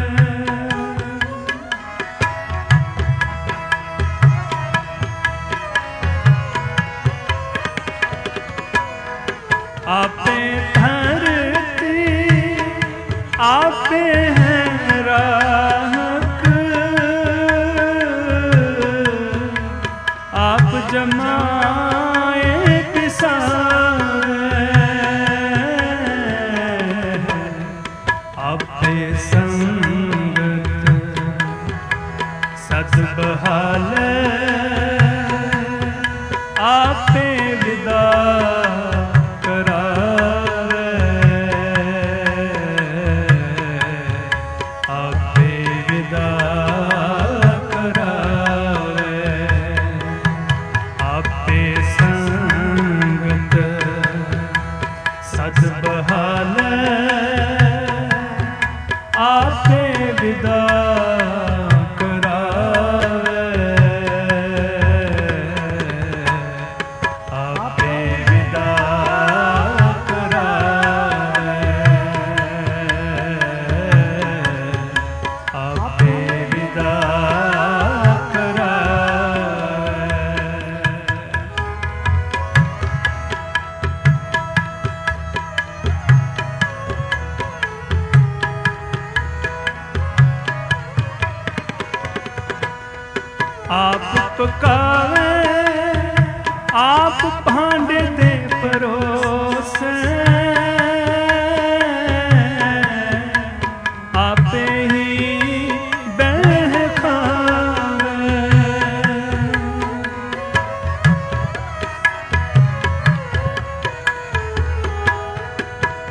आपे धरती आपे हैं राख, आप जमाए पिसाए, आपे संगत सद बहाले, आपे विदा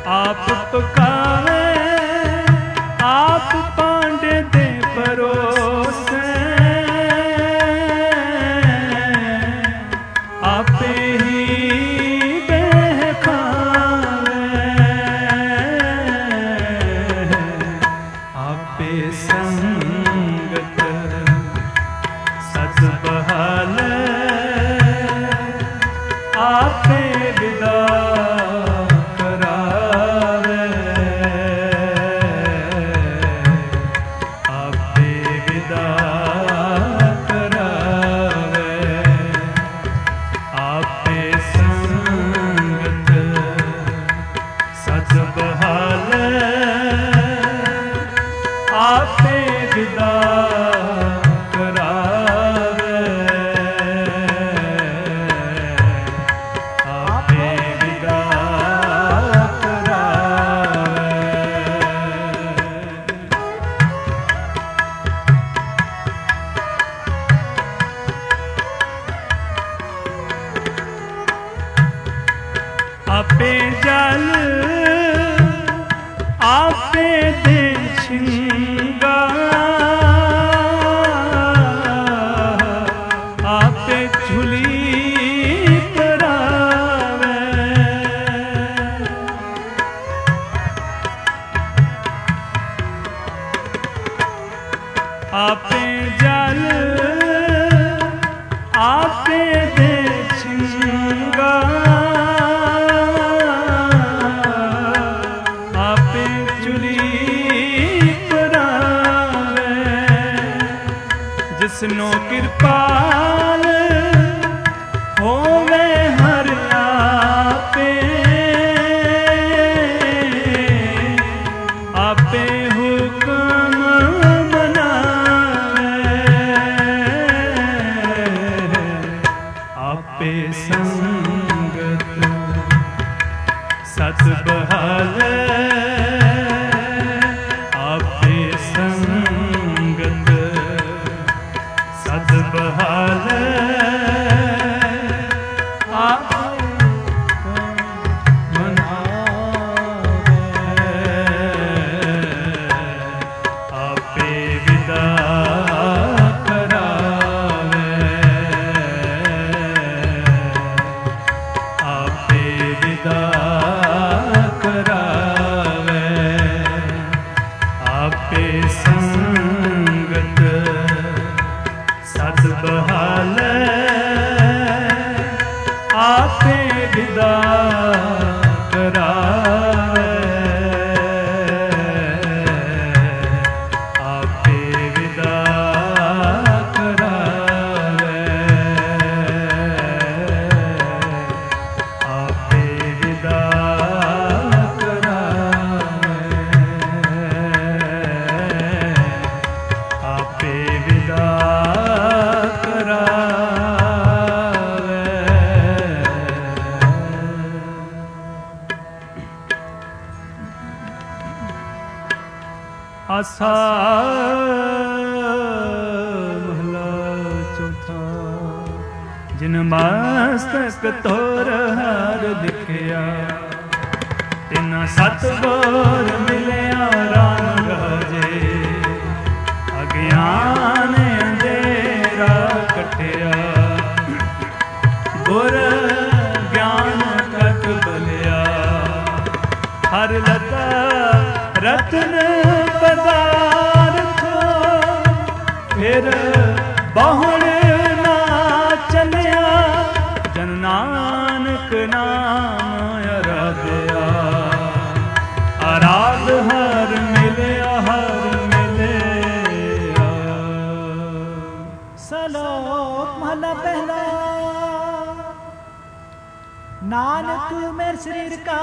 ਆਪ ਪਕਾਵੇ ਆਪ ਪਾਂਡੇ ਦੇ ਪਰੋਸੇ ਆਪੇ ਹੀ ਬਹਿ ਖਾਵੇ ਆਪੇ ਸੰਗਤ ਸਤ ਬਹਾਲੇ ਆਪੇ ਵਿਦਾ ਆਪੇ ਜਲ ਆਪੇ ਦੇ ਛਿੰਗਾ ਆਪੇ ਝੁਲੀ ਪਰਾਵੇ ਆਪੇ ਜਲ ਆਪੇ ਦੇ ਛਿੰਗਾ ਜਿਸਨੋ ਕਿਰਪਾਲ ਹੋਵੇ ਹਰ ਆਪੇ ਆਪੇ ਹੁਕਮ ਮਨਾਵੇ ਆਪੇ ਸੰਗਤ ਸਤ ਬਹਾਲੇ ਆਪੇ ਸੰਗਤ ਸਤ ਬਹਾਲੇ ਆਪ ਮਨਾਵੇ ਆਪੇ ਵਿਦਾ ਕਰਾਵੇ ਆਪੇ ਵਿਦਾ ਕਰਾਵੇ ਆਪੇ ਸੰਗਤ ਸਤ ਬਹਾਲੇ ਆਪੇ ਵਿਦਾ ਕਰਾਵੇ ਆਪੇ ਵਿਦਾ ਕਰਾਵੇ ਆਪੇ ਵਿਦਾ ਆਪੇ ਵਿਦਾ ਆਸਾ ਮਹਲਾ ਚੌਥਾ ਜਿਨ ਮਸਤਕ ਤੋਰ ਹਰ ਦਿਖਿਆ ਤਿਨ ਸਤਿਗੁਰ ਮਿਲਿਆ ਰਾਮ ਰਾਜੇ ਅਗਿਆਨ ਅੰਧੇਰਾ ਕਟਿਆ ਗੁਰ ਗਿਆਨ ਕਟ ਬਲਿਆ ਹਰ ਲਤਾ ਰਤਨ ਪਦਾਰਥ ਫਿਰ ਬਹੁਣ ਨਾ ਚਲਿਆ ਜਨ ਨਾਨਕ ਨਾਮ ਅਰਾਧਿਆ ਅਰਾਧ ਹਰ ਮਿਲਿਆ ਹਰ ਮਿਲਿਆ। ਸਲੋਕ ਮਹਲਾ ਪਹਿਲਾ। ਨਾਨਕ ਮੇਰ ਸਰੀਰ ਕਾ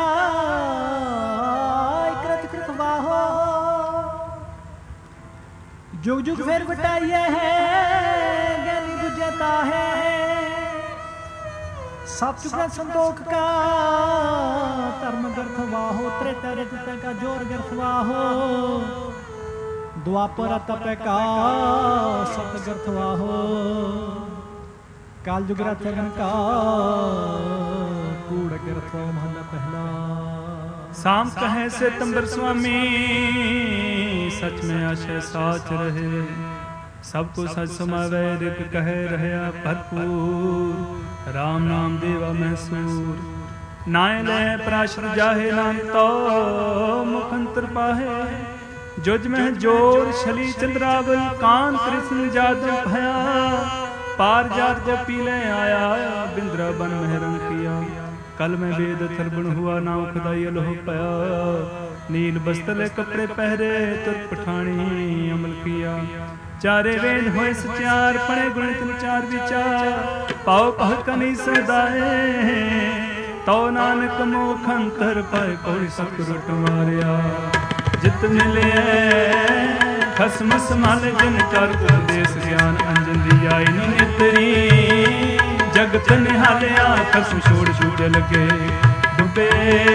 कृत कृत वाहो जुग जुग फिर बटाइए है ज्ञानी बुझता है सतयुग संतोख का धर्म गर्थ वाहो त्रेता रेत का जोर गर्थ वाहो द्वापर तप का सत गर्थ वाहो काल जुग रथ का कूड़ गर्थ महला पहला। साम कहे से तंबर स्वामी सच में आशय साच रहे सबको सच समावे रिक कहे रहया भरपूर राम नाम देवा मैसूर नाय ले प्राशर जाहे नाम तो मुखंतर पाहे जुज में जोर छली चंद्रावल कान कृष्ण जादव भया पार जात को पीले आया बिंद्रा बन महरंग किया कल में वेद थरबण हुआ नाम खुदाई लोह पाया नील बस्तले कपड़े पहरे तुर पठानी अमल किया चारे वेद होए सचार पड़े गुणित चार विचार पाओ पह कनी सदाए तो नानक मोखंतर पाए कोई सतगुरु टमारिया जित मिले खसम समाल जन कर उपदेश ज्ञान अंजन दिया नितरी जगत निहालिया खसम छोड़ छूट लगे डुबे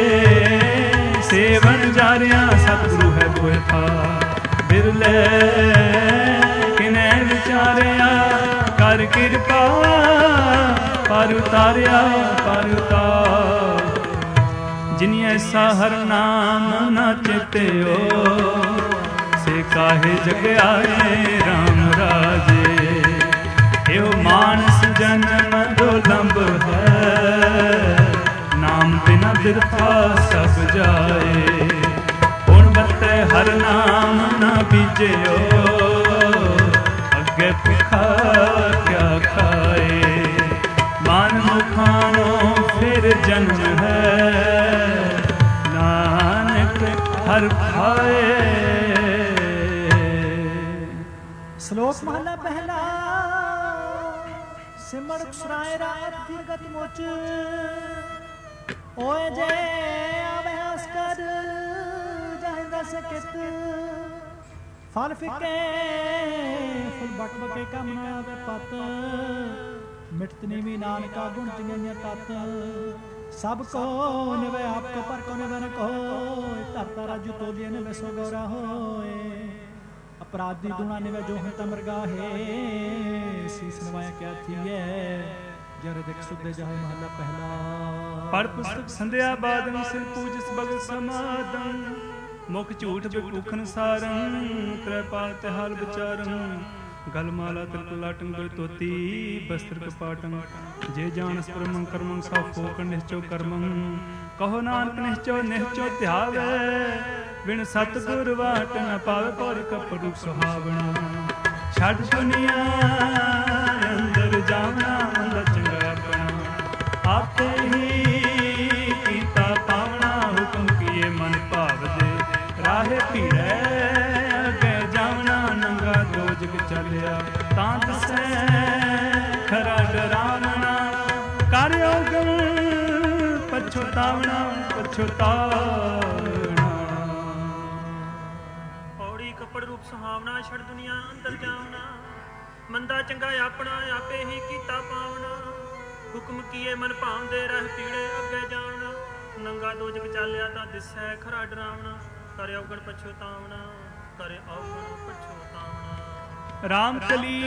सेवन जारिया सतगुरु है कोई था बिरले किने विचारिया कर कृपा पर उतारिया पर उतार जिन्हें ऐसा हर नाम न चिते हो से काहे जग आए राम राजे एव मानस जन्म दुर्लभ है नाम बिना बिरथा सब जाए हुण बते हर नाम न बीजे अगे भुखा क्या खाए मान मुखानो फिर जन्म है नानक हर खाए। श्लोक महला पहला सिमर सुराय रात दीर्घत मोच ओए जे अभ्यास कर जाहिंदा सकित फल फिके फुल बट बके का मनावे पत मिटतनी भी नानका गुण जिंगन तत सब को निवे आपको पर को निवे न को तरता राजू तोलिए निवे सो गौरा होए अपराधी दुना निवे जो हंता मरगा है शीस नवाया क्या थी है जर देख सुधे जाए महला पहला पढ़ पुस्तक संध्या बादन सिर पूजस बगल समादन मुख झूठ बिकूखन सारं कृपाल तिहाल विचारं गलमाला तिलकुलाटं गुर तोती बस्त्र कपाटं जे जानस परमं कर्मं सा फोक निश्चो कर्मं कहो नानक निश्चो निश्चो ध्यावे बिन सतगुर वाट न पावे पौर कपड़ू सुहावना छड़ दुनिया अंदर जावना मंदा चंगा अपना आपे ही कीता पावना हुक्म किए मन भाव दे राहे पीड़े अगे जावना नंगा दोजग चलिया तां दसै खरा डरावना कार्यो गम पछुतावना पछुतावना पौड़ी कपड़ रूप सुहावना छड़ दुनिया अंदर जावना मंदा चंगा अपना आपे ही कीता पावना हुक्म किए मन भावदे रह पीड़े अगे जावना नंगा दोजग चालिया तां दिसै खरा डरावना करे औगण पछुतावना करे औगण पछुतावना। राम कली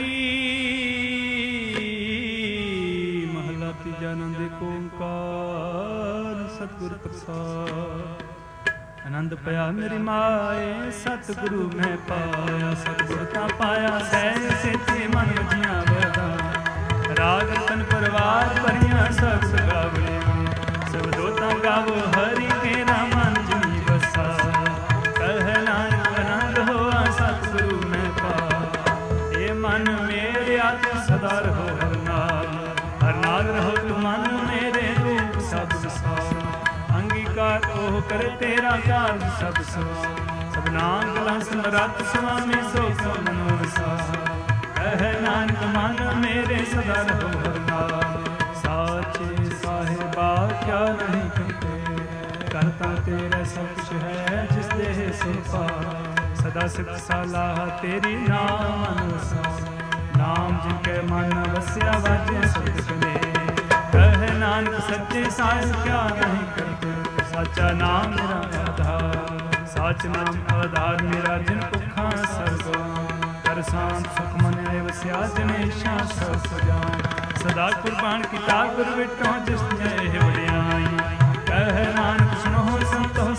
महला तीजा नंद ओंकार सतगुर प्रसाद आनंद पाया मेरी माए सतगुरु मैं पाया सतगुर ता पाया सह सेते मन जिया वदा राग तन परवार परिया सब गावले सब दोता गावो हरि के रामन जी बसा कह नानक आनंद होआ सतगुरु मैं पाया ए मन मेरे आत्म सदा रहो हर नाम हर नाम रहो तु मन मेरे रूप सब विसार अंगीकार ओह करे तेरा काज सब सो सब नाम गला समरत स्वामी सो सो मनोसा कह नानक मन मेरे सदा रहो हर नाम साचे साहिबा क्या नहीं करते करता तेरा सब कुछ है जिस देह से पार सदा सिद्ध सलाह तेरी नाम अनुसार नाम जिनके मन वस्या वाजे सतगुने कह नानक सच्चे साहिब क्या नहीं करते साचा नाम मेरा आधार साच नाम आधार मेरा जिन भुखा सर्गो कर शांत सुख मन वस्या जनेशा सब सजान सदा कुर्बान किता गुर विटो जिस जय वड़ियाई कह नानक सुनो संतो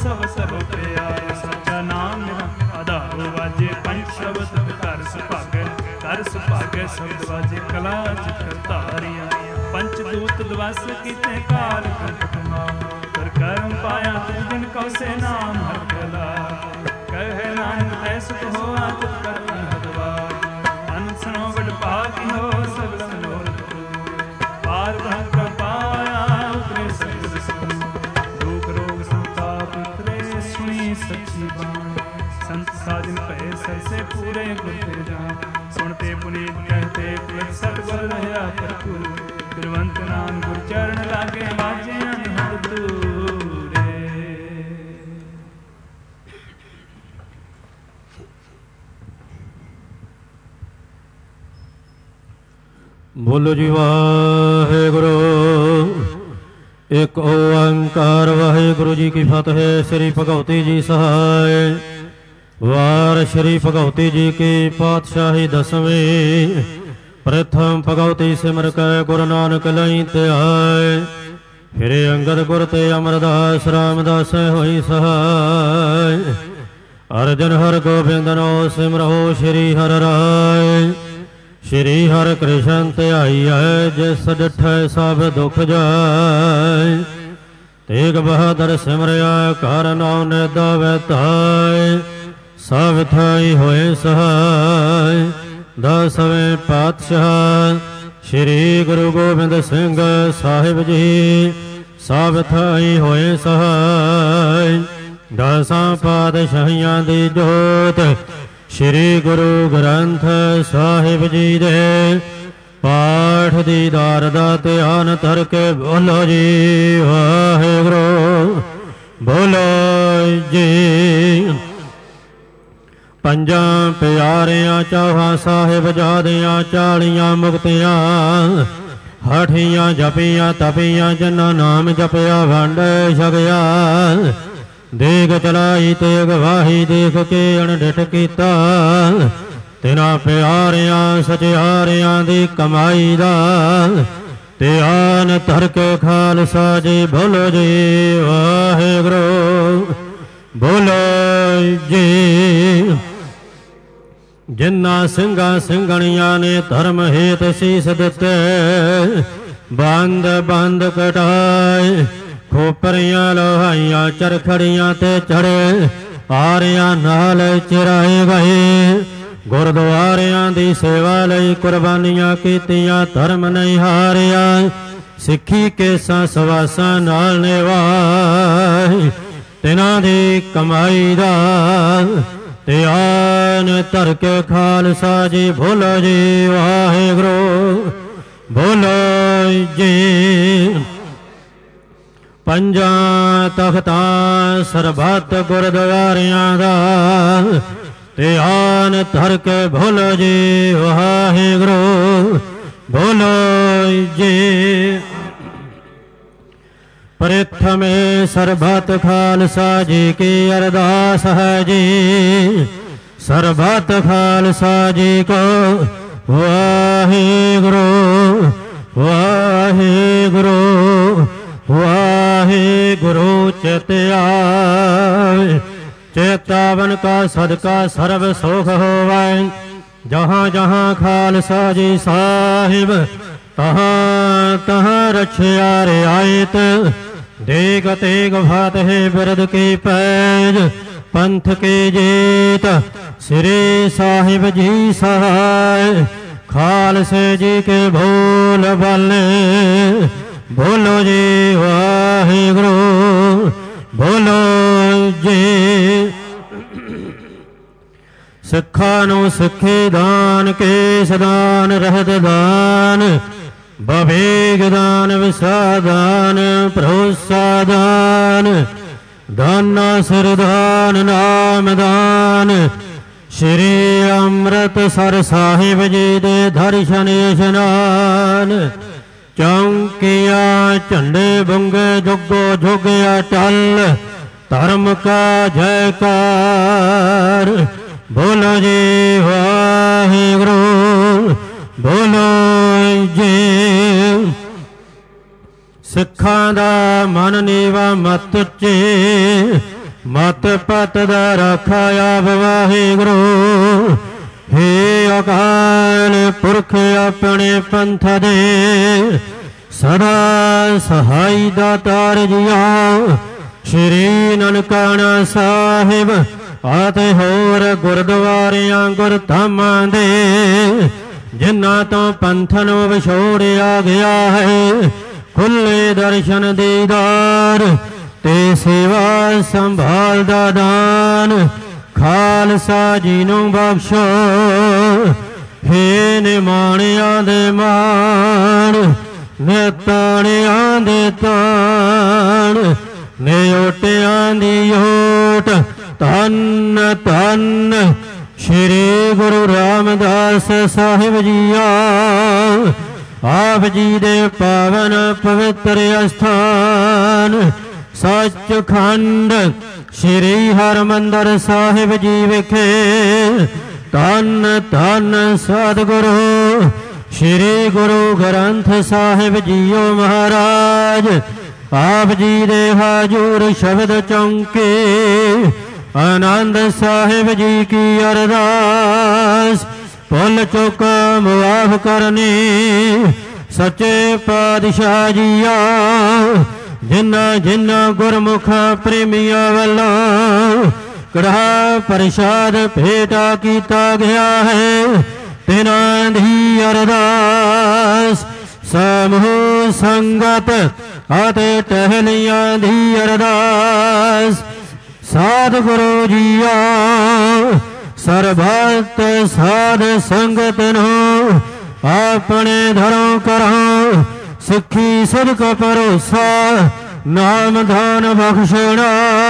ਸਭ ਸਰੋ ਪਿਆਰੇ। ਸੱਚਾ ਨਾਮ ਮੇਰਾ ਆਧਾਰੋ ਵਾਜੇ ਪੰਜ ਸ਼ਬਦ ਘਰ ਸੁਭਾਗੈ ਘਰ ਸੁਭਾਗੈ ਸ਼ਬਦ ਵਾਜੇ ਕਲਾ ਚਿਤਰ ਧਾਰੀਆਂ। ਪੰਚ ਦੂਤ ਦਵਸ ਕੀਤੇ ਕਾਲ ਕੰਠ ਕਰ ਕਰਮ ਪਾਇਆ ਤਿਸ ਦਿਨ ਕਉ ਸੇ ਨਾਮ ਹਰ ਕਲਾ। ਕਹਿ ਨਾਨਕ ਤੈ ਸੁਖ ਹੋਆ ਤਿਤ ਕਰ ਹਦਵਾ। ਅਨਸਨੋ ਵਡ ਭਾਗੀ ਹੋ ਸਗਲ ਮਨੋਰਥ ਪਾਰ ਬ੍ਰਹਮ ਕਾ ਪਾਇਆ ਉਤਰੇ ਸਗਲ ਸੁਖ। ਦੁਖ ਰੋਗ ਸੰਤਾਪ ਉਤਰੇ ਸੁਣੀ ਸੱਚੀ ਬਾਣੀ। ਸੰਤ ਸਾਜਨ ਭਏ ਸਰਸੇ ਪੂਰੇ ਗੁਰ ਤੇ ਜਾਨ। ਸੁਣਤੇ ਪੁਨੀਤ ਕਹਤੇ ਪੁਲਕ ਸਤਿਗੁਰ ਰਹਾ ਭਰਪੂਰ। ਗੁਰਵੰਤ ਨਾਮ ਗੁਰ ਚਰਨ ਲਾਗੇ ਵਾਜੇ ਅਨਹਦ ਦੂਰੇ। ਬੋਲੋ ਜੀ ਵਾਹਿਗੁਰੂ। ਇੱਕ ਓੰਕਾਰ ਵਾਹਿਗੁਰੂ ਜੀ ਕੀ ਫਤਿਹ। ਸ੍ਰੀ ਭਗਵਤੀ ਜੀ ਸਹਾਇ। ਵਾਰ ਸ੍ਰੀ ਭਗਵਤੀ ਜੀ ਕੀ ਪਾਤਸ਼ਾਹੀ ਦਸਵੀਂ। ਪ੍ਰਥਮ ਭਗਵਤੀ ਸਿਮਰ ਕੈ ਗੁਰੂ ਨਾਨਕ ਲਈ ਧਿਆਇ। ਫਿਰ ਅੰਗਦ ਗੁਰ ਤੇ ਅਮਰਦਾਸ ਰਾਮਦਾਸ ਹੋਈ ਸਹਾਇ। ਅਰਜਨ ਹਰ ਗੋਬਿੰਦ ਨੋ ਸਿਮਰੋ ਸ੍ਰੀ ਹਰਿ ਰਾਇ। ਸ਼੍ਰੀ ਹਰਿ ਕ੍ਰਿਸ਼ਨ ਧਿਆਈਐ ਜਿਸ ਡਿਠੈ ਸਭ ਦੁਖ ਜਾਇ। ਤੇਗ ਬਹਾਦਰ ਸਿਮਰਿਆ ਕਰ ਨਾਉ ਨਿਦਾ ਵੈ ਧਾਇ। ਸਭ ਥਾਈ ਹੋਏ ਸਹਾਇ। ਦਸਵੇਂ ਪਾਤਸ਼ਾਹ ਸ਼੍ਰੀ ਗੁਰੂ ਗੋਬਿੰਦ ਸਿੰਘ ਸਾਹਿਬ ਜੀ ਸਭ ਥਾਈ ਹੋਏ ਸਹਾਇ। ਦਸਾਂ ਪਾਤਸ਼ਾਹੀਆਂ ਦੀ ਜੋਤ ਸ਼੍ਰੀ ਗੁਰੂ ਗ੍ਰੰਥ ਸਾਹਿਬ ਜੀ ਦੇ ਪਾਠ ਦੀਦਾਰ ਦਾ ਧਿਆਨ ਧਰ ਕੇ ਬੋਲੋ ਜੀ ਵਾਹਿਗੁਰੂ। ਬੋਲੋ ਜੀ। ਪੰਜਾਂ ਪਿਆਰਿਆਂ ਚੌਹਾਂ ਸਾਹਿਬ ਜਾਦਿਆਂ ਚਾਲੀਆਂ ਮੁਕਤੀਆਂ। ਹਠੀਆਂ ਜਪੀਆਂ ਤਪੀਆਂ ਜਿਨ੍ਹਾਂ ਨਾਮ ਜਪਿਆ ਵੰਡ ਛਕਿਆ। ਦੇਗ ਚਲਾਈ ਤੇਗ ਵਾਹੀ ਦੇਖ ਕੇ ਅਣਡਿਠ ਕੀਤਾ। ਤਿਨਾਂ ਪਿਆਰਿਆਂ ਸਚਿਆਰਿਆਂ ਦੀ ਕਮਾਈ ਦਾ ਧਿਆਨ ਧਰ ਕੇ ਖਾਲਸਾ ਜੀ ਬੋਲੋ ਜੀ ਵਾਹਿਗੁਰੂ। ਬੋਲੋ ਜੀ। ਜਿਨ੍ਹਾਂ ਸਿੰਘਾਂ ਸਿੰਘਣੀਆਂ ਨੇ ਧਰਮ ਹੇਤ ਸੀਸ ਦਿੱਤੇ। ਬੰਦ ਬੰਦ ਕਟਾਏ ਖੋਪਰੀਆਂ ਲੋਹਾਈਆਂ ਚਰਖੜੀਆਂ ਤੇ ਚੜੇ। ਆਰਿਆਂ ਨਾਲ ਚਿਰਾਏ ਗਏ। ਗੁਰਦੁਆਰਿਆਂ ਦੀ ਸੇਵਾ ਲਈ ਕੁਰਬਾਨੀਆਂ ਕੀਤੀਆਂ। ਧਰਮ ਨਹੀਂ ਹਾਰਿਆ ਸਿੱਖੀ ਕੇਸਾਂ ਸਵਾਸਾਂ ਨਾਲ ਨਿਭਾਏ। ਤਿਨਾਂ ਦੀ ਕਮਾਈ ਦਾ ਧਿਆਨ ਧਰ ਕੇ ਖਾਲਸਾ ਜੀ ਬੋਲੋ ਜੀ ਵਾਹਿਗੁਰੂ। ਬੋਲੋ ਜੀ। ਪੰਜਾਂ ਤਖਤਾਂ ਸਰਬੱਤ ਗੁਰਦੁਆਰਿਆਂ ਦਾ ਧਿਆਨ ਧਰ ਕੇ ਬੋਲੋ ਜੀ ਵਾਹਿਗੁਰੂ। ਬੋਲੋ ਜੀ। ਪ੍ਰਥਮੇ ਸਰਬੱਤ ਖਾਲਸਾ ਜੀ ਕੀ ਅਰਦਾਸ ਹੈ ਜੀ। ਸਰਬੱਤ ਖਾਲਸਾ ਜੀ ਕੋ ਵਾਹਿਗੁਰੂ ਵਾਹਿਗੁਰੂ ਵਾਹਿਗੁਰੂ ਚਿਤਿ ਆਏ। ਚੇਤਾਵਨ ਕਾ ਸਦਕਾ ਸਰਬ ਸੁਖ ਹੋਵੈ। ਜਹਾਂ ਜਹਾਂ ਖਾਲਸਾ ਜੀ ਸਾਹਿਬ ਤਹਾਂ ਤਹਾਂ ਰਛਿਆ ਰਿਆਇਤ। ਦੇਗ ਤੇਗ ਫਤਿਹ ਬਿਰਦ ਕੀ ਪੈਜ ਪੰਥ ਕੀ ਜੀਤ। ਸ੍ਰੀ ਸਾਹਿਬ ਜੀ ਸਹਾਇ ਖਾਲਸੇ ਜੀ ਕੇ ਭੋਲ ਬਲੇ। ਬੋਲੋ ਜੀ ਵਾਹਿਗੁਰੂ। ਬੋਲੋ ਜੀ। ਸਿੱਖਾਂ ਨੂੰ ਸਿੱਖੀ ਦਾਨ ਕੇਸ ਦਾਨ ਰਹਿਤ ਦਾਨ। ਬਵੇਗ ਦਾਨ ਵਿਸਾ ਦਾਨ ਭਰੋਸਾ ਦਾਨ। ਦਾਨਾ ਸਿਰ ਦਾਨ ਨਾਮ ਦਾਨ। ਸ਼੍ਰੀ ਅੰਮ੍ਰਿਤਸਰ ਸਾਹਿਬ ਜੀ ਦੇ ਦਰਸ਼ਨ ਇਸ਼ਨਾਨ। ਚੌਂਕੀਆਂ ਝੰਡੇ ਬੰਗੇ ਜੁਗੋ ਜੁਗ ਅਟਲ। ਧਰਮ ਕਾ ਜੈਕਾਰ। ਬੋਲੋ ਜੀ ਵਾਹਿਗੁਰੂ। ਬੋਲੋ ਜੀ। ਸਿੱਖਾਂ ਦਾ ਮਨ ਨੀਵਾ ਮਤ ਉੱਚੇ। ਮਤ ਪਤ ਦਾ ਰਾਖਾ ਆਪ ਵਾਹਿਗੁਰੂ। ਹੇ ਅਕਾਲ ਪੁਰਖ ਆਪਣੇ ਪੰਥ ਦੇ ਸਦਾ ਸਹਾਈ ਦਾਤਾਰ ਜੀਓ। ਸ਼੍ਰੀ ਨਨਕਾਣਾ ਸਾਹਿਬ ਅਤੇ ਹੋਰ ਗੁਰਦੁਆਰਿਆਂ ਗੁਰਧਾਮਾਂ ਦੇ ਜਿਨ੍ਹਾਂ ਤੋਂ ਪੰਥ ਨੂੰ ਵਿਛੋੜਿਆ ਗਿਆ ਹੈ, ਖੁੱਲੇ ਦਰਸ਼ਨ ਦੀਦਾਰ ਤੇ ਸੇਵਾ ਸੰਭਾਲ ਦਾ ਦਾਨ ਖਾਲਸਾ ਜੀ ਨੂੰ ਬਖਸ਼ੋ। ਹੇ ਨਿਮਾਣਿਆਂ ਦੇ ਮਾਣ, ਨਿਤਾਣਿਆਂ ਦੇ ਤਾਣ, ਨਿਓਟਿਆਂ ਦੀ ਓਟ, ਧੰਨ ਧੰਨ ਸ਼੍ਰੀ ਗੁਰੂ ਰਾਮਦਾਸ ਸਾਹਿਬ ਜੀਓ। ਆਪ ਜੀ ਦੇ ਪਾਵਨ ਪਵਿੱਤਰ ਅਸਥਾਨ ਸੱਚਖੰਡ ਸ਼੍ਰੀ ਹਰਿਮੰਦਰ ਸਾਹਿਬ ਜੀ ਵਿਖੇ ਧੰਨ ਧੰਨ ਸਤਿਗੁਰੂ ਸ਼੍ਰੀ ਗੁਰੂ ਗ੍ਰੰਥ ਸਾਹਿਬ ਜੀਓ ਮਹਾਰਾਜ। ਆਪ ਜੀ ਦੇ ਹਾਜ਼ੂਰ ਸ਼ਬਦ ਚੌਂਕੇ ਆਨੰਦ ਸਾਹਿਬ ਜੀ ਕੀ ਅਰਦਾਸ। ਭੁੱਲ ਚੁੱਕ ਮੁਆਫ ਕਰਨੀ ਸੱਚੇ ਪਾਤਸ਼ਾਹ ਜੀਓ। ਜਿਨ੍ਹਾਂ ਜਿਨ੍ਹਾਂ ਗੁਰਮੁਖਾਂ ਪ੍ਰੇਮੀਆਂ ਵੱਲੋਂ ਕੜਾਹ ਪ੍ਰਸ਼ਾਦ ਭੇਟਾ ਕੀਤਾ ਗਿਆ ਹੈ, ਤਿਨਾਂ ਦੀ ਅਰਦਾਸ। ਸਮੂਹ ਸੰਗਤ ਅਤੇ ਟਹਿਲੀਆਂ ਦੀ ਅਰਦਾਸ। ਸਤਿਗੁਰੂ ਜੀਓ ਸਰਬੱਤ ਸਾਧ ਸੰਗਤ ਨੂੰ ਆਪਣੇ ਘਰੋਂ ਕਰੋ ਸਿੱਖੀ ਸਿਦਕ ਭਰੋਸਾ ਨਾਮ ਦਾਨ ਬਖਸ਼ਣਾ।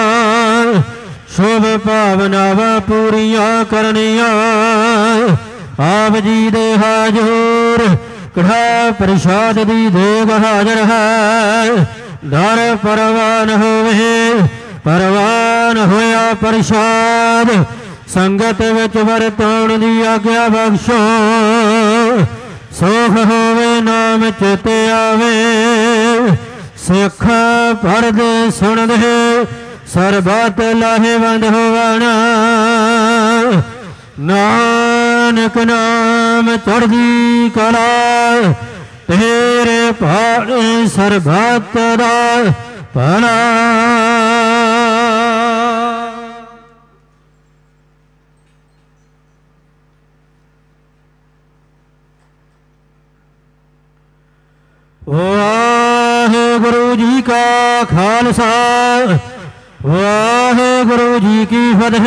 ਸ਼ੁਭ ਭਾਵਨਾਵਾਂ ਪੂਰੀਆਂ ਕਰਨੀਆਂ। ਆਪ ਜੀ ਦੇ ਹਾਜ਼ੂਰ ਕੜਾਹ ਪ੍ਰਸ਼ਾਦ ਦੀ ਦੇਗ ਹਾਜ਼ਰ ਹੈ। ਦਰ ਪਰਵਾਨ ਹੋਵੇ, ਪਰਵਾਨ ਹੋਇਆ ਪ੍ਰਸ਼ਾਦ ਸੰਗਤ ਵਿੱਚ ਵਰਤਾਉਣ ਦੀ ਆਗਿਆ ਬਖਸ਼ੋ। ਸੁਖ ਹੋਵੇ ਨਾਮ ਚਿਤੇ ਆਵੇ, ਸਿੱਖ ਪੜ੍ਹਦੇ ਸੁਣਦੇ ਸਰਬੱਤ ਲਾਹੇਵੰਦ ਹੋਵਣ। ਨਾਨਕ ਨਾਮ ਚੜ੍ਹਦੀ ਕਲਾ ਤੇਰੇ ਭਾਣੇ ਸਰਬੱਤ ਦਾ ਭਲਾ। ਵਾਹਿਗੁਰੂ ਜੀ ਕਾ ਖਾਲਸਾ, ਵਾਹਿਗੁਰੂ ਜੀ ਕੀ ਫਤਿਹ।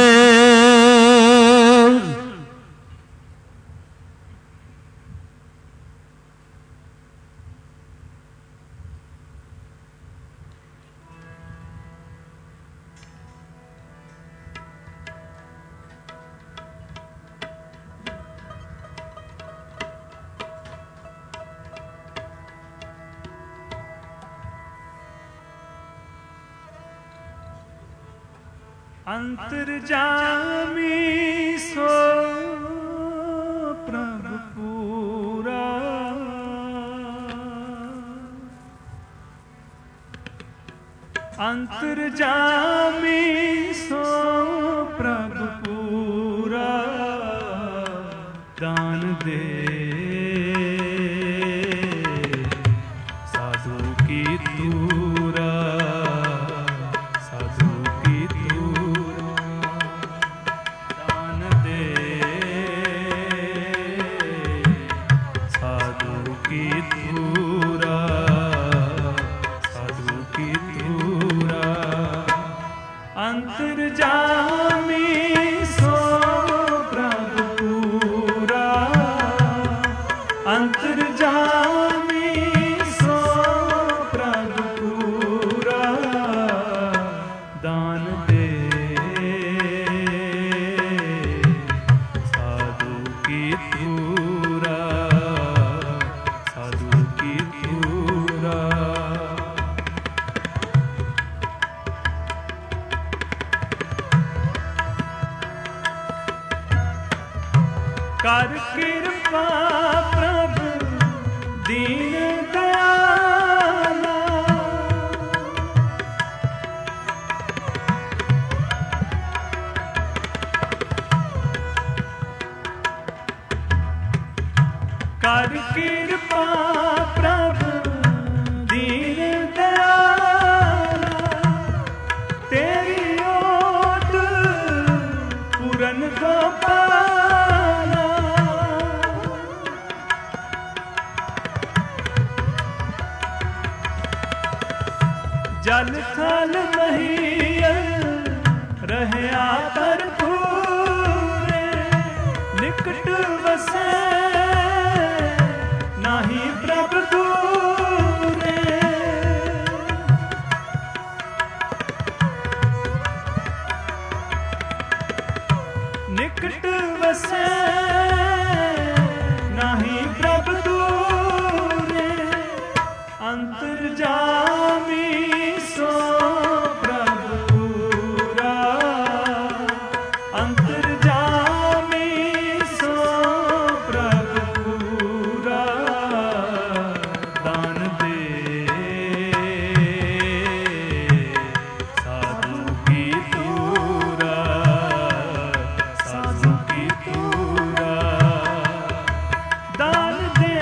ਅੰਤਰਜਾਮੀ ਸੋ ਪ੍ਰਭ ਪੂਰਾ, ਅੰਤਰਜਾਮੀ ਸੋ ਪ੍ਰਭ ਪੂਰਾ, ਦਾਨ ਦੇ ਸਾਧੂ ਕੀ ਤੂਰਾ, ਸਾਧੂ ਕੀ ਤੂਰਾ, ਦਾਨ ਦੇ ਸਾਧੂ ਕੀ ਤੂਰਾ, ਸਾਧੂ ਕੀ ਤੂਰਾ, ਅੰਤਰਜਾਮੀ ਸੋ ਪ੍ਰਭ ਪੂਰਾ, ਅੰਤਰਜਾਮੀ ਸੋ ਪ੍ਰਭ ਪੂਰਾ, ਦਾਨ ਦੇ ਸਾਧੂ ਕੀ ਤੂਰਾ, ਸਾਧੂ ਕੀ ਤੂਰਾ। ਕਰ ਕਿਰਪਾ ਪ੍ਰਭ ਦੀਨ ਦਇਆਲਾ, कर कृपा प्रभु दीन दयाला, तेरी ओट पूरन गोपाला। जल थल महियल रहया भरपूर, निकट वसे नाही प्रभु दूरे। निकट वसे नाही प्रभु दूरे, अंतर्जामी सो प्रभु पूरा। अंतर्जामी सो प्रभु पूरा, दान दे साधु की तूरा, साधु की तूरा। दान दे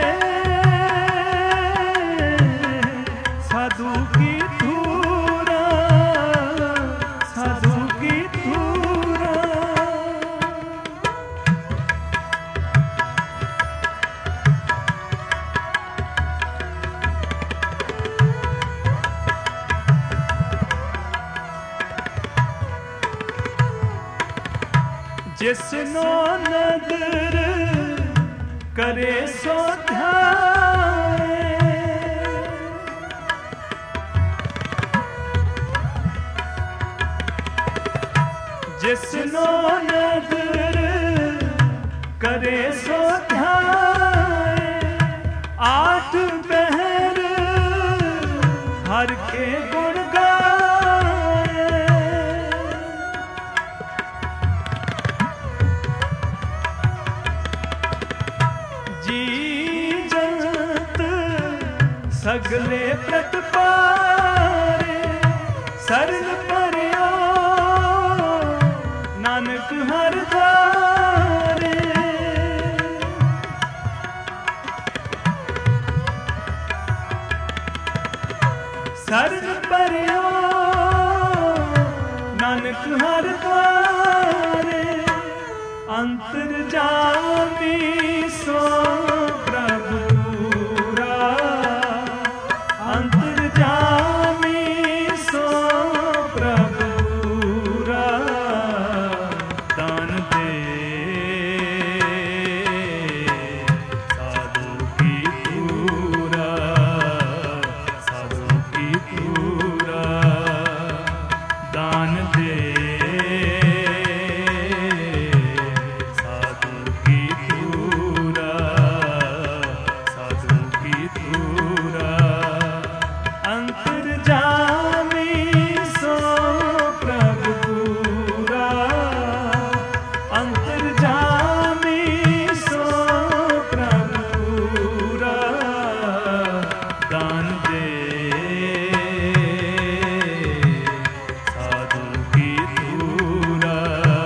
साधु की तूरा, साधु की तूरा। जिसनो नदर करे सो ध्याए, जिसनो नदर करे सो ध्याए, आठ पहर हर के गुण गाए। जी जंत सगले प्रतपारे, सरल परियो नानक हर धारे। सरल परियो नानक हर धारे, अंतर्जामी सो प्रभु पूरा। अंतर्जामी सो प्रभु पूरा, दान दे साधु की तूरा, साधु की तूरा। दान दे साधु की तूरा, साधु की तूरा। अंतर्जामी सो प्रभु पूरा, अंतर्जामी सो प्रभु पूरा। दान दे साधु की तूरा,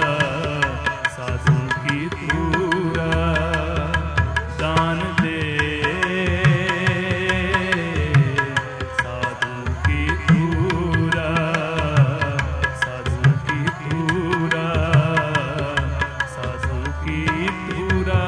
साधु की तूरा। दान दे साधु की तूरा, साधु की तूरा, साधु की तूरा।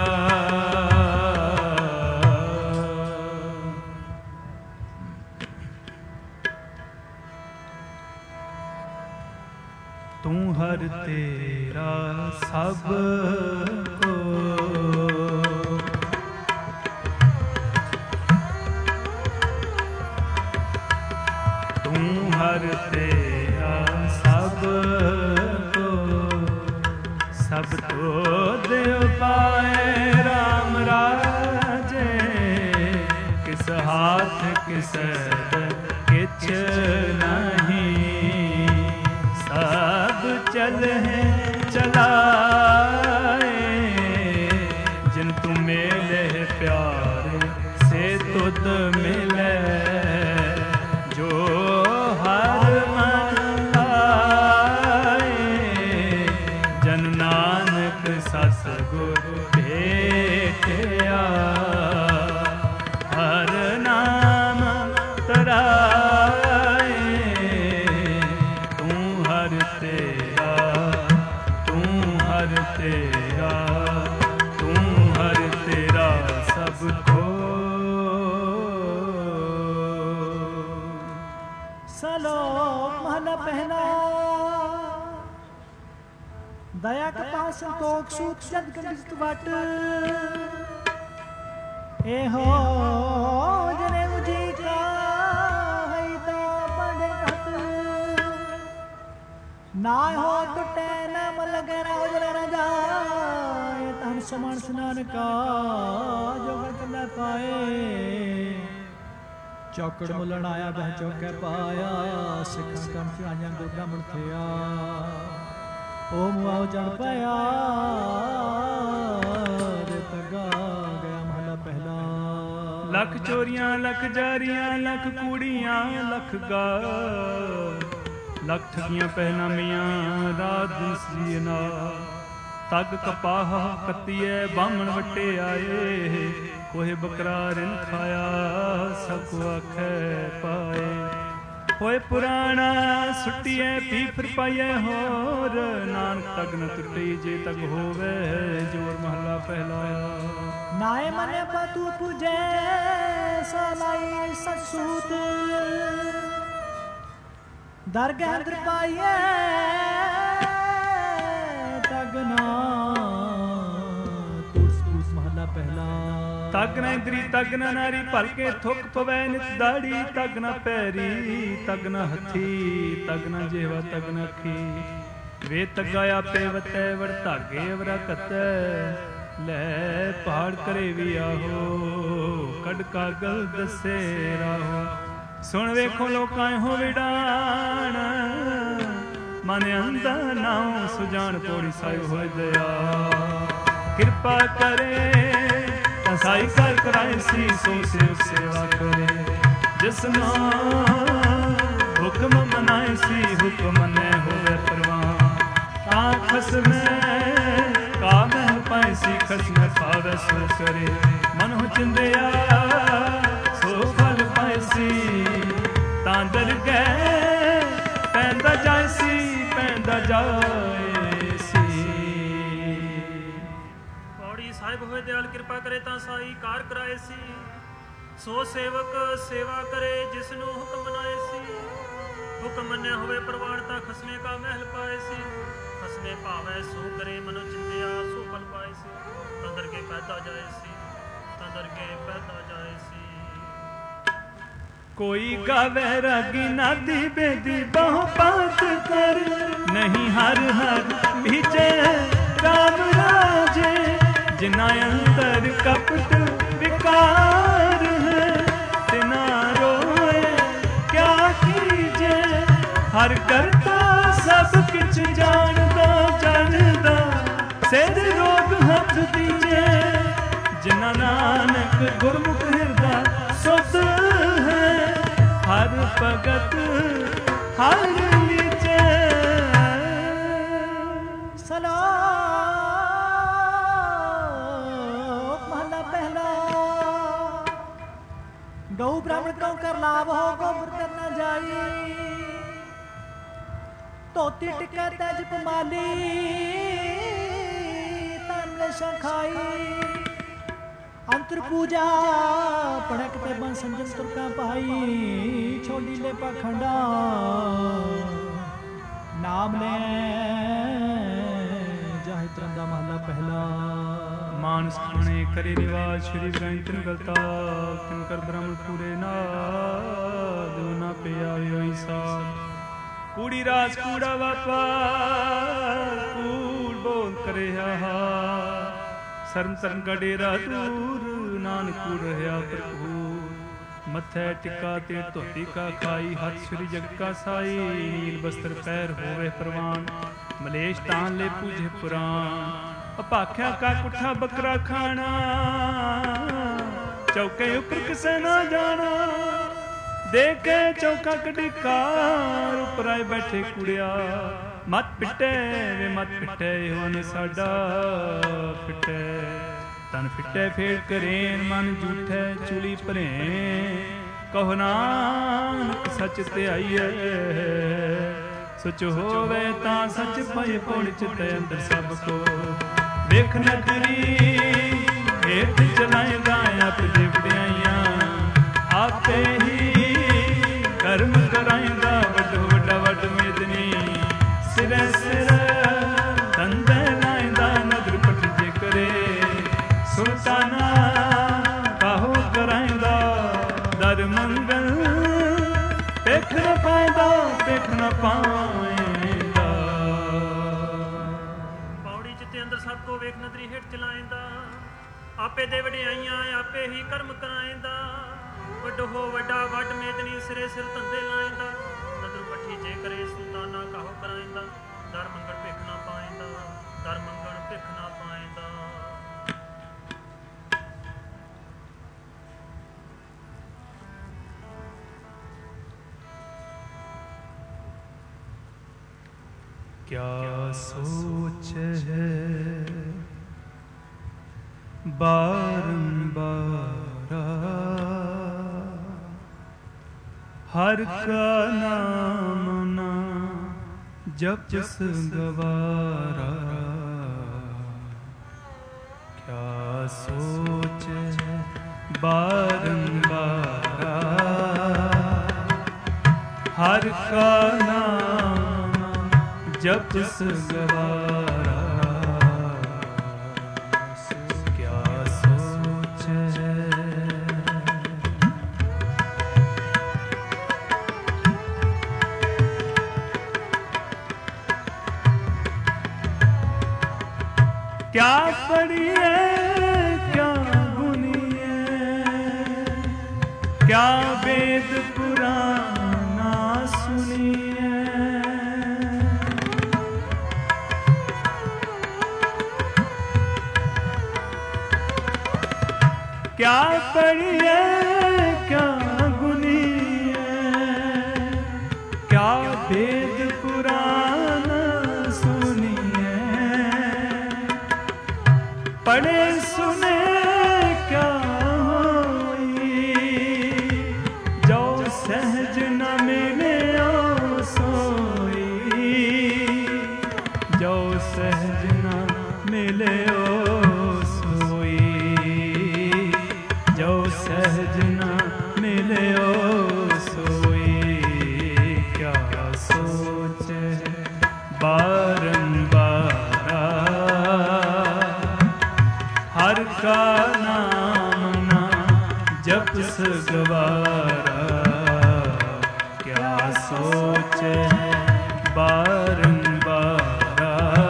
तू हर तेरा सब को, तू हर तेरा सब को, सब तो देव पाए राम राजे। किस हाथ किस किच नहीं, सब चल है चलाए। जिन तू मेले प्यार से तुद मिले, जो हर मन लाए। जन नानक सतगुर भेटिया, ਦਇਆ ਕਪਾ ਸੰਤੋਖ ਸੂਤ ਜਦ ਗੰਡਿਤ ਵਟ ਇਹੋ ਜਨੇ ਮੁਝੀ ਕਾ ਹੈ ਤਾ ਪੰਡ ਘਟ ਨਾ ਹੋ ਟੁੱਟੇ ਨਾ ਮਲ ਲਗੇ ਨਾ ਉਜਲੇ ਨਾ ਜਾਏ ਤਨ ਸਮਣ ਸਨਾਨ ਕਾ ਜੋ ਗੰਡਲੇ ਪਾਏ ਚੌਕੜ ਮੁੱਲਣ ਆਇਆ ਬਹਿ ਚੌਕੇ ਪਾਇਆ ਸਿੱਖਾਂ ਕਰਨ ਚੜਾਈਆਂ ਗੁਰ ਬ੍ਰਾਹਮਣ ਥਿਆ ਓ ਮੁਆਉ ਚੜ ਪਿਆ ਰੇ ਤਗਾ ਗਿਆ ਮਹਲਾ ਪਹਿਲਾ ਲੱਖ ਚੋਰੀਆਂ ਲੱਖ ਜਾਰੀਆਂ ਲੱਖ ਕੂੜੀਆਂ ਲੱਖ ਗਾ ਲੱਖ ਠਗੀਆਂ ਪਹਿਨਾਮੀਆਂ ਰਾਤ ਦਿਨ ਸੀ ਨਾ ਤਗ ਕਪਾਹ ਕੱਤੀਏ ਬਾਹਮਣ ਵੱਟੇ ਆਏ ਕੋਹੇ ਬੱਕਰਾ ਰਿਨ ਖਾਇਆ ਸਭ ਕੋ ਆਖੇ ਪਾਏ ਹੋਏ ਪੁਰਾਣਾ ਸੁੱਟੀਏ ਪੀ ਫਿਰ ਪਾਈਏ ਹੋਰ ਨਾਨਕ ਤਗ ਨ ਟੁੱਟੀ ਜੇ ਤਗ ਹੋਵੇ ਜੋਰ ਮਹਲਾ ਪਹਿਲਾ ਨਾਏ ਮਨੇ ਪਤੂ ਪੁਜੇ ਸਲਾਈ ਸਸੂਤ ਦਰਗਾਹ ਅੰਦਰ ਪਾਈਏ ਤਗ ਨਾ ਤੁਰਸ ਪੂਸ ਮਹਲਾ ਪਹਿਲਾ ਤਗ ਨਾ ਇੰਦਰੀ ਤਗ ਨਾ ਨਾਰੀ ਭਲ ਕੇ ਥੁੱਕ ਪਵੈ ਨਿਤ ਦਾੜੀ ਤਗ ਨਾ ਪੈਰੀ ਤਗ ਨਾ ਹੱਥੀ ਤਗ ਨਾ ਜੇਵਾ ਤਗ ਨਾ ਅੱਖੀ ਵੇ ਤਗਾ ਆਪੇ ਵਤੈ ਵੜ ਧਾਗੇ ਵਰਾ ਕਤੈ ਲੈ ਪਹਾੜ ਕਰੇ ਵੀ ਆਹੋ ਕੱਢ ਕਾਗਲ ਦੱਸੇ ਰਾਹੋ ਸੁਣ ਵੇਖੋ ਲੋਕਾਂ ਹੋ ਵਿਡਾਣ ਮਨ ਅੰਦਾ ਨਾਉ ਸੁਜਾਨ ਪੋੜੀ ਸਾਇ ਹੋਏ ਦਇਆ ਕਿਰਪਾ ਕਰੇ ਸਾਈ ਕਰ ਕਰਾਏ ਸੀ ਸੋ ਸੇਵ ਸੇਵਾ ਕਰੇ ਜਿਸ ਨਾਮ ਹੁਕਮ ਮਨਾਏ ਸੀ ਹੁਕਮ ਨੇ ਹੋਵੇ ਪਰਵਾਨ ਤਾਂ ਖਸਮੇ ਕਾ ਮਹਿ ਪਾਏ ਸੀ ਖਸਮੇ ਪਾਵੇ ਸੋ ਕਰੇ ਮਨ ਹੋ ਚਿੰਦਿਆ ਸੋ ਫਲ ਪਾਏ ਸੀ ਤਾਂ ਦਰ ਗਏ ਪੈਂਦਾ ਜਾਏ ਸੀ ਪੈਂਦਾ ਜਾਏ ਸਾਹਿਬ ਹੋਏ ਦਿਆਲ ਕਿਰਪਾ ਕਰੇ ਤਾਂ ਸਾਈ ਕਾਰ ਕਰਾਏ ਸੀ ਸੋ ਸੇਵਕ ਸੇਵਾ ਕਰੇ ਜਿਸ ਨੂੰ ਹੁਕਮ ਮਨਾਏ ਸੀ ਹੁਕਮ ਮੰਨਿਆ ਹੋਵੇ ਪ੍ਰਵਾਨ ਤਾਂ ਖਸਮੇ ਕਾ ਮਹਿਲ ਪਾਏ ਸੀ ਖਸਮੇ ਭਾਵੇ ਸੋ ਕਰੇ ਮਨੋ ਚਿੰਤਿਆ ਸੋ ਫਲ ਪਾਏ ਸੀ ਤਾਂ ਦਰਗੇ ਪੈਦਾ ਜਾਏ ਸੀ ਤਾਂ ਦਰਗੇ ਪੈਦਾ ਜਾਏ ਸੀ ਕੋਈ ਗਾਵੇ ਰਾਗੀ ਨਾਦੀ ਬੇਦੀ ਬਹੁ ਬਾਤ ਕਰ ਨਹੀਂ ਹਰ ਹਰ ਵਿਚੇ ਰਾਮ ਰਾਜੇ ਜਿਨਾ ਅੰਦਰ ਕਪਟ ਵਿਕਾਰ ਹੈ ਤਿਨਾ ਰੋਏ ਕਿਆ ਕੀਜੇ ਹਰ ਕਰਤਾ ਸਭ ਕਿਛ ਜਾਣਦਾ ਜਾਣਦਾ ਸਿਰ ਰੋਗ ਹੱਥ ਦੀਜੇ ਜਿਨਾ ਨਾਨਕ ਗੁਰਮੁਖ ਹਿਰਦਾ ਸੁਧ ਹੈ ਹਰ ਭਗਤ ਹਰ ਲੀਜੇ ਸਲਾਮ गौ ब्राह्मण कौ कर लाभ हो गोबर करना जाई धोती टिका तज पमाली तन शखाई अंतर पूजा पढ़क ते बन संजम तुरका पाई छोड़ी ले पाखंडा नाम ले जाहि तरंदा महला पहला मानस खाने करे निवास श्री ग्रंथ तिन गलता तिन कर ब्रह्म पूरे नाद ना पे आयो ईसा कूड़ी राज कूड़ा वापा कूड़ बोल करे हा शर्म तरन का डेरा दूर नानक कूड़ रहा प्रभु मथे टिका ते धोती का खाई हाथ श्री जग का साई नील बस्तर पैर होवे परवान मलेश तान ले पूजे पुराण ਅਭਾਖਿਆ ਕਾ ਕੁੱਠਾ ਬੱਕਰਾ ਖਾਣਾ ਚੌਕੇ ਉੱਪਰ ਕਿਸੇ ਨਾ ਜਾਣਾ ਦੇਖੇ ਚੌਕਾ ਕਢੀਕਾਰ ਉੱਪਰ ਆਏ ਬੈਠੇ ਕੁੜਿਆ ਮਤ ਪਿੱਟੇ ਵੇ ਮਤ ਪਿੱਟੇ ਹੋਣ ਸਾਡਾ ਫਿੱਟੇ ਤਨ ਫਿੱਟੇ ਫੇਰ ਕਰੇਨ ਮਨ ਝੂਠੇ ਚੁਲੀ ਭਰੇ ਕਹੋ ਨਾਨਕ ਸੱਚ ਤੇ ਆਈਏ ਸੱਚ ਹੋਵੇ ਤਾਂ ਸੱਚ ਪਏ ਪੌੜ ਚਿੱਤੇ ਅੰਦਰ ਸਭ ਕੋ ਵੇਖ ਨਗਰੀ ਹੇਠ ਚਲਾਏਗਾ ਆਪ ਦੇ ਵਡਿਆਈਆਂ ਆਪੇ ਹੀ ਕਰਮ ਕਰਾਏਗਾ ਵੱਡ ਵੱਡਾ ਵੱਡ ਮੇਦਨੀ ਸਿਰੇ ਸਿਰ ਤੰਦੇ ਸਭ ਕੋ ਵੇਖ ਨਦਰੀ ਹੇਠ ਚਲਾਏਂਦਾ, ਆਪੇ ਦੇ ਵਡਿਆਈਆਂ ਆਪੇ ਹੀ ਕਰਮ ਕਰਾਏਂਦਾ, ਵੱਡੋ ਹੋ ਵੱਡਾ ਵੱਡ ਮੇਦਨੀ ਸਿਰੇ ਸਿਰ ਧੰਦੇ ਲਾਏਂਦਾ, ਨਦਰ ਪੱਠੀ ਜੇ ਕਰੇ ਸੁਲਤਾਨਾ ਕਾਹੋ ਕਰਾਏਂਦਾ, ਦਰ ਮੰਗਣ ਭਿਖ ਨਾ ਪਾਏਂਦਾ, ਦਰ ਮੰਗਣ ਭਿਖ ਨਾ ਪਾਏਂਦਾ। क्या सोच है बारंबार हर का नाम ना जपस गवारा, क्या सोच है बारंबार हर का नाम जपस गवारा, क्या सोच है। क्या पढ़ी है क्या गुनी है, क्या वेद पुराना सुनी है, क्या पढ़ी है क्या गुनी है, क्या वेद पुराण सुनी है, पढ़े सुने क्या होई, जो सहज न मिले ओ सोई, जो सहज न मिले ओ सहज न मिले ओ सोई, क्या सोच है बारंबार हर का नाम ना जपस गवारा, क्या सोच है बारंबार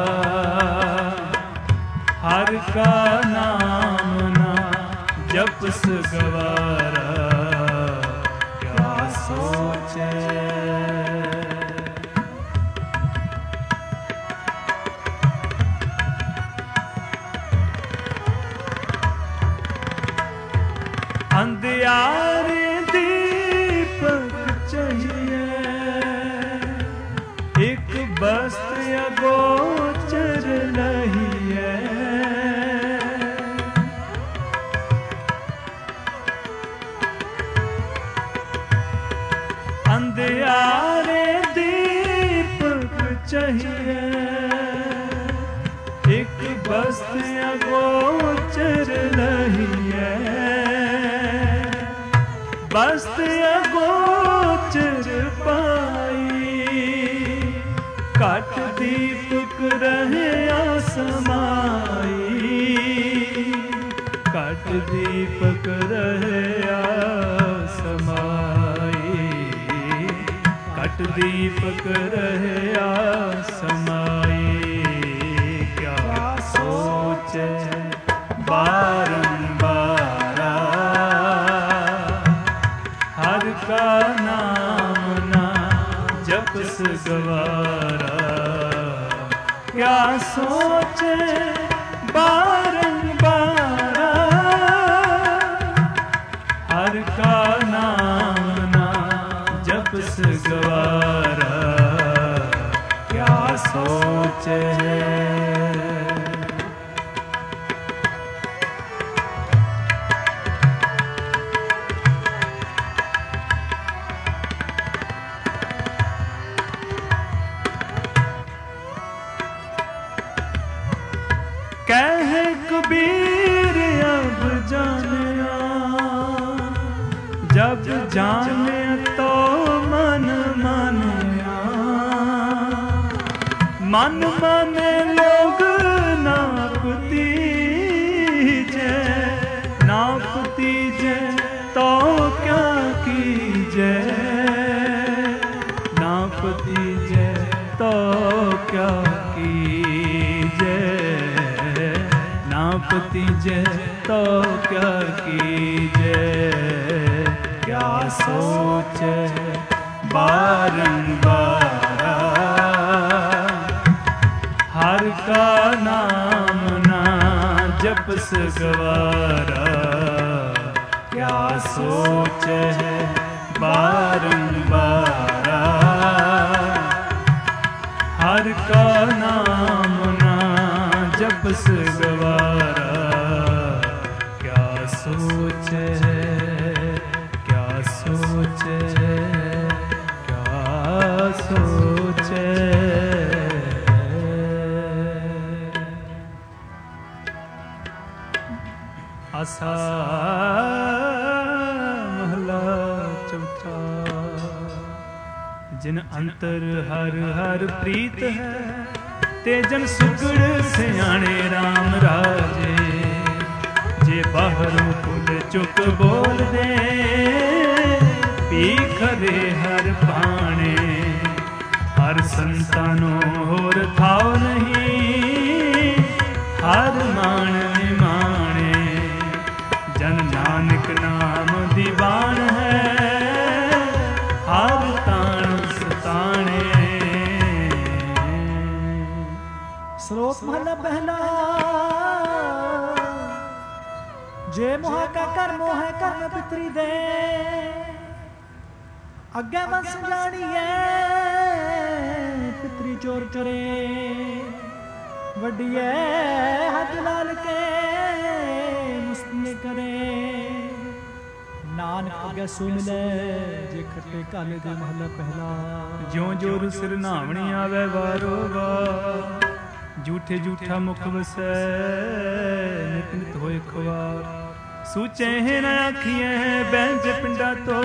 हर का नाम ना जपस गवारा, क्या सोच है। अंधियारे दीपक चाहिए, एक वस्त्र अगोचर नहीं है, अंधियारे दीपक चाहिए, एक वस्त्र अगोचर नहीं है, वस्त्र अगोचर पाई, काट दीपक रहे आसमाई, काट दीपक रहे आसमाई, काट दीपक रहे आसमाई, क्या सोच है बारंबार हर का नाम ना जपस गवारा, क्या सोच बारंबार हर का नाम ना जपस गवारा, क्या सोच है। कह कबीर अब जानिया, जब जाने तो मन मानिया, मन माने लोग नापती जे, नापती जे तो क्या कीजे, नापती जे तो क्या कीजे, पतीजे तो क्या कीजे, क्या सोचे बारंबार हर का नाम ना जपस गवारा, क्या सोचे बारंबार हर का नाम ना जपस गवारा, क्या सोचे क्या सोचे क्या सोचे। आसा महला चौथा। जिन अंतर हर हर प्रीत है, ते जन सुगड़ सियाणे राम राजे, जे बाहरों फुल चुक बोल दे, पीखरे हर पाने, हर संतानो होर थाव नहीं, हर मान निमाणे, जन नानक नाम दीवान है, हर ताण सताणे। श्लोक महला पहला। जे मोह का कर मोह कर्म पितरी दे, अगे वंश जानिए पितरी चोर करे, वडिए हथ लाल के मुस्तिए करे, नानक अगे सो मिले जे खट्टे काले दे महला पहला। ज्यों जोर सिर नावणी आवे वारो वार, झूठे झूठा मुख वसै नित नित होए खुवार, सूचे है न आखिए बैंज पिंडा तो,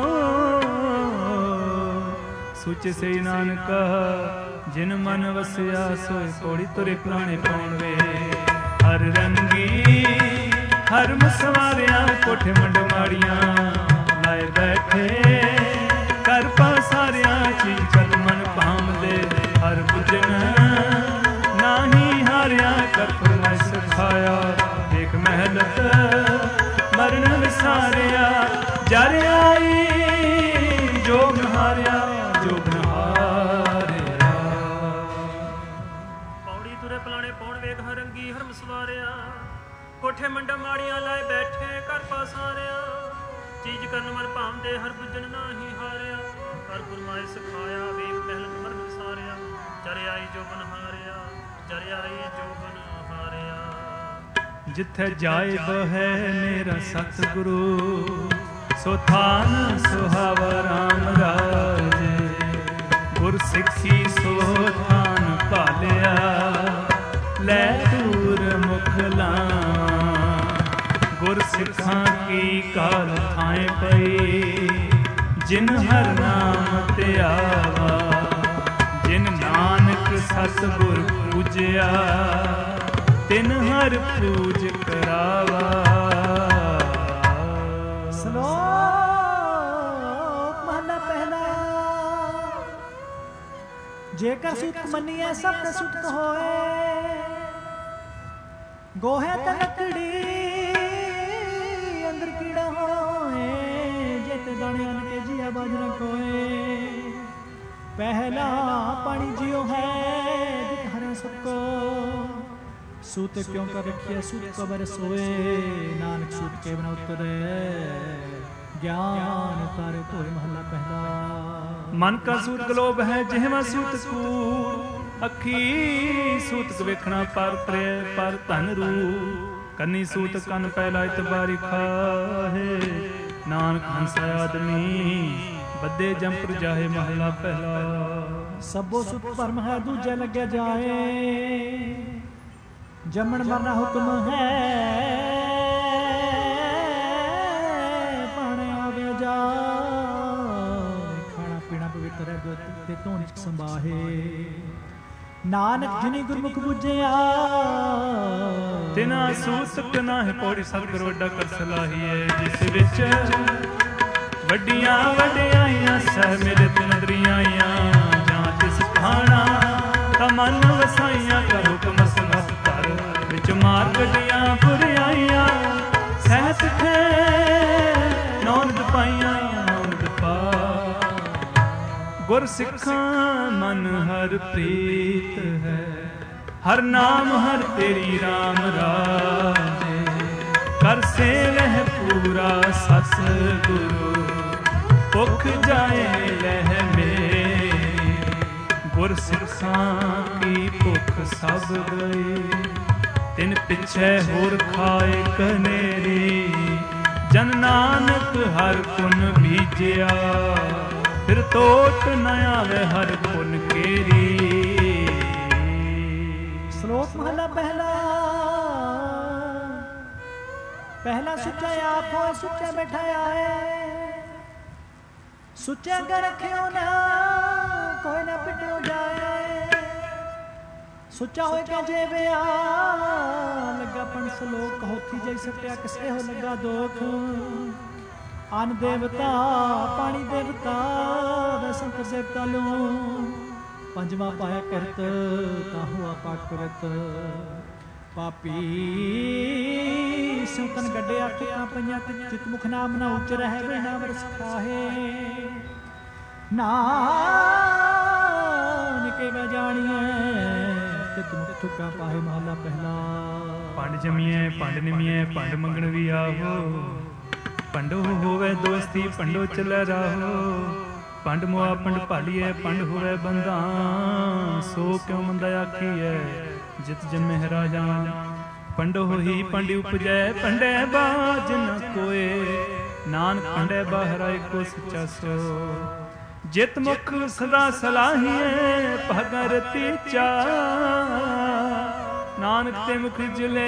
सूचे से नानका जिन मन वसिया सोए कोड़ी तुरे पुराने पाउंवे। हर रंगी हर मसवारिया कोठे मंड माड़िया, लाए बैठे कर पासारिया, चीज चल मन पाम दे हर बुझन नाही हारिया, कर फरमाए सिखाया देख मेहनत मरण विसारिया, जर आई जोग हारिया जोग हारिया। पौड़ी तुरे पलाने पौड़ वेग हरंगी हर मसवारिया, कोठे मंडा माड़ियां लाए बैठे कर पासारिया, चीज करन मन भांदे हर बुझन नाही हारिया, कर फरमाए सिखाया वेग मेहनत मरण विसारिया, जर आई जोगन हारिया जर आई जोगन हारिया। जिथे जाए बहे मेरा सतगुरु, सो थान सुहावा राम राजे, गुर सिੱਖੀ सो थान पालिया, लै दूर मुख लां, गुर सिखां की काल थाए पई, जिन हर नाम ते आवा, जिन नानक सतगुर पूजिया, तिन हर पूज करावा। श्लोक महला पहला। जेकर सुत मनिए सब सुत होए, गोहे ते लकड़ी अंदर कीड़ा होए, जेते दाने अन के जिया बाजरा कोए, पहला पानी जियो है दिख हरे सबको, सूत क्यों कर रखिए सूत कबर सोए, नानक सूत के बिना उतरे, ज्ञान तारे कोई महला पहला। मन का सूत गलोब है जिहवा सूत कूड़, अखी सूत वेखना पर त्रे पर धन रू, कन्नी सूत कन पहला इतबारी खाहे, नानक हंस आदमी बदे जंपर जाहे महला पहला। सबो सुत भरम है दूजे लगे जाए, जमन मरना हुक्म है पाने आवे जा, खाना पीना पवित्र है ते तो निच संभाहे, नानक जिनी गुरमुख बुझिया, तिना सूत ना है पौड़ी सतगुर वड्डा कर सलाहीए, जिस विच वड्डियां वड्डियाइयां सह मिलत नदरियाइयां, जां तिस खाना तमन वसाइयां का हुक्म समत कर, ਵਿੱਚ ਮਾਰ ਗੱਡੀਆਂ ਬੁਰਿਆਈਆਂ ਸਹਿਤ ਖੈ ਨੌਨਦ ਪਾਈਆਂ ਨੌਨਦ ਪਾ ਗੁਰ ਸਿੱਖਾਂ ਮਨ ਹਰ ਪ੍ਰੀਤ ਹੈ ਹਰ ਨਾਮ ਹਰ ਤੇਰੀ ਰਾਮ ਰਾਜੇ ਕਰ ਸੇਵਹਿ ਪੂਰਾ ਸਸ ਗੁਰੂ ਭੁਖ ਜਾਏ ਲਹਿ ਮੇਰੀ ਗੁਰ ਸਿੱਖਾਂ ਕੀ ਭੁਖ ਸਭ ਗਈ ਤਿਨ ਪਿਛੈ ਹੋਰ ਖਾਏ ਕਨੇਰੀ ਜਨ ਨਾਨਕ ਹਰ ਗੁਣ ਬੀਜਿਆ ਫਿਰ ਤੋਟ ਨ ਆਵੇ ਹਰ ਗੁਣ ਕੇਰੀ। ਸ਼ਲੋਕ ਮਹਲਾ ਪਹਿਲਾ। ਪਹਿਲਾ ਸੁੱਚਾ ਆਪ ਹੋਏ ਸੁੱਚਾ ਬਿਠਾਇਆ ਹੈ ਸੁੱਚਾ ਕਰ ਰੱਖਿਓ ਨਾ ਕੋਈ ਨਾ ਪਿਟਿਓ ਜਾਏ ਸੁੱਚਾ ਹੋਏ ਕਾ ਜੇਵਿਆ ਲੱਗਾ ਪਣ ਸਲੋਕ ਹੋਥੀ ਜੈ ਸਟਿਆ ਕਿਸੇ ਹੋ ਲੱਗਾ ਦੋਖ ਅਨ ਦੇਵਤਾ ਪਾਣੀ ਦੇਵਤਾ ਦਸੰਤ ਦੇਵਤਾ ਲੋ ਪੰਜਵਾ ਪਾਇਆ ਕਰਤ ਤਾਹੂ ਆਪਾ ਕਰਤ ਪਾਪੀ ਸੰਤਨ ਗੱਡੇ ਅੱਖਾਂ ਪਈਆਂ ਚਿਤ ਮੁਖ ਨਾਮ ਨਾ ਉੱਚ ਰਹਿ ਬਿਨਾ ਵਰਸ ਖਾਹੇ ਨਾਨਕੇ ਮੈਂ ਜਾਣੀਏ ਚਿਤ ਮੁਖ ਠੁਕਾ ਪਾਹੇ ਮਹਲਾ ਪਹਿਲਾ। ਪੰਡ ਜਮੀਏ ਪੰਡ ਨਿਮੀਏ ਪੰਡ ਮੰਗਣ ਵੀ ਆਵੋ ਪੰਡੋ ਹੋਵੇ ਦੋਸਤੀ ਪੰਡੋ ਚੱਲੇ ਰਾਹੋ ਪੰਡ ਮੁਆ ਪੰਡ ਭਾਲੀਏ ਪੰਡ ਹੋਵੇ ਬੰਦਾ ਸੋ ਕਿਉ ਮੰਦਾ ਆਖੀਐ ਜਿਤ ਜਨਮਹਿ ਰਾਜਾ ਪੰਡੋ ਹੀ ਪੰਡ ਉਪਜੈ ਪੰਡੈ ਬਾਜ ਨ ਕੋਏ ਨਾਨਕ ਪੰਡੈ ਬਾਹਰ ਕੋ ਸੱਚਾ ਸੋ ਜਿਤ ਮੁਖ ਸਦਾ ਸਲਾਹੀਏ ਭਗਰਤੀ ਚਾ ਨਾਨਕ ਤੇ ਮੁਖ ਜਲੇ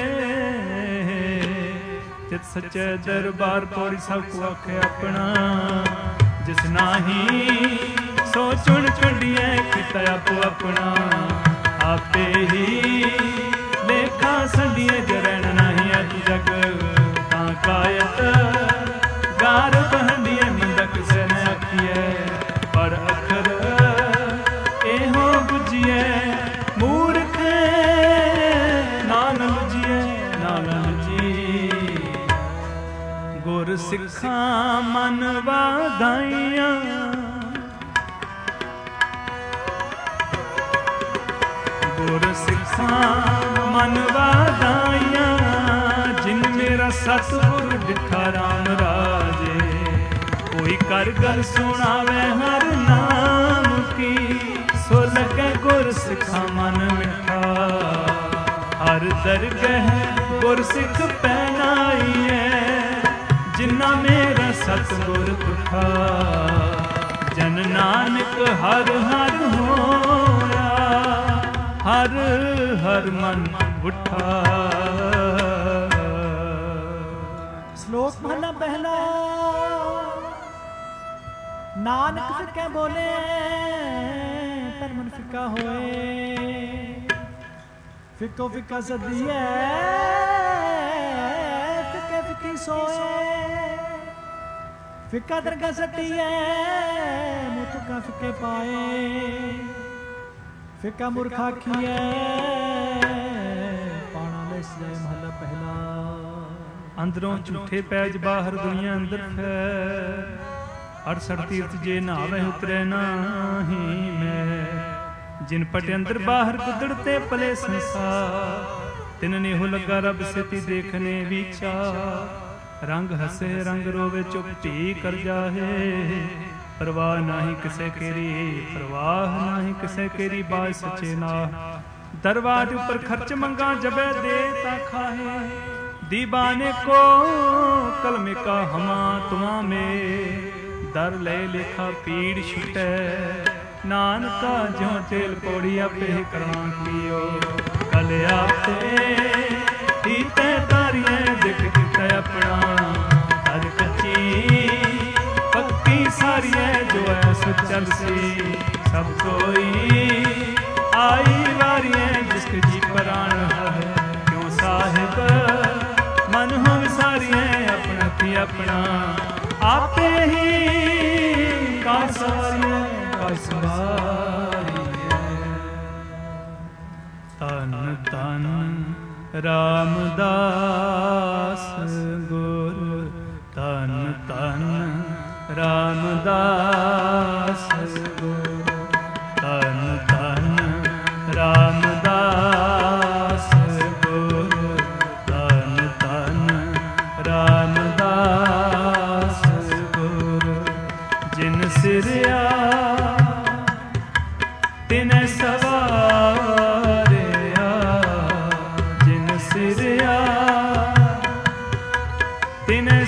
ਜਿਤ ਸੱਚੇ ਦਰਬਾਰ ਪੌੜੀ ਸਭ ਕੋ ਆਖੇ ਆਪਣਾ ਜਿਸ ਨਾਹੀ ਸੋ ਚੁਣ ਚੁੰਡੀਐ ਕੀਤਾ ਆਪੋ ਆਪਣਾ ਆਪੇ ਹੀ ਲੇਖਾ ਸੰਡੀਏ ਜਰਣ ਨਹੀਂ ਅਜ ਜਗ ਤਾਂ ਕਾਇਤ ਗਾਰ ਬਹੰਡੀਏ ਮੰਦਕ ਸੇ ਨ ਆਖੀਐ ਪਰ ਅਖਰ ਇਹੋ ਬੁਝੀਐ ਮੂਰਖ ਨਾਨਕ ਜੀਐ ਨਾਨਕ ਜੀ ਗੁਰ ਸਿੱਖਾਂ ਮਨ ਵਾਧਾਈਆਂ ਗੁਰ ਸਿੱਖਾਂ ਮਨ ਵਾਧਾਈਆਂ ਜਿਨ ਮੇਰਾ ਸਤਿਗੁਰ ਡਿਠਾ ਰਾਮ ਰਾਜੇ ਕੋਈ ਕਰ ਗੱਲ ਸੁਣਾਵੇ ਹਰ ਨਾਮ ਕੀ ਸੋ ਲੱਗੇ ਗੁਰ ਸਿੱਖਾਂ ਮਨ ਮਿਠਾ ਹਰ ਦਰਗਹ ਗੁਰ ਸਿੱਖ ਪਹਿਨਾਈਐ ਜਿਨਾ ਮੇਰਾ ਸਤਿਗੁਰ ਤੁਠਾ ਜਨ ਨਾਨਕ ਹਰ ਹਰ ਹੋਇਆ ਹਰ ਹਰ ਮਨ ਉਠਾ। ਸ਼ਲੋਕ ਮਹਲਾ ਪਹਿਲਾ। ਨਾਨਕ ਫਿੱਕੇ ਬੋਲੇ ਤਨ ਮਨ ਫਿੱਕਾ ਹੋਏ ਫਿੱਕੋ ਫਿੱਕਾ ਸਦੀਐ ਫਿੱਕੇ ਫਿੱਕੀ ਸੋਏ ਫਿੱਕਾ ਦਰਗਾ ਸੱਟੀਐ ਮੂੰਹ ਤੁਕਾਂ ਫਿੱਕੇ ਪਾਏ ਫਿੱਕਾ ਮੂਰਖ ਆਖੀਐ ਪਾਣਾ ਲੈ ਸਜੈ ਮਹਲਾ ਪਹਿਲਾ। ਅੰਦਰੋਂ ਝੂਠੇ ਪੈਜ ਬਾਹਰ ਦੁਨੀਆ ਅੰਦਰ ਹੈ ਅੜਸਠ ਤੀਰਥ ਜੇ ਨਾਵੇਂ ਉਤਰੇ ਨਾਹੀ ਮੈਂ ਜਿਨ ਪਟ ਅੰਦਰ ਬਾਹਰ ਕੁਦਰਤੇ ਪਲੇ ਸੰਸਾਰ ਤਿਨ ਨੇ ਹੋ ਲੱਗਾ ਰੱਬ ਸੇਤੀ ਦੇਖਨੇ ਵਿਚਾ ਰੰਗ ਹਸੇ ਰੰਗ ਰੋਵੇ ਚੁੱਪ ਢੀ ਕਰ ਜਾਹੇ ਪਰਵਾਹ ਨਾਹੀ ਕਿਸੇ ਕੇਰੀ ਪਰਵਾਹ ਨਾਹੀ ਕਿਸੇ ਕੇਰੀ ਬਾਜ ਸੱਚੇ ਨਾ ਦਰਵਾਜ ਉੱਪਰ ਖਰਚ ਮੰਗਾ ਜਬੇ ਦੇ ਤਾ ਖਾਹੇ दीवाने को कलमे का हमा तुमा में दर ले लेखा पीड़ छुटे नानका ज्यों तेल पौड़ी आपे करां कियो कल आते हीते तारिए दिख किते अपना हर कच्ची पक्की सारिए जो ऐस चल सी सब कोई आई वारिए जिसके जी प्राण है क्यों साहिब मन हो विसारिए अपना थी अपना आपे ही का सवारिए का सवारिए तन तन ਰਾਮਦਾਸ ਗੁਰ ਧੰਨ ਧੰਨ ਰਾਮਦਾਸ ਗੁਰ ਧੰਨ ਧੰਨ ਰਾਮਦਾਸ ਗੁਰ ਧੰਨ ਧੰਨ ਰਾਮਦਾਸ ਗੁਰ ਜਿਨ ਸਿਰਿਆ ਤਿਨੈ ਸਵਾਰਿਆ ਜਿਨ ਸਿਰਿਆ ਤਿਨੈ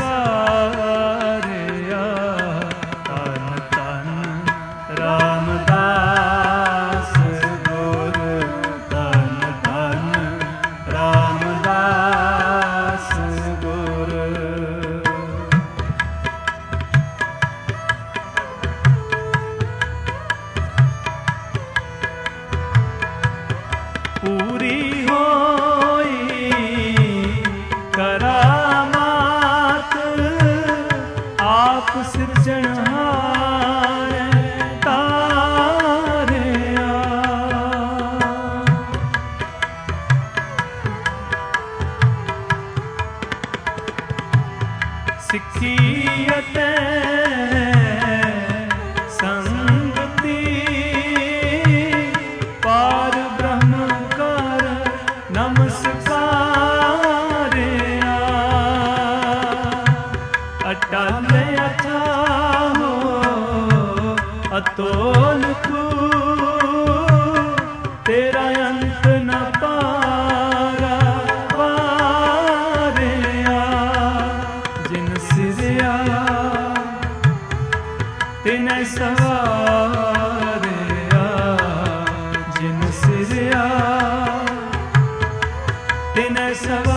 ਸਵਾਰਿਆ ਧੰਨ ਧੰਨ ਰਾਮਦਾਸ ਗੁਰ ਧੰਨ ਧੰਨ ਰਾਮਦਾਸ ਗੁਰ ਪੂਰੀ ਹੋਈ ਕਰਾਮਾਤ ਆਪ ਸਿਰਜਣਹਾਰ ਤਾਰਿਆ ਸਿੱਖੀ ਅਤੇ ਸੰਗਤੀ ਪਾਰ ਬ੍ਰਹਮ ਕਰ ਨਮਸਕਾਰਿਆ ਅਟਲ ਅਥਾਹੋ ਅਤੋਲ ਤੂੰ ਤੇਰਾ ਅੰਤ ਨ ਪਾਰਾ ਵਾਰਿਆ ਜਿਨ ਸਿਰਿਆ ਤਿਨੈ ਸਵਾਰਿਆ ਜਿਨ ਸਿਰਿਆ ਤਿਨੈ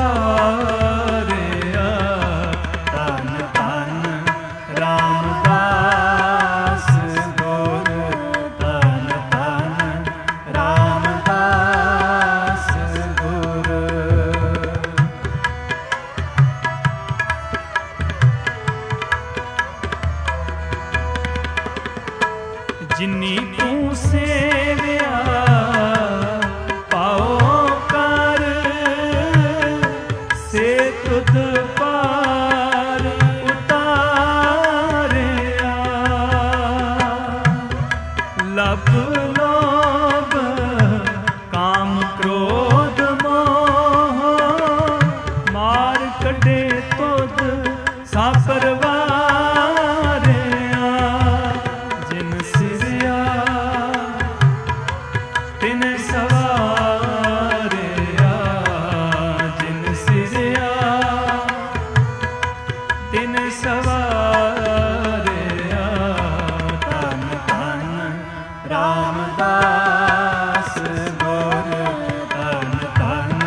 ਸਵਾਰਿਆ ਧੰਨ ਧੰਨ ਰਾਮਦਾਸ ਗੁਰ ਧੰਨ ਧੰਨ ਰਾਮਦਾਸ ਗੁਰ ਜਿਨੀ ਤੂੰ ਸੇਵਿਆ ਪਾਓ ਕਰ ਸੇ ਤੁਧ ਪਾਰ ਉਤਾਰਿਆ ਲਭ ਲੋਭ ਕਾਮ ਕ੍ਰੋਧ ਮੋਹ ਮਾਰ ਕੱਢੇ ਤੁਧ ਸਾ ਪਰਵਾਰਿਆ ਜਿਨ ਸਿਰਿਆ ਤਿਨੈ ਸਵਾਰਿਆ ਜਿਨ ਸਿਰਿਆ ਤਿਨੈ ਸਵਾਰਿਆ ਧੰਨ ਧੰਨ ਰਾਮਦਾਸ ਗੁਰ ਧੰਨ ਧੰਨ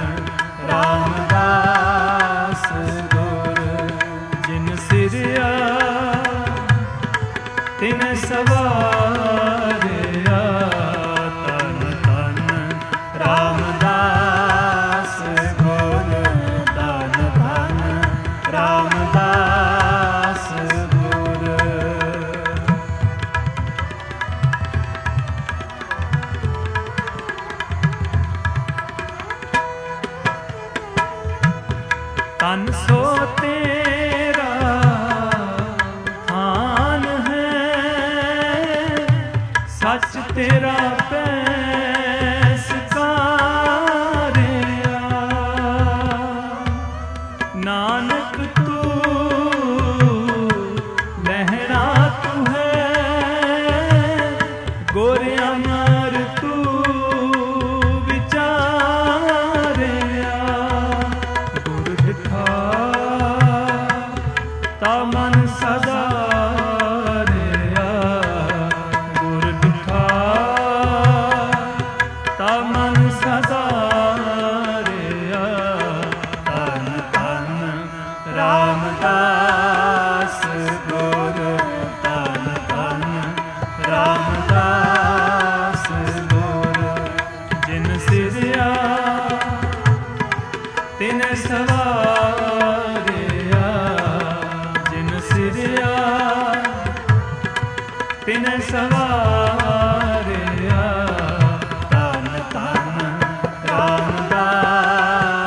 ਰਾਮਦਾਸ ਗੁਰ ਜਿਨ ਸਿਰਿਆ ਤਿਨੈ ਸਵਾਰਿਆ ਧੰਨ ਧੰਨ ਰਾਮਦਾਸ ਗੁਰ ਧੰਨ ਧੰਨ ਰਾਮਦਾਸ ਗੁਰ ਤਨ ਸੋ ਤੇਰਾ ਥਾਨ ਹੈ ਸੱਚ ਤੇਰਾ ਪੈਸਕਾਰਿਆ ਨਾਨਕ ਤੂੰ ਲਹਿਰਾ ਤੂੰ ਹੈ ਗੁਰ ਅਮਰ ਤੂੰ ਵਿਚਾਰਿਆ ਗੁਰ ਦਿਖਾ ਤਾ ਮਨ ਸਦਾ ਰਿਆ ਗੁਰ ਦਿਖਾ ਤਾ ਮਨ ਸਦਾ ਰਿਆ ਧੰਨ ਧੰਨ ਰਾਮਦਾਸ ਗੁਰ ਧੰਨ ਧੰਨ ਰਾਮਦਾਸ ਗੁਰ ਜਿਨ ਸਿਰਿਆ ਤਿਨੈ ਸਵਾਰਿਆ ਜਿਨ ਸਿਰਿਆ ਤਿਨੈ ਸਵਾਰਿਆ ਧੰਨ ਧੰਨ ਰਾਮਦਾਸ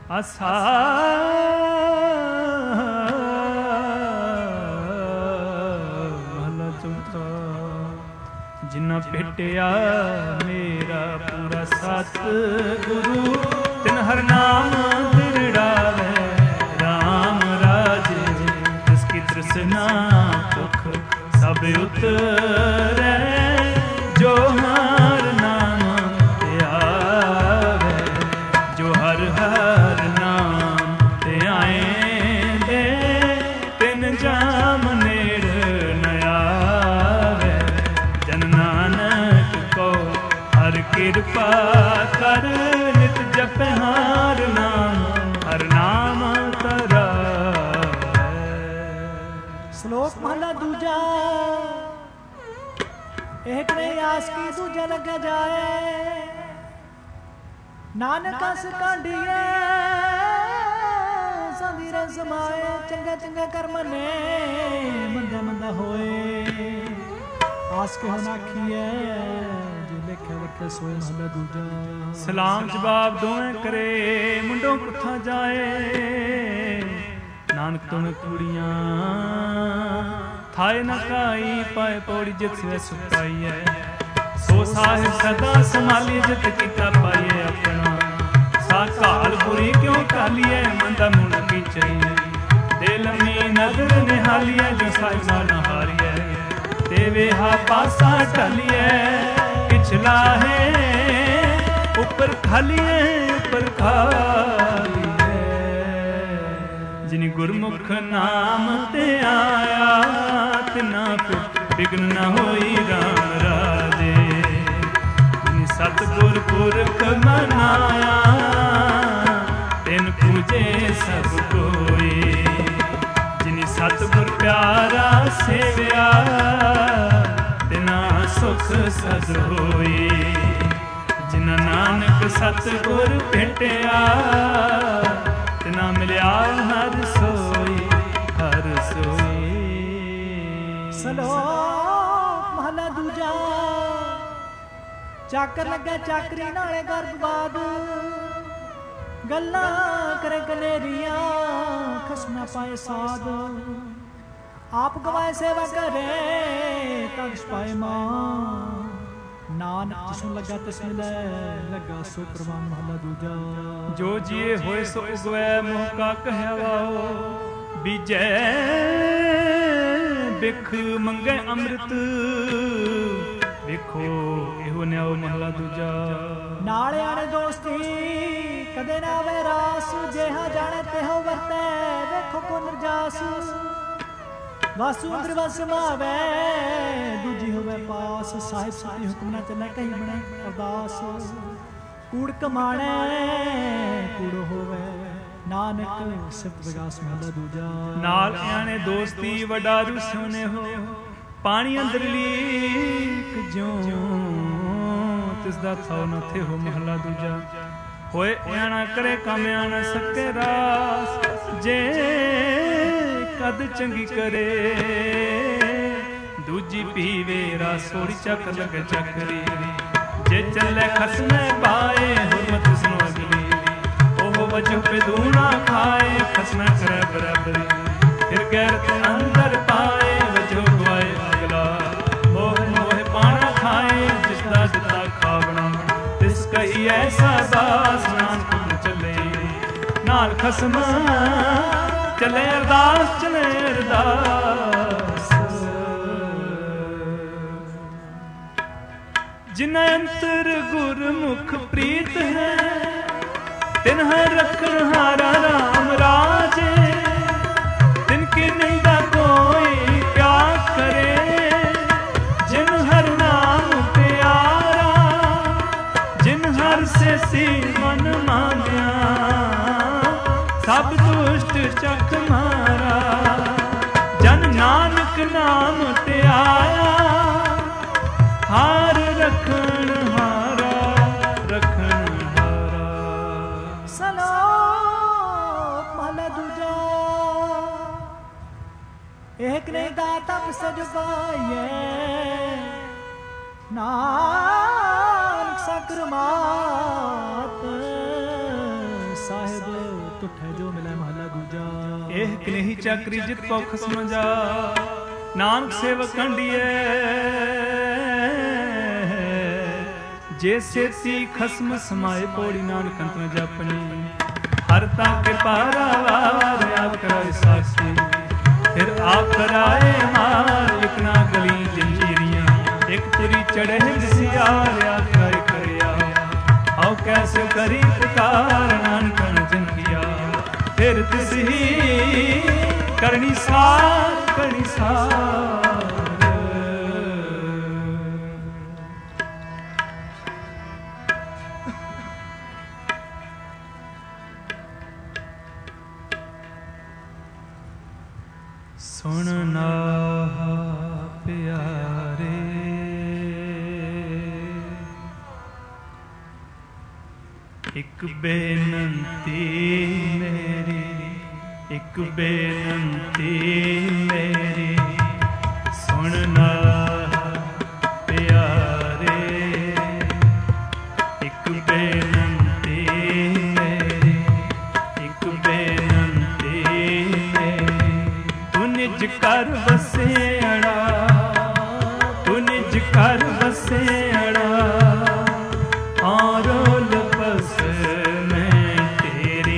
ਆਸਾ ਮਹਲਾ ਚੌਥਾ। ਜਿਨ੍ਹਾਂ ਭੇਟਿਆ ਮੇਰਾ ਪੂਰਾ ਸਤ ਗੁਰੂ, ਤਿਨ ਹਰ ਨਾਮ ਦਿਰੜਾਵੇ ਰਾਮ ਰਾਜੇ। ਤਿਸ ਕੀ ਤ੍ਰਿਸ਼ਨਾ ਭੁਖ ਸਭ ਉਤਰੈ, ਜੋ ਹਰ ਨਾਮ ਧਿਆਵੇ। ਜੋ ਹਰ ਹਰ ਨਾਮ ਧਿਆਏਂਦੇ, ਤਿਨ ਜਾਮ ਨੇੜ ਨ ਆਵੇ। ਜਨ ਨਾਨਕ ਕੋ ਹਰ ਕਿਰਪਾ ਕਰ, ਨਿਤ ਜਪੈ ਹਰ ਨਾਮ ਹਰ ਨਾਮ ਧਰਾਵੇ। ਸ਼ਲੋਕ ਮਹਲਾ ਦੂਜਾ। ਇੱਕ ਨਹੀਂ ਆਸ ਕੀ ਦੂਜਾ ਲੱਗਾ ਜਾਏ, ਨਾਨਕ ਅਸ ਕਾਂਢੀਏ ਸੰਧੀਰੇ ਸਮਾਏ। ਚੰਗਾ ਚੰਗਾ ਕਰਮ ਨੇ ਮੰਦਾ ਮੰਦਾ ਹੋਏ, ਆਸ ਕੇ ਹੁਣ ਆਖੀਏ ਜੇ ਲਿਖਿਆ ਵਖੇ ਸੋਏ। ਮਹਲਾ ਦੂਜਾ। ਸਲਾਮ ਜਵਾਬ ਦੋਵੇਂ ਕਰੇ, ਮੁੰਡੋਂ ਕੁੱਥਾ ਜਾਏ। ਨਾਨਕ ਤੁਮ ਕੁੜੀਆਂ ਥਾਏ ਨ ਕਾਈ, ਪਾਏ ਪੌੜੀ ਜਿਤ ਸਿਵੈ ਸੁਖ ਪਾਈਐ। ਸੋ ਸਾਹਿਬ ਸਦਾ ਸੰਭਾਲੀ, ਜਿਤ ਕੀਤਾ ਪਾਈਏ ਆਪਣਾ। ਸਾ ਘਾਲ ਬੁਰੀ ਕਿਉਂ ਕਾਲੀਐ, ਮੰਦਾ ਮੁਣ ਕੀ ਚਈ। ਦੇ ਲੰਮੀ ਨਦਰ ਨਿਹਾਲੀਐ, ਜੋ ਸਾਹਿਬ ਨਾਲ ਨ ਹਾਰੀਐ। ਤੇ ਵੇਹਾ ਪਾਸਾ ਢਾਲੀਐ, ਪਿਛਲਾ ਹੈ ਉੱਪਰ ਖਾਲੀਐ ਉੱਪਰ ਖਾਲੀਐ। ਜਿਨ ਗੁਰਮੁਖ ਨਾਮ ਤੇ ਆਇਆ, ਤਿਨਾ ਬਿਗਨ ਨ ਹੋਈ ਰਾਮ ਰਾਜੇ। ਜਿਨ ਸਤਿਗੁਰ ਪੁਰਖ ਮਨਾਇਆ, ਤਿਨ ਪੂਜੇ ਸਭ ਕੋਈ। ਜਿਨ ਸਤਿਗੁਰ ਪਿਆਰਾ ਸੇਵਿਆ, ਤਿਨਾ ਸੁਖ ਸਦ ਹੋਈ। ਜਿਨਾ ਨਾਨਕ ਸਤਿਗੁਰ ਭੇਟਿਆ, ਤਿਨਾ ਮਿਲਿਆ ਹਰ ਸੋਈ ਹਰ ਸੋਈ। ਸ਼ਲੋਕ ਮਹਲਾ ਦੂਜਾ। ਚਾਕਰ ਲੱਗਾ ਚਾਕਰੀ ਨਾਲੇ ਗਰਭਵਾਦ, ਗੱਲਾਂ ਕਰੇ ਕਨੇਰੀਆਂ ਖਸਮਾ ਪਾਏ ਸਾਧ। ਆਪ ਗਵਾਏ ਸੇਵਾ ਕਰੇ ਤਗ ਪਾਏ ਮਾਂ। ਨਾਨਕ ਜਿਸਨੂੰ ਲੱਗਾ ਤਿਸ ਮਿਲੈ, ਲੱਗਾ ਸੋ ਪ੍ਰਵਾਨ। ਮਹਲਾ ਦੂਜਾ। ਜੋ ਜੀਏ ਹੋਏ ਸੋ ਉਗਵੈ, ਮੋਹ ਕਾ ਕਹਿਆ ਵਾਓ। ਬੀਜੈ ਬਿਖ ਮੰਗੈ ਅੰਮ੍ਰਿਤ, ਵੇਖੋ ਇਹੋ ਨਿਆਓ। ਮਹਲਾ ਦੂਜਾ। ਨਾਲ ਆਣੇ ਦੋਸਤੀ ਕਦੇ ਨਾ ਵੇ ਰਾਸ, ਜਿਹਾ ਜਾਣੇ ਤਿਹੋ ਵਰਤੈ, ਵੇਖੋ ਕੋ ਨਿਰਜਾਸ। ਵਾਸੂ ਅੰਦਰ ਵਸ ਮਾਵੇ, ਦੂਜੀ ਹੋਵੇ ਪਾਸ। ਸਾਹਿਬ ਸਾਰੀ ਹੁਕਮ ਨਾ ਚੱਲੇ, ਕਹੀ ਬਣੇ ਅਰਦਾਸ। ਕੂੜ ਕਮਾਣੇ ਕੂੜ ਹੋਵੇ, ਨਾਨਕ ਸਿਫਤ ਵਿਗਾਸ। ਮਹਲਾ ਦੂਜਾ। ਨਾਲ ਆਣੇ ਦੋਸਤੀ ਵੱਡਾ ਰੁਸਿਉਨੇ ਹੋ, ਪਾਣੀ ਅੰਦਰ ਲੀਕ ਜਿਉਂ ਤਿਸ ਦਾ ਥਾਉ ਨ ਥੇ ਹੋ। ਮਹਲਾ ਦੂਜਾ। ਹੋਏ ਆਣਾ ਕਰੇ ਕੰਮ ਆਣਾ ਸਕੇ ਰਾਸ, ਜੇ ਕਦ ਚੰਗੀ ਕਰੇ। ਦੂਜੀ ਪੀਵੇ ਰਾਸੋੜੀ ਚੱਕ ਲਗ ਚੱਕਰੀ। ਜੇ ਚੱਲੇ ਖਸਮੇ ਪਾਏ, ਹੁਰਮਤ ਸੁਨੋ ਅਗਲੀ। ਉਹ ਵਜੋਂ ਪੇ ਦੂਣਾ ਖਾਏ, ਖਸਮੇ ਕਰੇ ਬਰਾਬਰੀ। ਫਿਰ ਗੈਰਤ ਅੰਦਰ ਪਾਏ, ਵਜੋਂ ਗਵਾਏ ਅਗਲਾ। ਮੋਹ ਮੋਹ ਪਾਣਾ ਖਾਏ, ਜਿਸਦਾ ਦਿੱਤਾ ਖਾਵਣਾ। ਤਿਸ ਕਹੀ ਐਸਾ ਬਾਸ, ਨਾਨਕ ਨੂੰ ਚੱਲੇ ਨਾਲ ਖਸਮ। ਚਲੇ ਅਰਦਾਸ ਚਲੇ ਅਰਦਾਸ। ਜਿਨ ਅੰਤਰ ਗੁਰਮੁਖ ਪ੍ਰੀਤ ਹੈ, ਤਿਨ ਹਰ ਰਖਣ ਹਾਰਾ ਰਾਮ ਰਾਜੇ। ਤਿਨ ਕੀ ਨਿੰਦਾ ਕੋਈ ਕਿਆ ਕਰੇ, ਜਿਨ ਹਰ ਨਾਮ ਪਿਆਰਾ। ਜਿਨ ਹਰ ਸੇ ਸੀ ਮਨ ਮਾਨਿਆ, ਸਭ ਦੁਸ਼ਟ ਚੱਕ ਮਾਰਾ। ਜਨ ਨਾਨਕ ਨਾਮ ਧਿਆਇਆ, ਹਾਰ ਰਖਣ ਹਾਰਾ ਰਖਣ ਹਾਰਾ। ਸ਼ਲੋਕ ਮਹਲਾ ਦੂਜਾ। ਇੱਕ ਨਹੀਂ ਦਾਤਾ ਸਜ ਪਾਈਏ, ਨਾਨਕ ਸਕਰ ਮਾਤ ਸਾਹਿਬ एह कनेही चाकरी जित पौ खसम जा नानक सेवक कंडिए जे सेती खसम समाए पौड़ी नानक अंत न जापनी हरता के पारा वार आप कराए साक्षी फिर आप कराए मार इकना गली जंजीरियां एक तुरी चढ़े सियार आप कराए करिया आओ कैसे करी पुकार नानक न जंगिया फिर तिसही करनी सार करनी सार सुनना प्यारे एक बेनंती मेरी एक बेनंती मेरी सुनना प्यारे एक बेनंती मेरी एक बेनंती मेरी तू निज कर बसेड़ा तू निज कर बसेड़ा और लपस में तेरी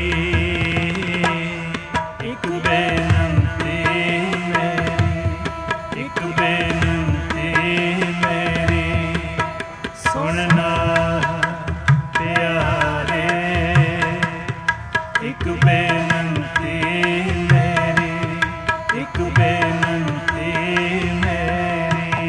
एक बेनंती मेरी एक बेनंती मेरी सुनना प्यारे एक बेनंती मेरी एक बेनंती मेरी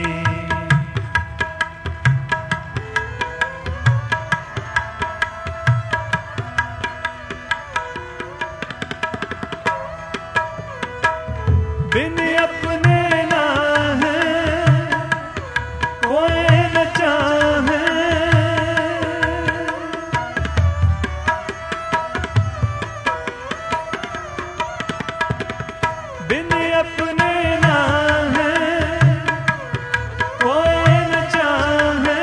बिन अपने ना है कोई न चाहे बिन अपने ना है कोई न चाहे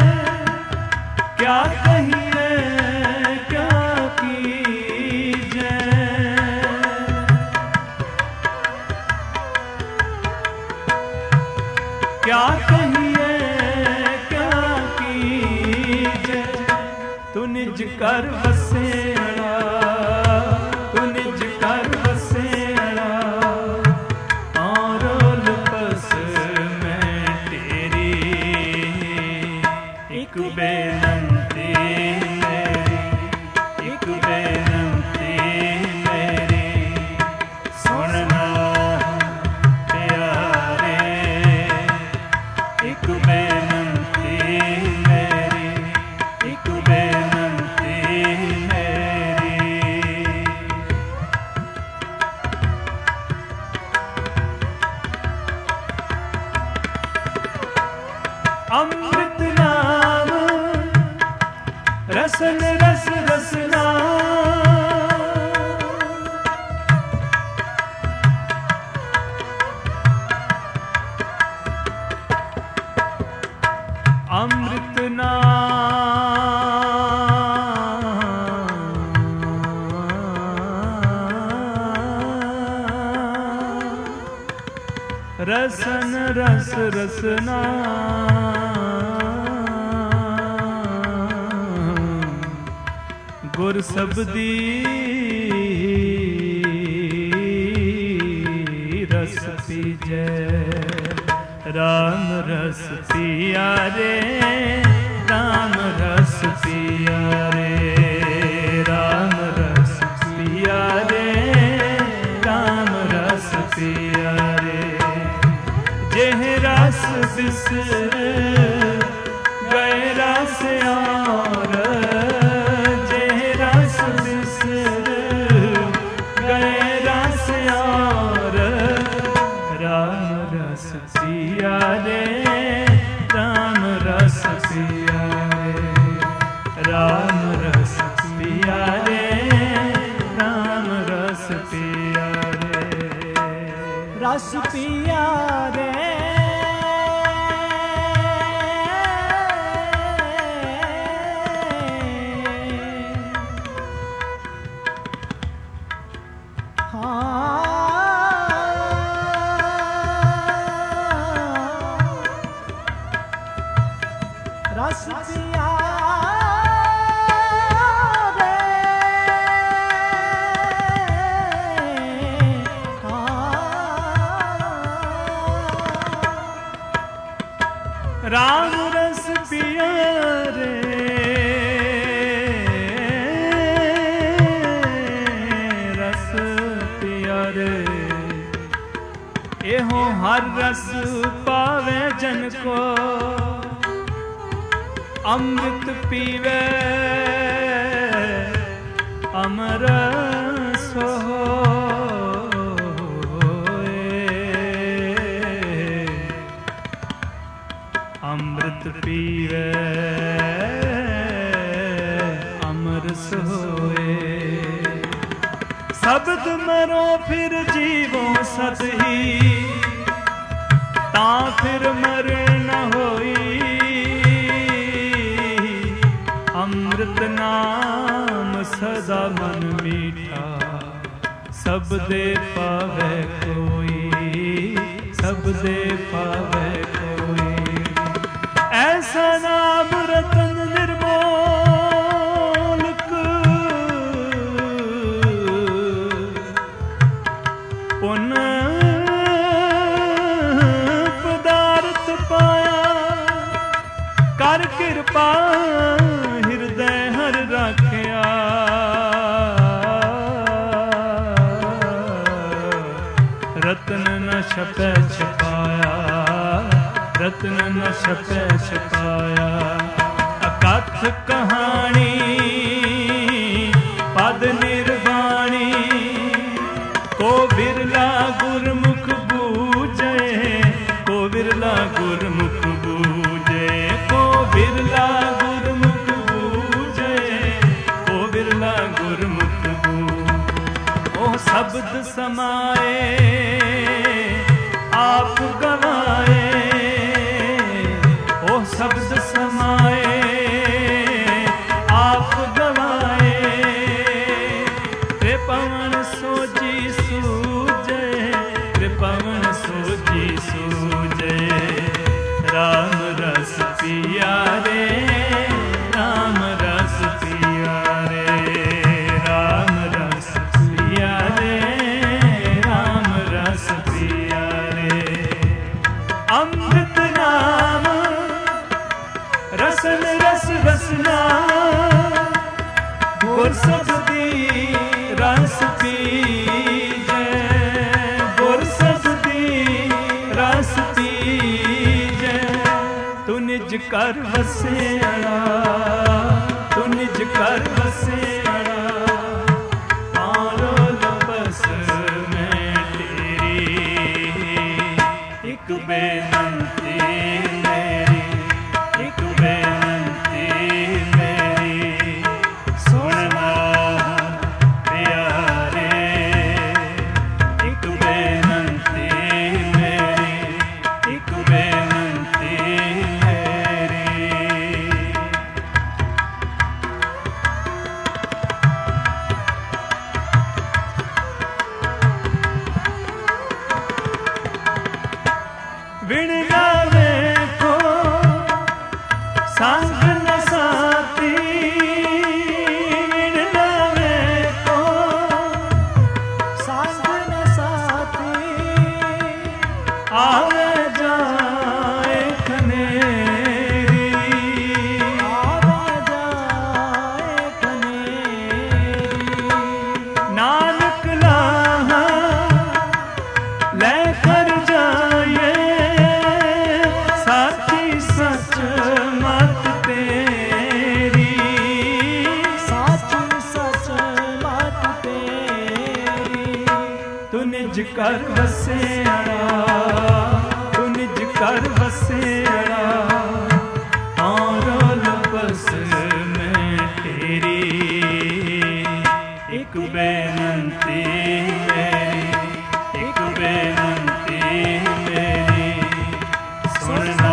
क्या कहिए क्या कीजिए क्या कहिए क्या कीजिए तू निज कर बसेड़ा तू निज कर बसेड़ा और लपस में तेरी एक बेनंती मेरी एक बेनंती मेरी सुनना प्यारे एक बेनंती मेरी एक बेनंती मेरी अमृत नाम रसन रस रसना अमृत नाम रसन रस रसना गुर सबदी रस पीजै राम रस पिया रे राम रस पिया रे राम रस पिया रे राम रस पिया रे जेह रस बिसर गए रस और जेह रस बिसर गए रस और राम रस पिया रे राम रस पिया रे राम रस पिया रे राम रस पिया रे रस पिया रे ਰਸ ਪਿਆ ਰਾਮ ਰਸ ਪਿਆਰੇ ਰਸ ਪਿਆਰੇ ਇਹੋ ਹਰ ਰਸ ਪਾਵੇ ਜਨ ਕੋ ਅੰਮ੍ਰਿਤ ਪੀਵੇ ਅਮਰ ਸੋਏ ਅੰਮ੍ਰਿਤ ਪੀਵੇ ਅਮਰ ਸੋਏ ਸ਼ਬਦ ਮਰੋ ਫਿਰ ਜੀਵੋ ਸਤ ਹੀ ਤਾਂ ਫਿਰ ਮਰੇ ਨ ਹੋਈ ਅੰਮ੍ਰਿਤ ਨਾਮ ਸਦਾ ਮਨ ਮੀਠਾ ਸਭ ਦੇ ਪਾਵੇ ਕੋਈ ਸਭ ਦੇ ਪਾਵੇ ਕੋਈ ਐਸਾ ਨਾਮ ਰਤਨ ਨਿਰਮੋਲਕ ਪੁਨ ਪਦਾਰਥ ਪਾਇਆ ਕਰ ਕਿਰਪਾ ਹਿਰਦੈ ਹਰ ਰਾਖਿਆ ਰਤਨ ਨ ਛਪੈ ਛਪਾਇਆ ਰਤਨ ਨ ਛਪੈ ਛਪਾਇਆ ਅਕਥ ਕਹਾਣੀ ਪਦ ਨਿਰਵਾਣੀ ਕੋ ਬਿਰਲਾ ਗੁਰਮੁਖ ਬੂਝੇ ਕੋ ਬਿਰਲਾ ਗੁਰਮੁਖ ਬੂਝੇ ਕੋ ਬਿਰਲਾ ਗੁਰਮੁਖ ਬੂਝੇ ਕੋ ਬਿਰਲਾ ਗੁਰਮੁਖ ਬੂਝੇ ਉਹ ਸ਼ਬਦ ਸਮਾਏ ਆਪ ਗਵਾਏ ਉਹ ਸ਼ਬਦ ਸਮਾਏ ਆਪ ਗਵਾਏ ਤੇ ਪਵਨ ਸੋਜੀ ਸੂਜੇ ਤੇ ਪਵਨ ਸੋਜੀ ਸੂਜੇ ਰਾਮ ਰਸ ਪਿਆ ਰੇ ਰਾਮ ਰਸ ਪਿਆ ਰੇ ਰਾਮ ਰਸ ਪਿਆ ਰੇ ਰਾਮ ਰਸ ਪਿਆ ਰੇ ਅੰਮ੍ਰਿਤ ਨਾਮ ਰਸਨ ਰਸ ਰਸਨਾ ਗੁਰ ਸਬਦੀ ਰਸ ਪੀਜੈ ਗੁਰ ਸਬਦੀ ਰਸ ਪੀਜੈ ਤੂੰ ਨਿਜ ਕਰ ਵਸਿਆ ਤੂੰ ਨਿਜ ਕਰ ਵਸਿਆ ਆਰੋ ਲਪਸ ਮੈਂ ਤੇਰੀ ਇੱਕ ਬੇਨਤੀ ਮੇਰੀ ਇੱਕ ਬੇਨਤੀ ਮੇਰੀ ਸੁਣਨਾ ਪਿਆਰੇ ਇੱਕ ਬੇਨਤੀ ਮੇਰੀ ਇੱਕ ਬੇਨਤੀ ਮੇਰੀ ਵਿਣ ਨਾ ਵੇਖੋ ਸੰਗ ਨ ਸਾਥੀ ਵਿਣ ਨਾ ਵੇਖੋ ਸੰਗ ਨ ਸਾਥੀ ਆਵੇ ਜਾਏ ਖਨੇਰੀ ਆਵੇ ਜਾਏ ਖਨੇਰੀ ਨਾਨਕ ਲਾਹਾ ਲੈ ਕਰ ਜਾਏ ਸਾਚੀ ਸਚ ਮਤ ਤੇਰੀ ਸਾਚੀ ਸਚ ਮਤ ਤੇਰੀ ਤੂੰ ਨਿਜ ਕਰ ਵਸਿਆ ਤੂੰ ਨਿਜ ਕਰ ਵਸਿਆ ਆਰੋ ਲਪਸ ਮੈਂ ਤੇਰੀ ਇੱਕ ਬੇਨਤੀ ਮੇਰੀ ਇੱਕ ਬੇਨਤੀ ਮੇਰੀ ਸੁਣਨਾ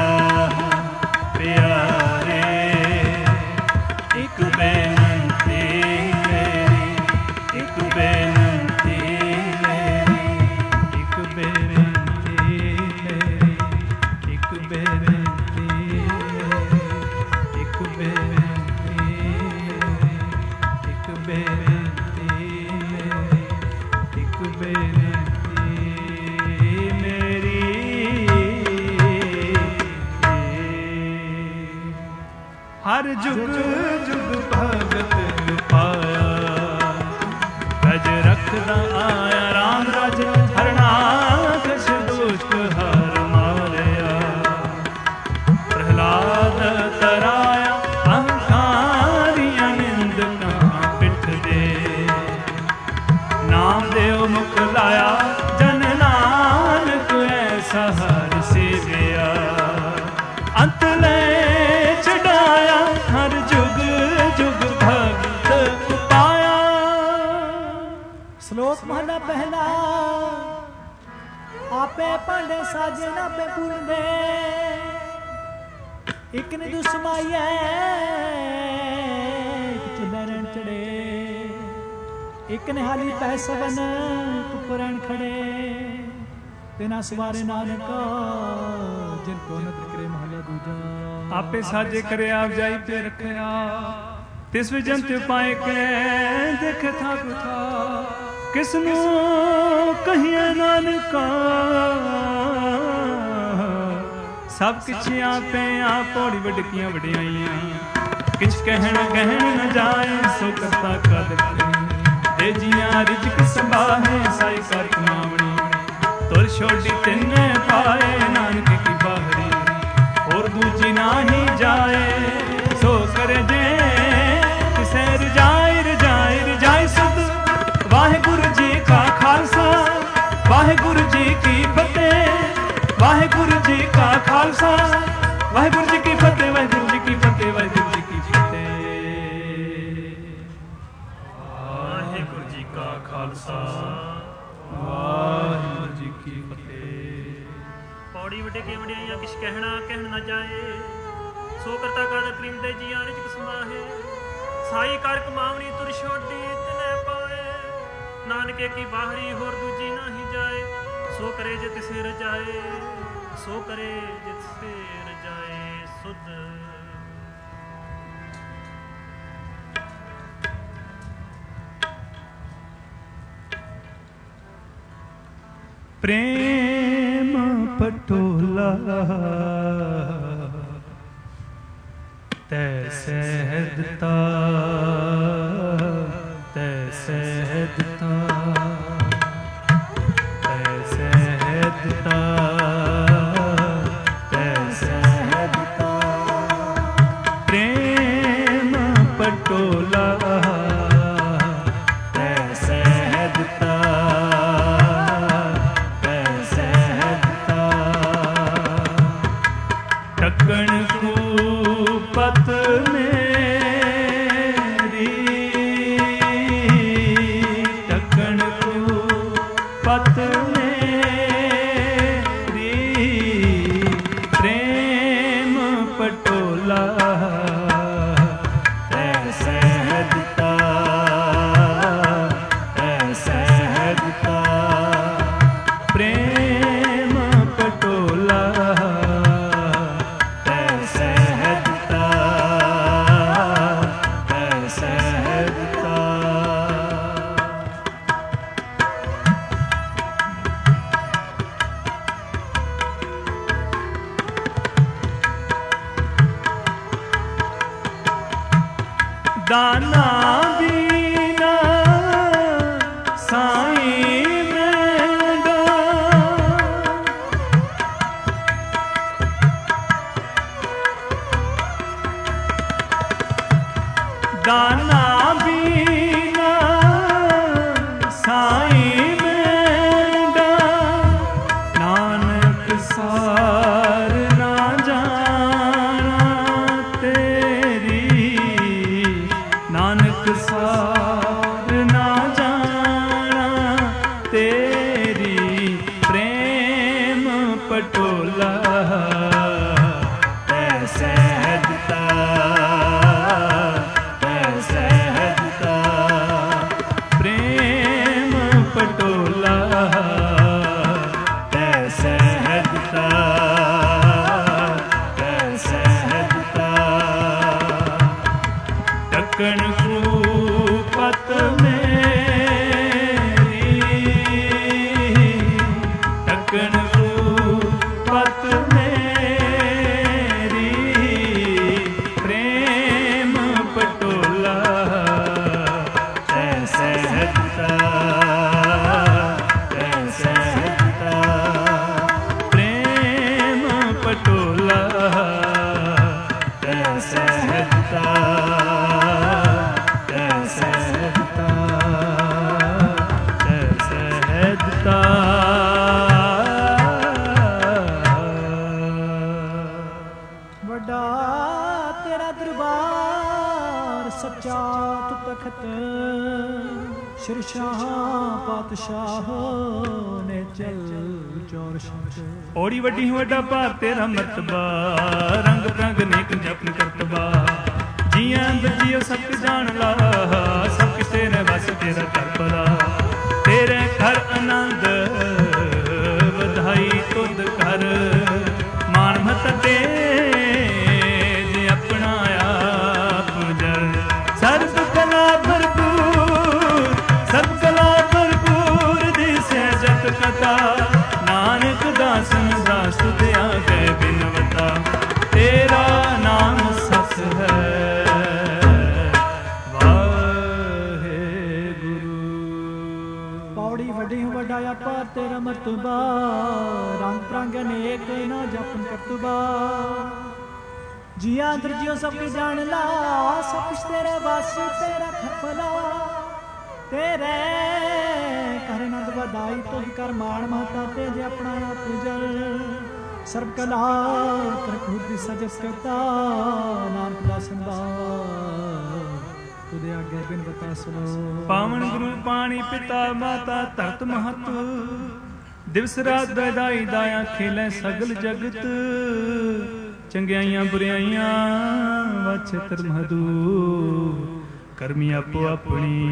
ਪਿਆਰੇ ਇੱਕ ਬੇਨਤੀ ਮੇਰੀ ਇੱਕ ਬੇਨਤੀ ਮੇਰੀ ਇੱਕ ਬੇਨਤੀ ਮੇਰੀ ਇੱਕ ਬੇਨਤੀ ਹਰ ਜੁਗ ਜੁਗ ਭਗਤ ਪਾਇਆ। ਗਜ ਰਖਦਾ ਆਇਆ ਰਾਮ ਰਾਜ ਹਰਨਾਕਸ਼ ਦੁਸ਼ਟ ਹਰ ਮਾਰਿਆ। ਪ੍ਰਹਲਾਦ ਤਰਾਇਆ ਅਹੰਕਾਰੀਆਂ ਨਿੰਦਕਾਂ ਪਿੱਠ ਦੇ। ਨਾਮ ਦੇਵ ਮੁਖ ਲਾਇਆ ਜਨ ਨਾਨਕ ਐਸਾ ਹਰ ਸੇਵਿਆ। ਅੰਤ ਲੈ ਛਡਾਇਆ ਹਰ ਜੁਗ ਜੁਗ ਭਗਤ ਪਾਇਆ। ਸ਼ਲੋਕ ਮਹਲਾ ਪਹਿਲਾ। ਆਪੇ ਭਾਂਡੇ ਸਾਜੇ ਨਾਪੇ ਪੂਰਦੇ। ਇਕ ਨੇ ਦੁ ਸਮਾਈਐ ਇਕ ਚੁੱਲ੍ਹੇ ਰਹਿਣ ਚੜੇ। ਇਕ ਨੇ ਹਾਲੀ ਪੈ ਸਵਨ ਧੁੱਪ ਰਹਿਣ ਖੜੇ। ਤਿਨਾ ਸਵਾਰੇ ਨਾਨਕਾ ਜਿਨ ਕੋ ਨਦਰ ਕਰੇ ਮਹਲਾ ਦੂਜਾ। ਆਪੇ ਸਾਜੇ ਕਰੇ ਆਪ ਜਾਈ ਤੇ ਰੱਖਿਆ। ਤਿਸ ਵਿ ਜੰਤ ਪਾਏ ਕੈ ਦੇਖੇ ਥਾਕ ਥਾ। ਕਿਸ ਨੂੰ ਕਹੀਏ ਨਾਨਕਾ ਸਭ ਕਿਛ ਆਪੇ ਆਪ ਪੌੜੀ ਵਡਕੀਆਂ ਵਡਿਆਈਆਂ। ਕਿਛ ਕਹਿਣ ਕਹਿਣ ਨ ਜਾਏ ਸੋ ਕਰਤਾ ਕਦ ਕਰੇ। ਜੀਆਂ ਰਿਜਕ ਸੰਭਾਹੇ ਸਾਈ ਕਰ ਕਮਾਵਣੀ। ਤੁਰ ਛੋਡੀ ਤਿੰਨੇ ਪਾਏ ਨਾਨਕ ਕੀ ਬਾਹਰੀ। ਹੋਰ ਦੂਜੀ ਨਾਹੀ ਜਾਏ ਸੋ ਕਰ ਜੇ ਕਿਸੇ ਰਜਾਈ ਰਜਾਈ ਰਜਾਈ ਸੁਧ। ਵਾਹਿਗੁਰੂ ਜੀ ਕਾ ਖਾਲਸਾ ਵਾਹਿਗੁਰੂ ਜੀ ਕੀ ਫਤਿਹ। ਵਾਹਿਗੁਰੂ ਜੀ ਕਾ ਖਾਲਸਾ ਵਾਹਿਗੁਰੂ ਜੀ ਕੀ ਫਤਿਹ। ਵਾਹਿਗੁਰੂ ਜੀ ਕੀ ਫਤਿਹ। ਵਾਹਿਗੁਰੂ ਜੀ ਕੀ ਫਤਿਹ। ਵਾਹਿਗੁਰੂ ਜੀ ਕਾ ਖਾਲਸਾ ਵਾਹਿਗੁਰੂ ਜੀ ਕੀ ਫਤਿਹ। ਪੌੜੀ ਵੱਡੇ ਕੀ ਵਡਿਆਈਆਂ ਕਿਛ ਕਹਿਣਾ ਕਹਿਣ ਨਾ ਜਾਏ। ਸੋ ਕਰਤਾ ਕਦ ਕਰੀਂਦੇ ਜੀਆਂ ਰਿਜਕ ਸਮਾਹੇ। ਸਾਈ ਕਰ ਕਮਾਵਣੀ ਤੁਰ ਛੋਡੀ ਤਿਨੈ ਪਾਏ। ਨਾਨਕੇ ਕੀ ਬਾਹਰੀ ਹੋਰ ਦੂਜੀ ਨਾਹੀ ਜਾਏ। ਸੋ ਕਰੇ ਜੇ ਤਿਸੇ ਰਜਾਏ ਸੋ ਕਰੇ ਜੇ ਤਿਸੇ ਰਜਾਏ ਸੁਧ। ਪ੍ਰੇਮ ਪਟੋਲਾ ਤੈ ਸਹਿਦਤਾ ਤੈ ਸਹਿਦਤਾ ਤੈ ਸਹਿਦਤਾ ਤੈ ਸਹਿਦਤਾ। ਪ੍ਰੇਮ ਪਟੋਲਾ ਤੈ ਸਹਿਦਤਾ ਤੈ ਸਹਿਦਤਾ। ਟਕਣ ਕੂਪਤ ਮੇਰੀ ਟਕਣ ਕੂਪਤ ਮੇਰੀ। ਪ੍ਰੇਮ ਪਟੋਲਾ ਤੈ ਸਹਿਦਤਾ ਤੈ ਸਹਿਦਤਾ। ਪ੍ਰੇਮ ਪਟੋਲਾ ਤੈ ਸਹਿਦਤਾ ਤੈ ਸਹਿਦਤਾ। ਦਾਨਾ ਬੀਨਾ ਸਾਈਂ ਮੈਂਡਾ। ਦਾਨਾ ਬੀਨਾ ਸਾਈਂ ਮੈਂਡਾ। ਨਾਨਕ ਸਾਰ ਨਾ ਜਾਣਾ ਤੇਰੀ। ਨਾਨਕ ਸਾਰ ਨਾ ਜਾਣਾ ਤੇਰੀ। ਪ੍ਰੇਮ ਪਟੋਲਾ ਤੈ ਸਹਿਦਤਾ ਤੈ ਸਹਿਦਤਾ। ਪ੍ਰੇਮ ਪਟੋਲਾ ਤੈ ਸਹਿਦਤਾ ਤੈ ਸਹਿਦਤਾ। ਟਕਣ ਕੂਪਤ ਮੇਰੀ ਟਕਣ ਕੂਪਤ ਮੇਰੀ। ਵੱਡਾ ਤੇਰਾ ਦਰਬਾਰ ਸੱਚਾ ਤੂੰ ਤਖਤ ਸ਼ਿਰਸ਼ਾਹ ਪਾਤਸ਼ਾਹ ਨੇ ਚਲ ਚੌਰ ਸ਼ੰਕ ਔੜੀ ਵੱਡੀ ਵੱਡਾ ਭਾਰ ਤੇਰਾ ਮਰਤਬਾ ਰੰਗ ਰੰਗ ਨੇਕ ਜਪਨ ਕਰਤਬਾ ਜੀਆਂ ਅੰਦਰ ਜੀਓ ਸਭ ਜਾਣ ਲਾ ਸਭ ਕਿਸ ਤੇਰੇ ਵਸ ਤੇਰਾ ਕਰਪਲਾ ਤੇਰੇ ਘਰ ਆਨੰਦ ਵਧਾਈ ਤੁਧ ਘਰ ਮਾਨ ਮਤ ਤੇ ਜੇ ਆਪਣਾ ਆਪ ਜਰ ਸਰਬ ਕਲਾ ਭਰਪੂਰ ਸਰਬ ਕਲਾ ਭਰਪੂਰ ਦਿਸੈ ਜਤ ਕਥਾ ਨਾਨਕ ਦਾਸਨ ਦਾਸ ਤੁਧਿਆ ਗਏ ਬਿਨਵਤਾ ਤੇਰਾ ਨਾਮ ਸਸ ਹੈ ਵੱਡਾ ਅਪਾਰ ਤੇਰਾ ਮਰਤਬਾ ਰੰਗ ਪ੍ਰੰਗ ਅਨੇਕ ਨਾ ਜਪਨ ਕਰਤਬਾ ਜੀਆਂ ਅੰਦਰ ਜਿਉ ਸਭ ਕੇ ਜਾਣ ਲਾ ਸਭ ਕੁਛ ਤੇਰੇ ਵਸ ਤੇਰਾ ਖਪਲਾ ਤੇਰੇ ਕਰ ਆਨੰਦ ਵਧਾਈ ਤੁਧ ਕਰ ਮਾਣ ਮਹਤਾ ਤੇ ਜੇ ਆਪਣਾ ਆਪ ਜਲ ਸਰਬ ਕਲਾ ਕਰ ਖੁਦ ਸਜਸ ਕਰਤਾ ਨਾਨਕ ਦਾਸਨ ਦਾ ਤੁਦੇ ਆਗੇ ਬਿਨ ਬਤਾ ਸੁਣੋ ਪਾਵਨ ਗੁਰੂ ਪਾਣੀ ਪਿਤਾ ਮਾਤਾ ਧਰਤ ਮਹਤ ਦਿਵਸ ਰਾਤ ਦਇਦਾਈ ਦਾਇਆ ਖੇਲੇ ਸਗਲ ਜਗਤ ਚੰਗਿਆਈਆਂ ਬੁਰਿਆਈਆਂ ਵਾਛੇ ਧਰਮਹਦੂ ਕਰਮੀ ਆਪੋ ਆਪਣੀ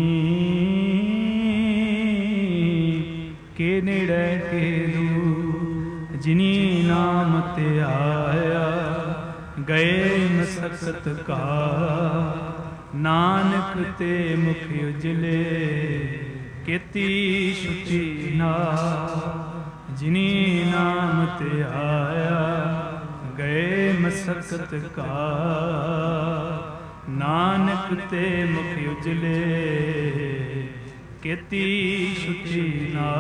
ਕੇ ਨੇੜੇ ਕੇ ਦੂ ਜਿਨੀ ਨਾਮ ਤੇ ਆਇਆ ਗਏ ਮਸਕਤ ਕਾ ਨਾਨਕ ਤੇ ਮੁਖ ਉਜਲੇ ਕੀਤੀ ਸੁਚੀ ਨਾ ਜਿਨੀ ਨਾਮ ਤੇ ਆਇਆ ਗਏ ਮਸਕਤ ਕਾ ਨਾਨਕ ਤੇ ਮੁਖ ਉਜਲੇ ਕੀਤੀ ਸੁਚੀ ਨਾ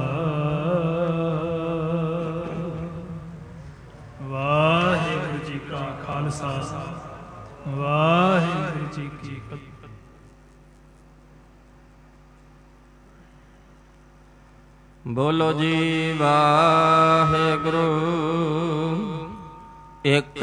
ਵਾਹਿਗੁਰੂ ਜੀ ਕਾ ਖਾਲਸਾ ਵਾਹਿਗੁਰੂ ਜੀ ਕੀ ਫਤਿਹ। ਬੋਲੋ ਜੀ ਵਾਹਿਗੁਰੂ ਇੱਕ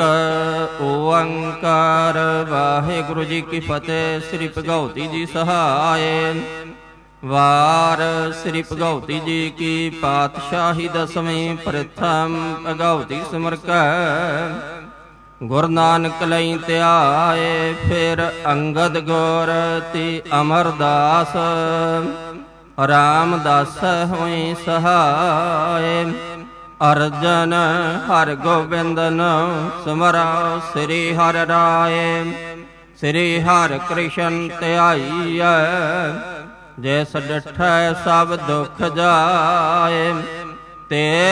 ਓੰਕਾਰ ਵਾਹਿਗੁਰੂ ਜੀ ਕੀ ਫਤਿਹ। ਸ੍ਰੀ ਭਗਉਤੀ ਜੀ ਸਹਾਇ ਵਾਰ ਸ੍ਰੀ ਭਗਉਤੀ ਜੀ ਕੀ ਪਾਤਸ਼ਾਹੀ ਦਸਵੀਂ ਪ੍ਰਥਮ ਭਗਉਤੀ ਸਿਮਰਕੈ ਗੁਰ ਨਾਨਕ ਲਈ ਧਿਆਏ ਫਿਰ ਅੰਗਦ ਗੁਰ ਤੇ ਅਮਰਦਾਸ ਰਾਮਦਾਸ ਹੋਈ ਸਹਾਇ ਅਰਜਨ ਹਰਿ ਗੋਬਿੰਦਨ ਸਿਮਰੋ ਸ੍ਰੀ ਹਰਿ ਰਾਏ ਸ੍ਰੀ ਹਰਿ ਕ੍ਰਿਸ਼ਨ ਧਿਆਈਐ ਜੈਸ ਡਿਠੈ ਸਭ ਦੁਖ ਜਾਏ ਤੇ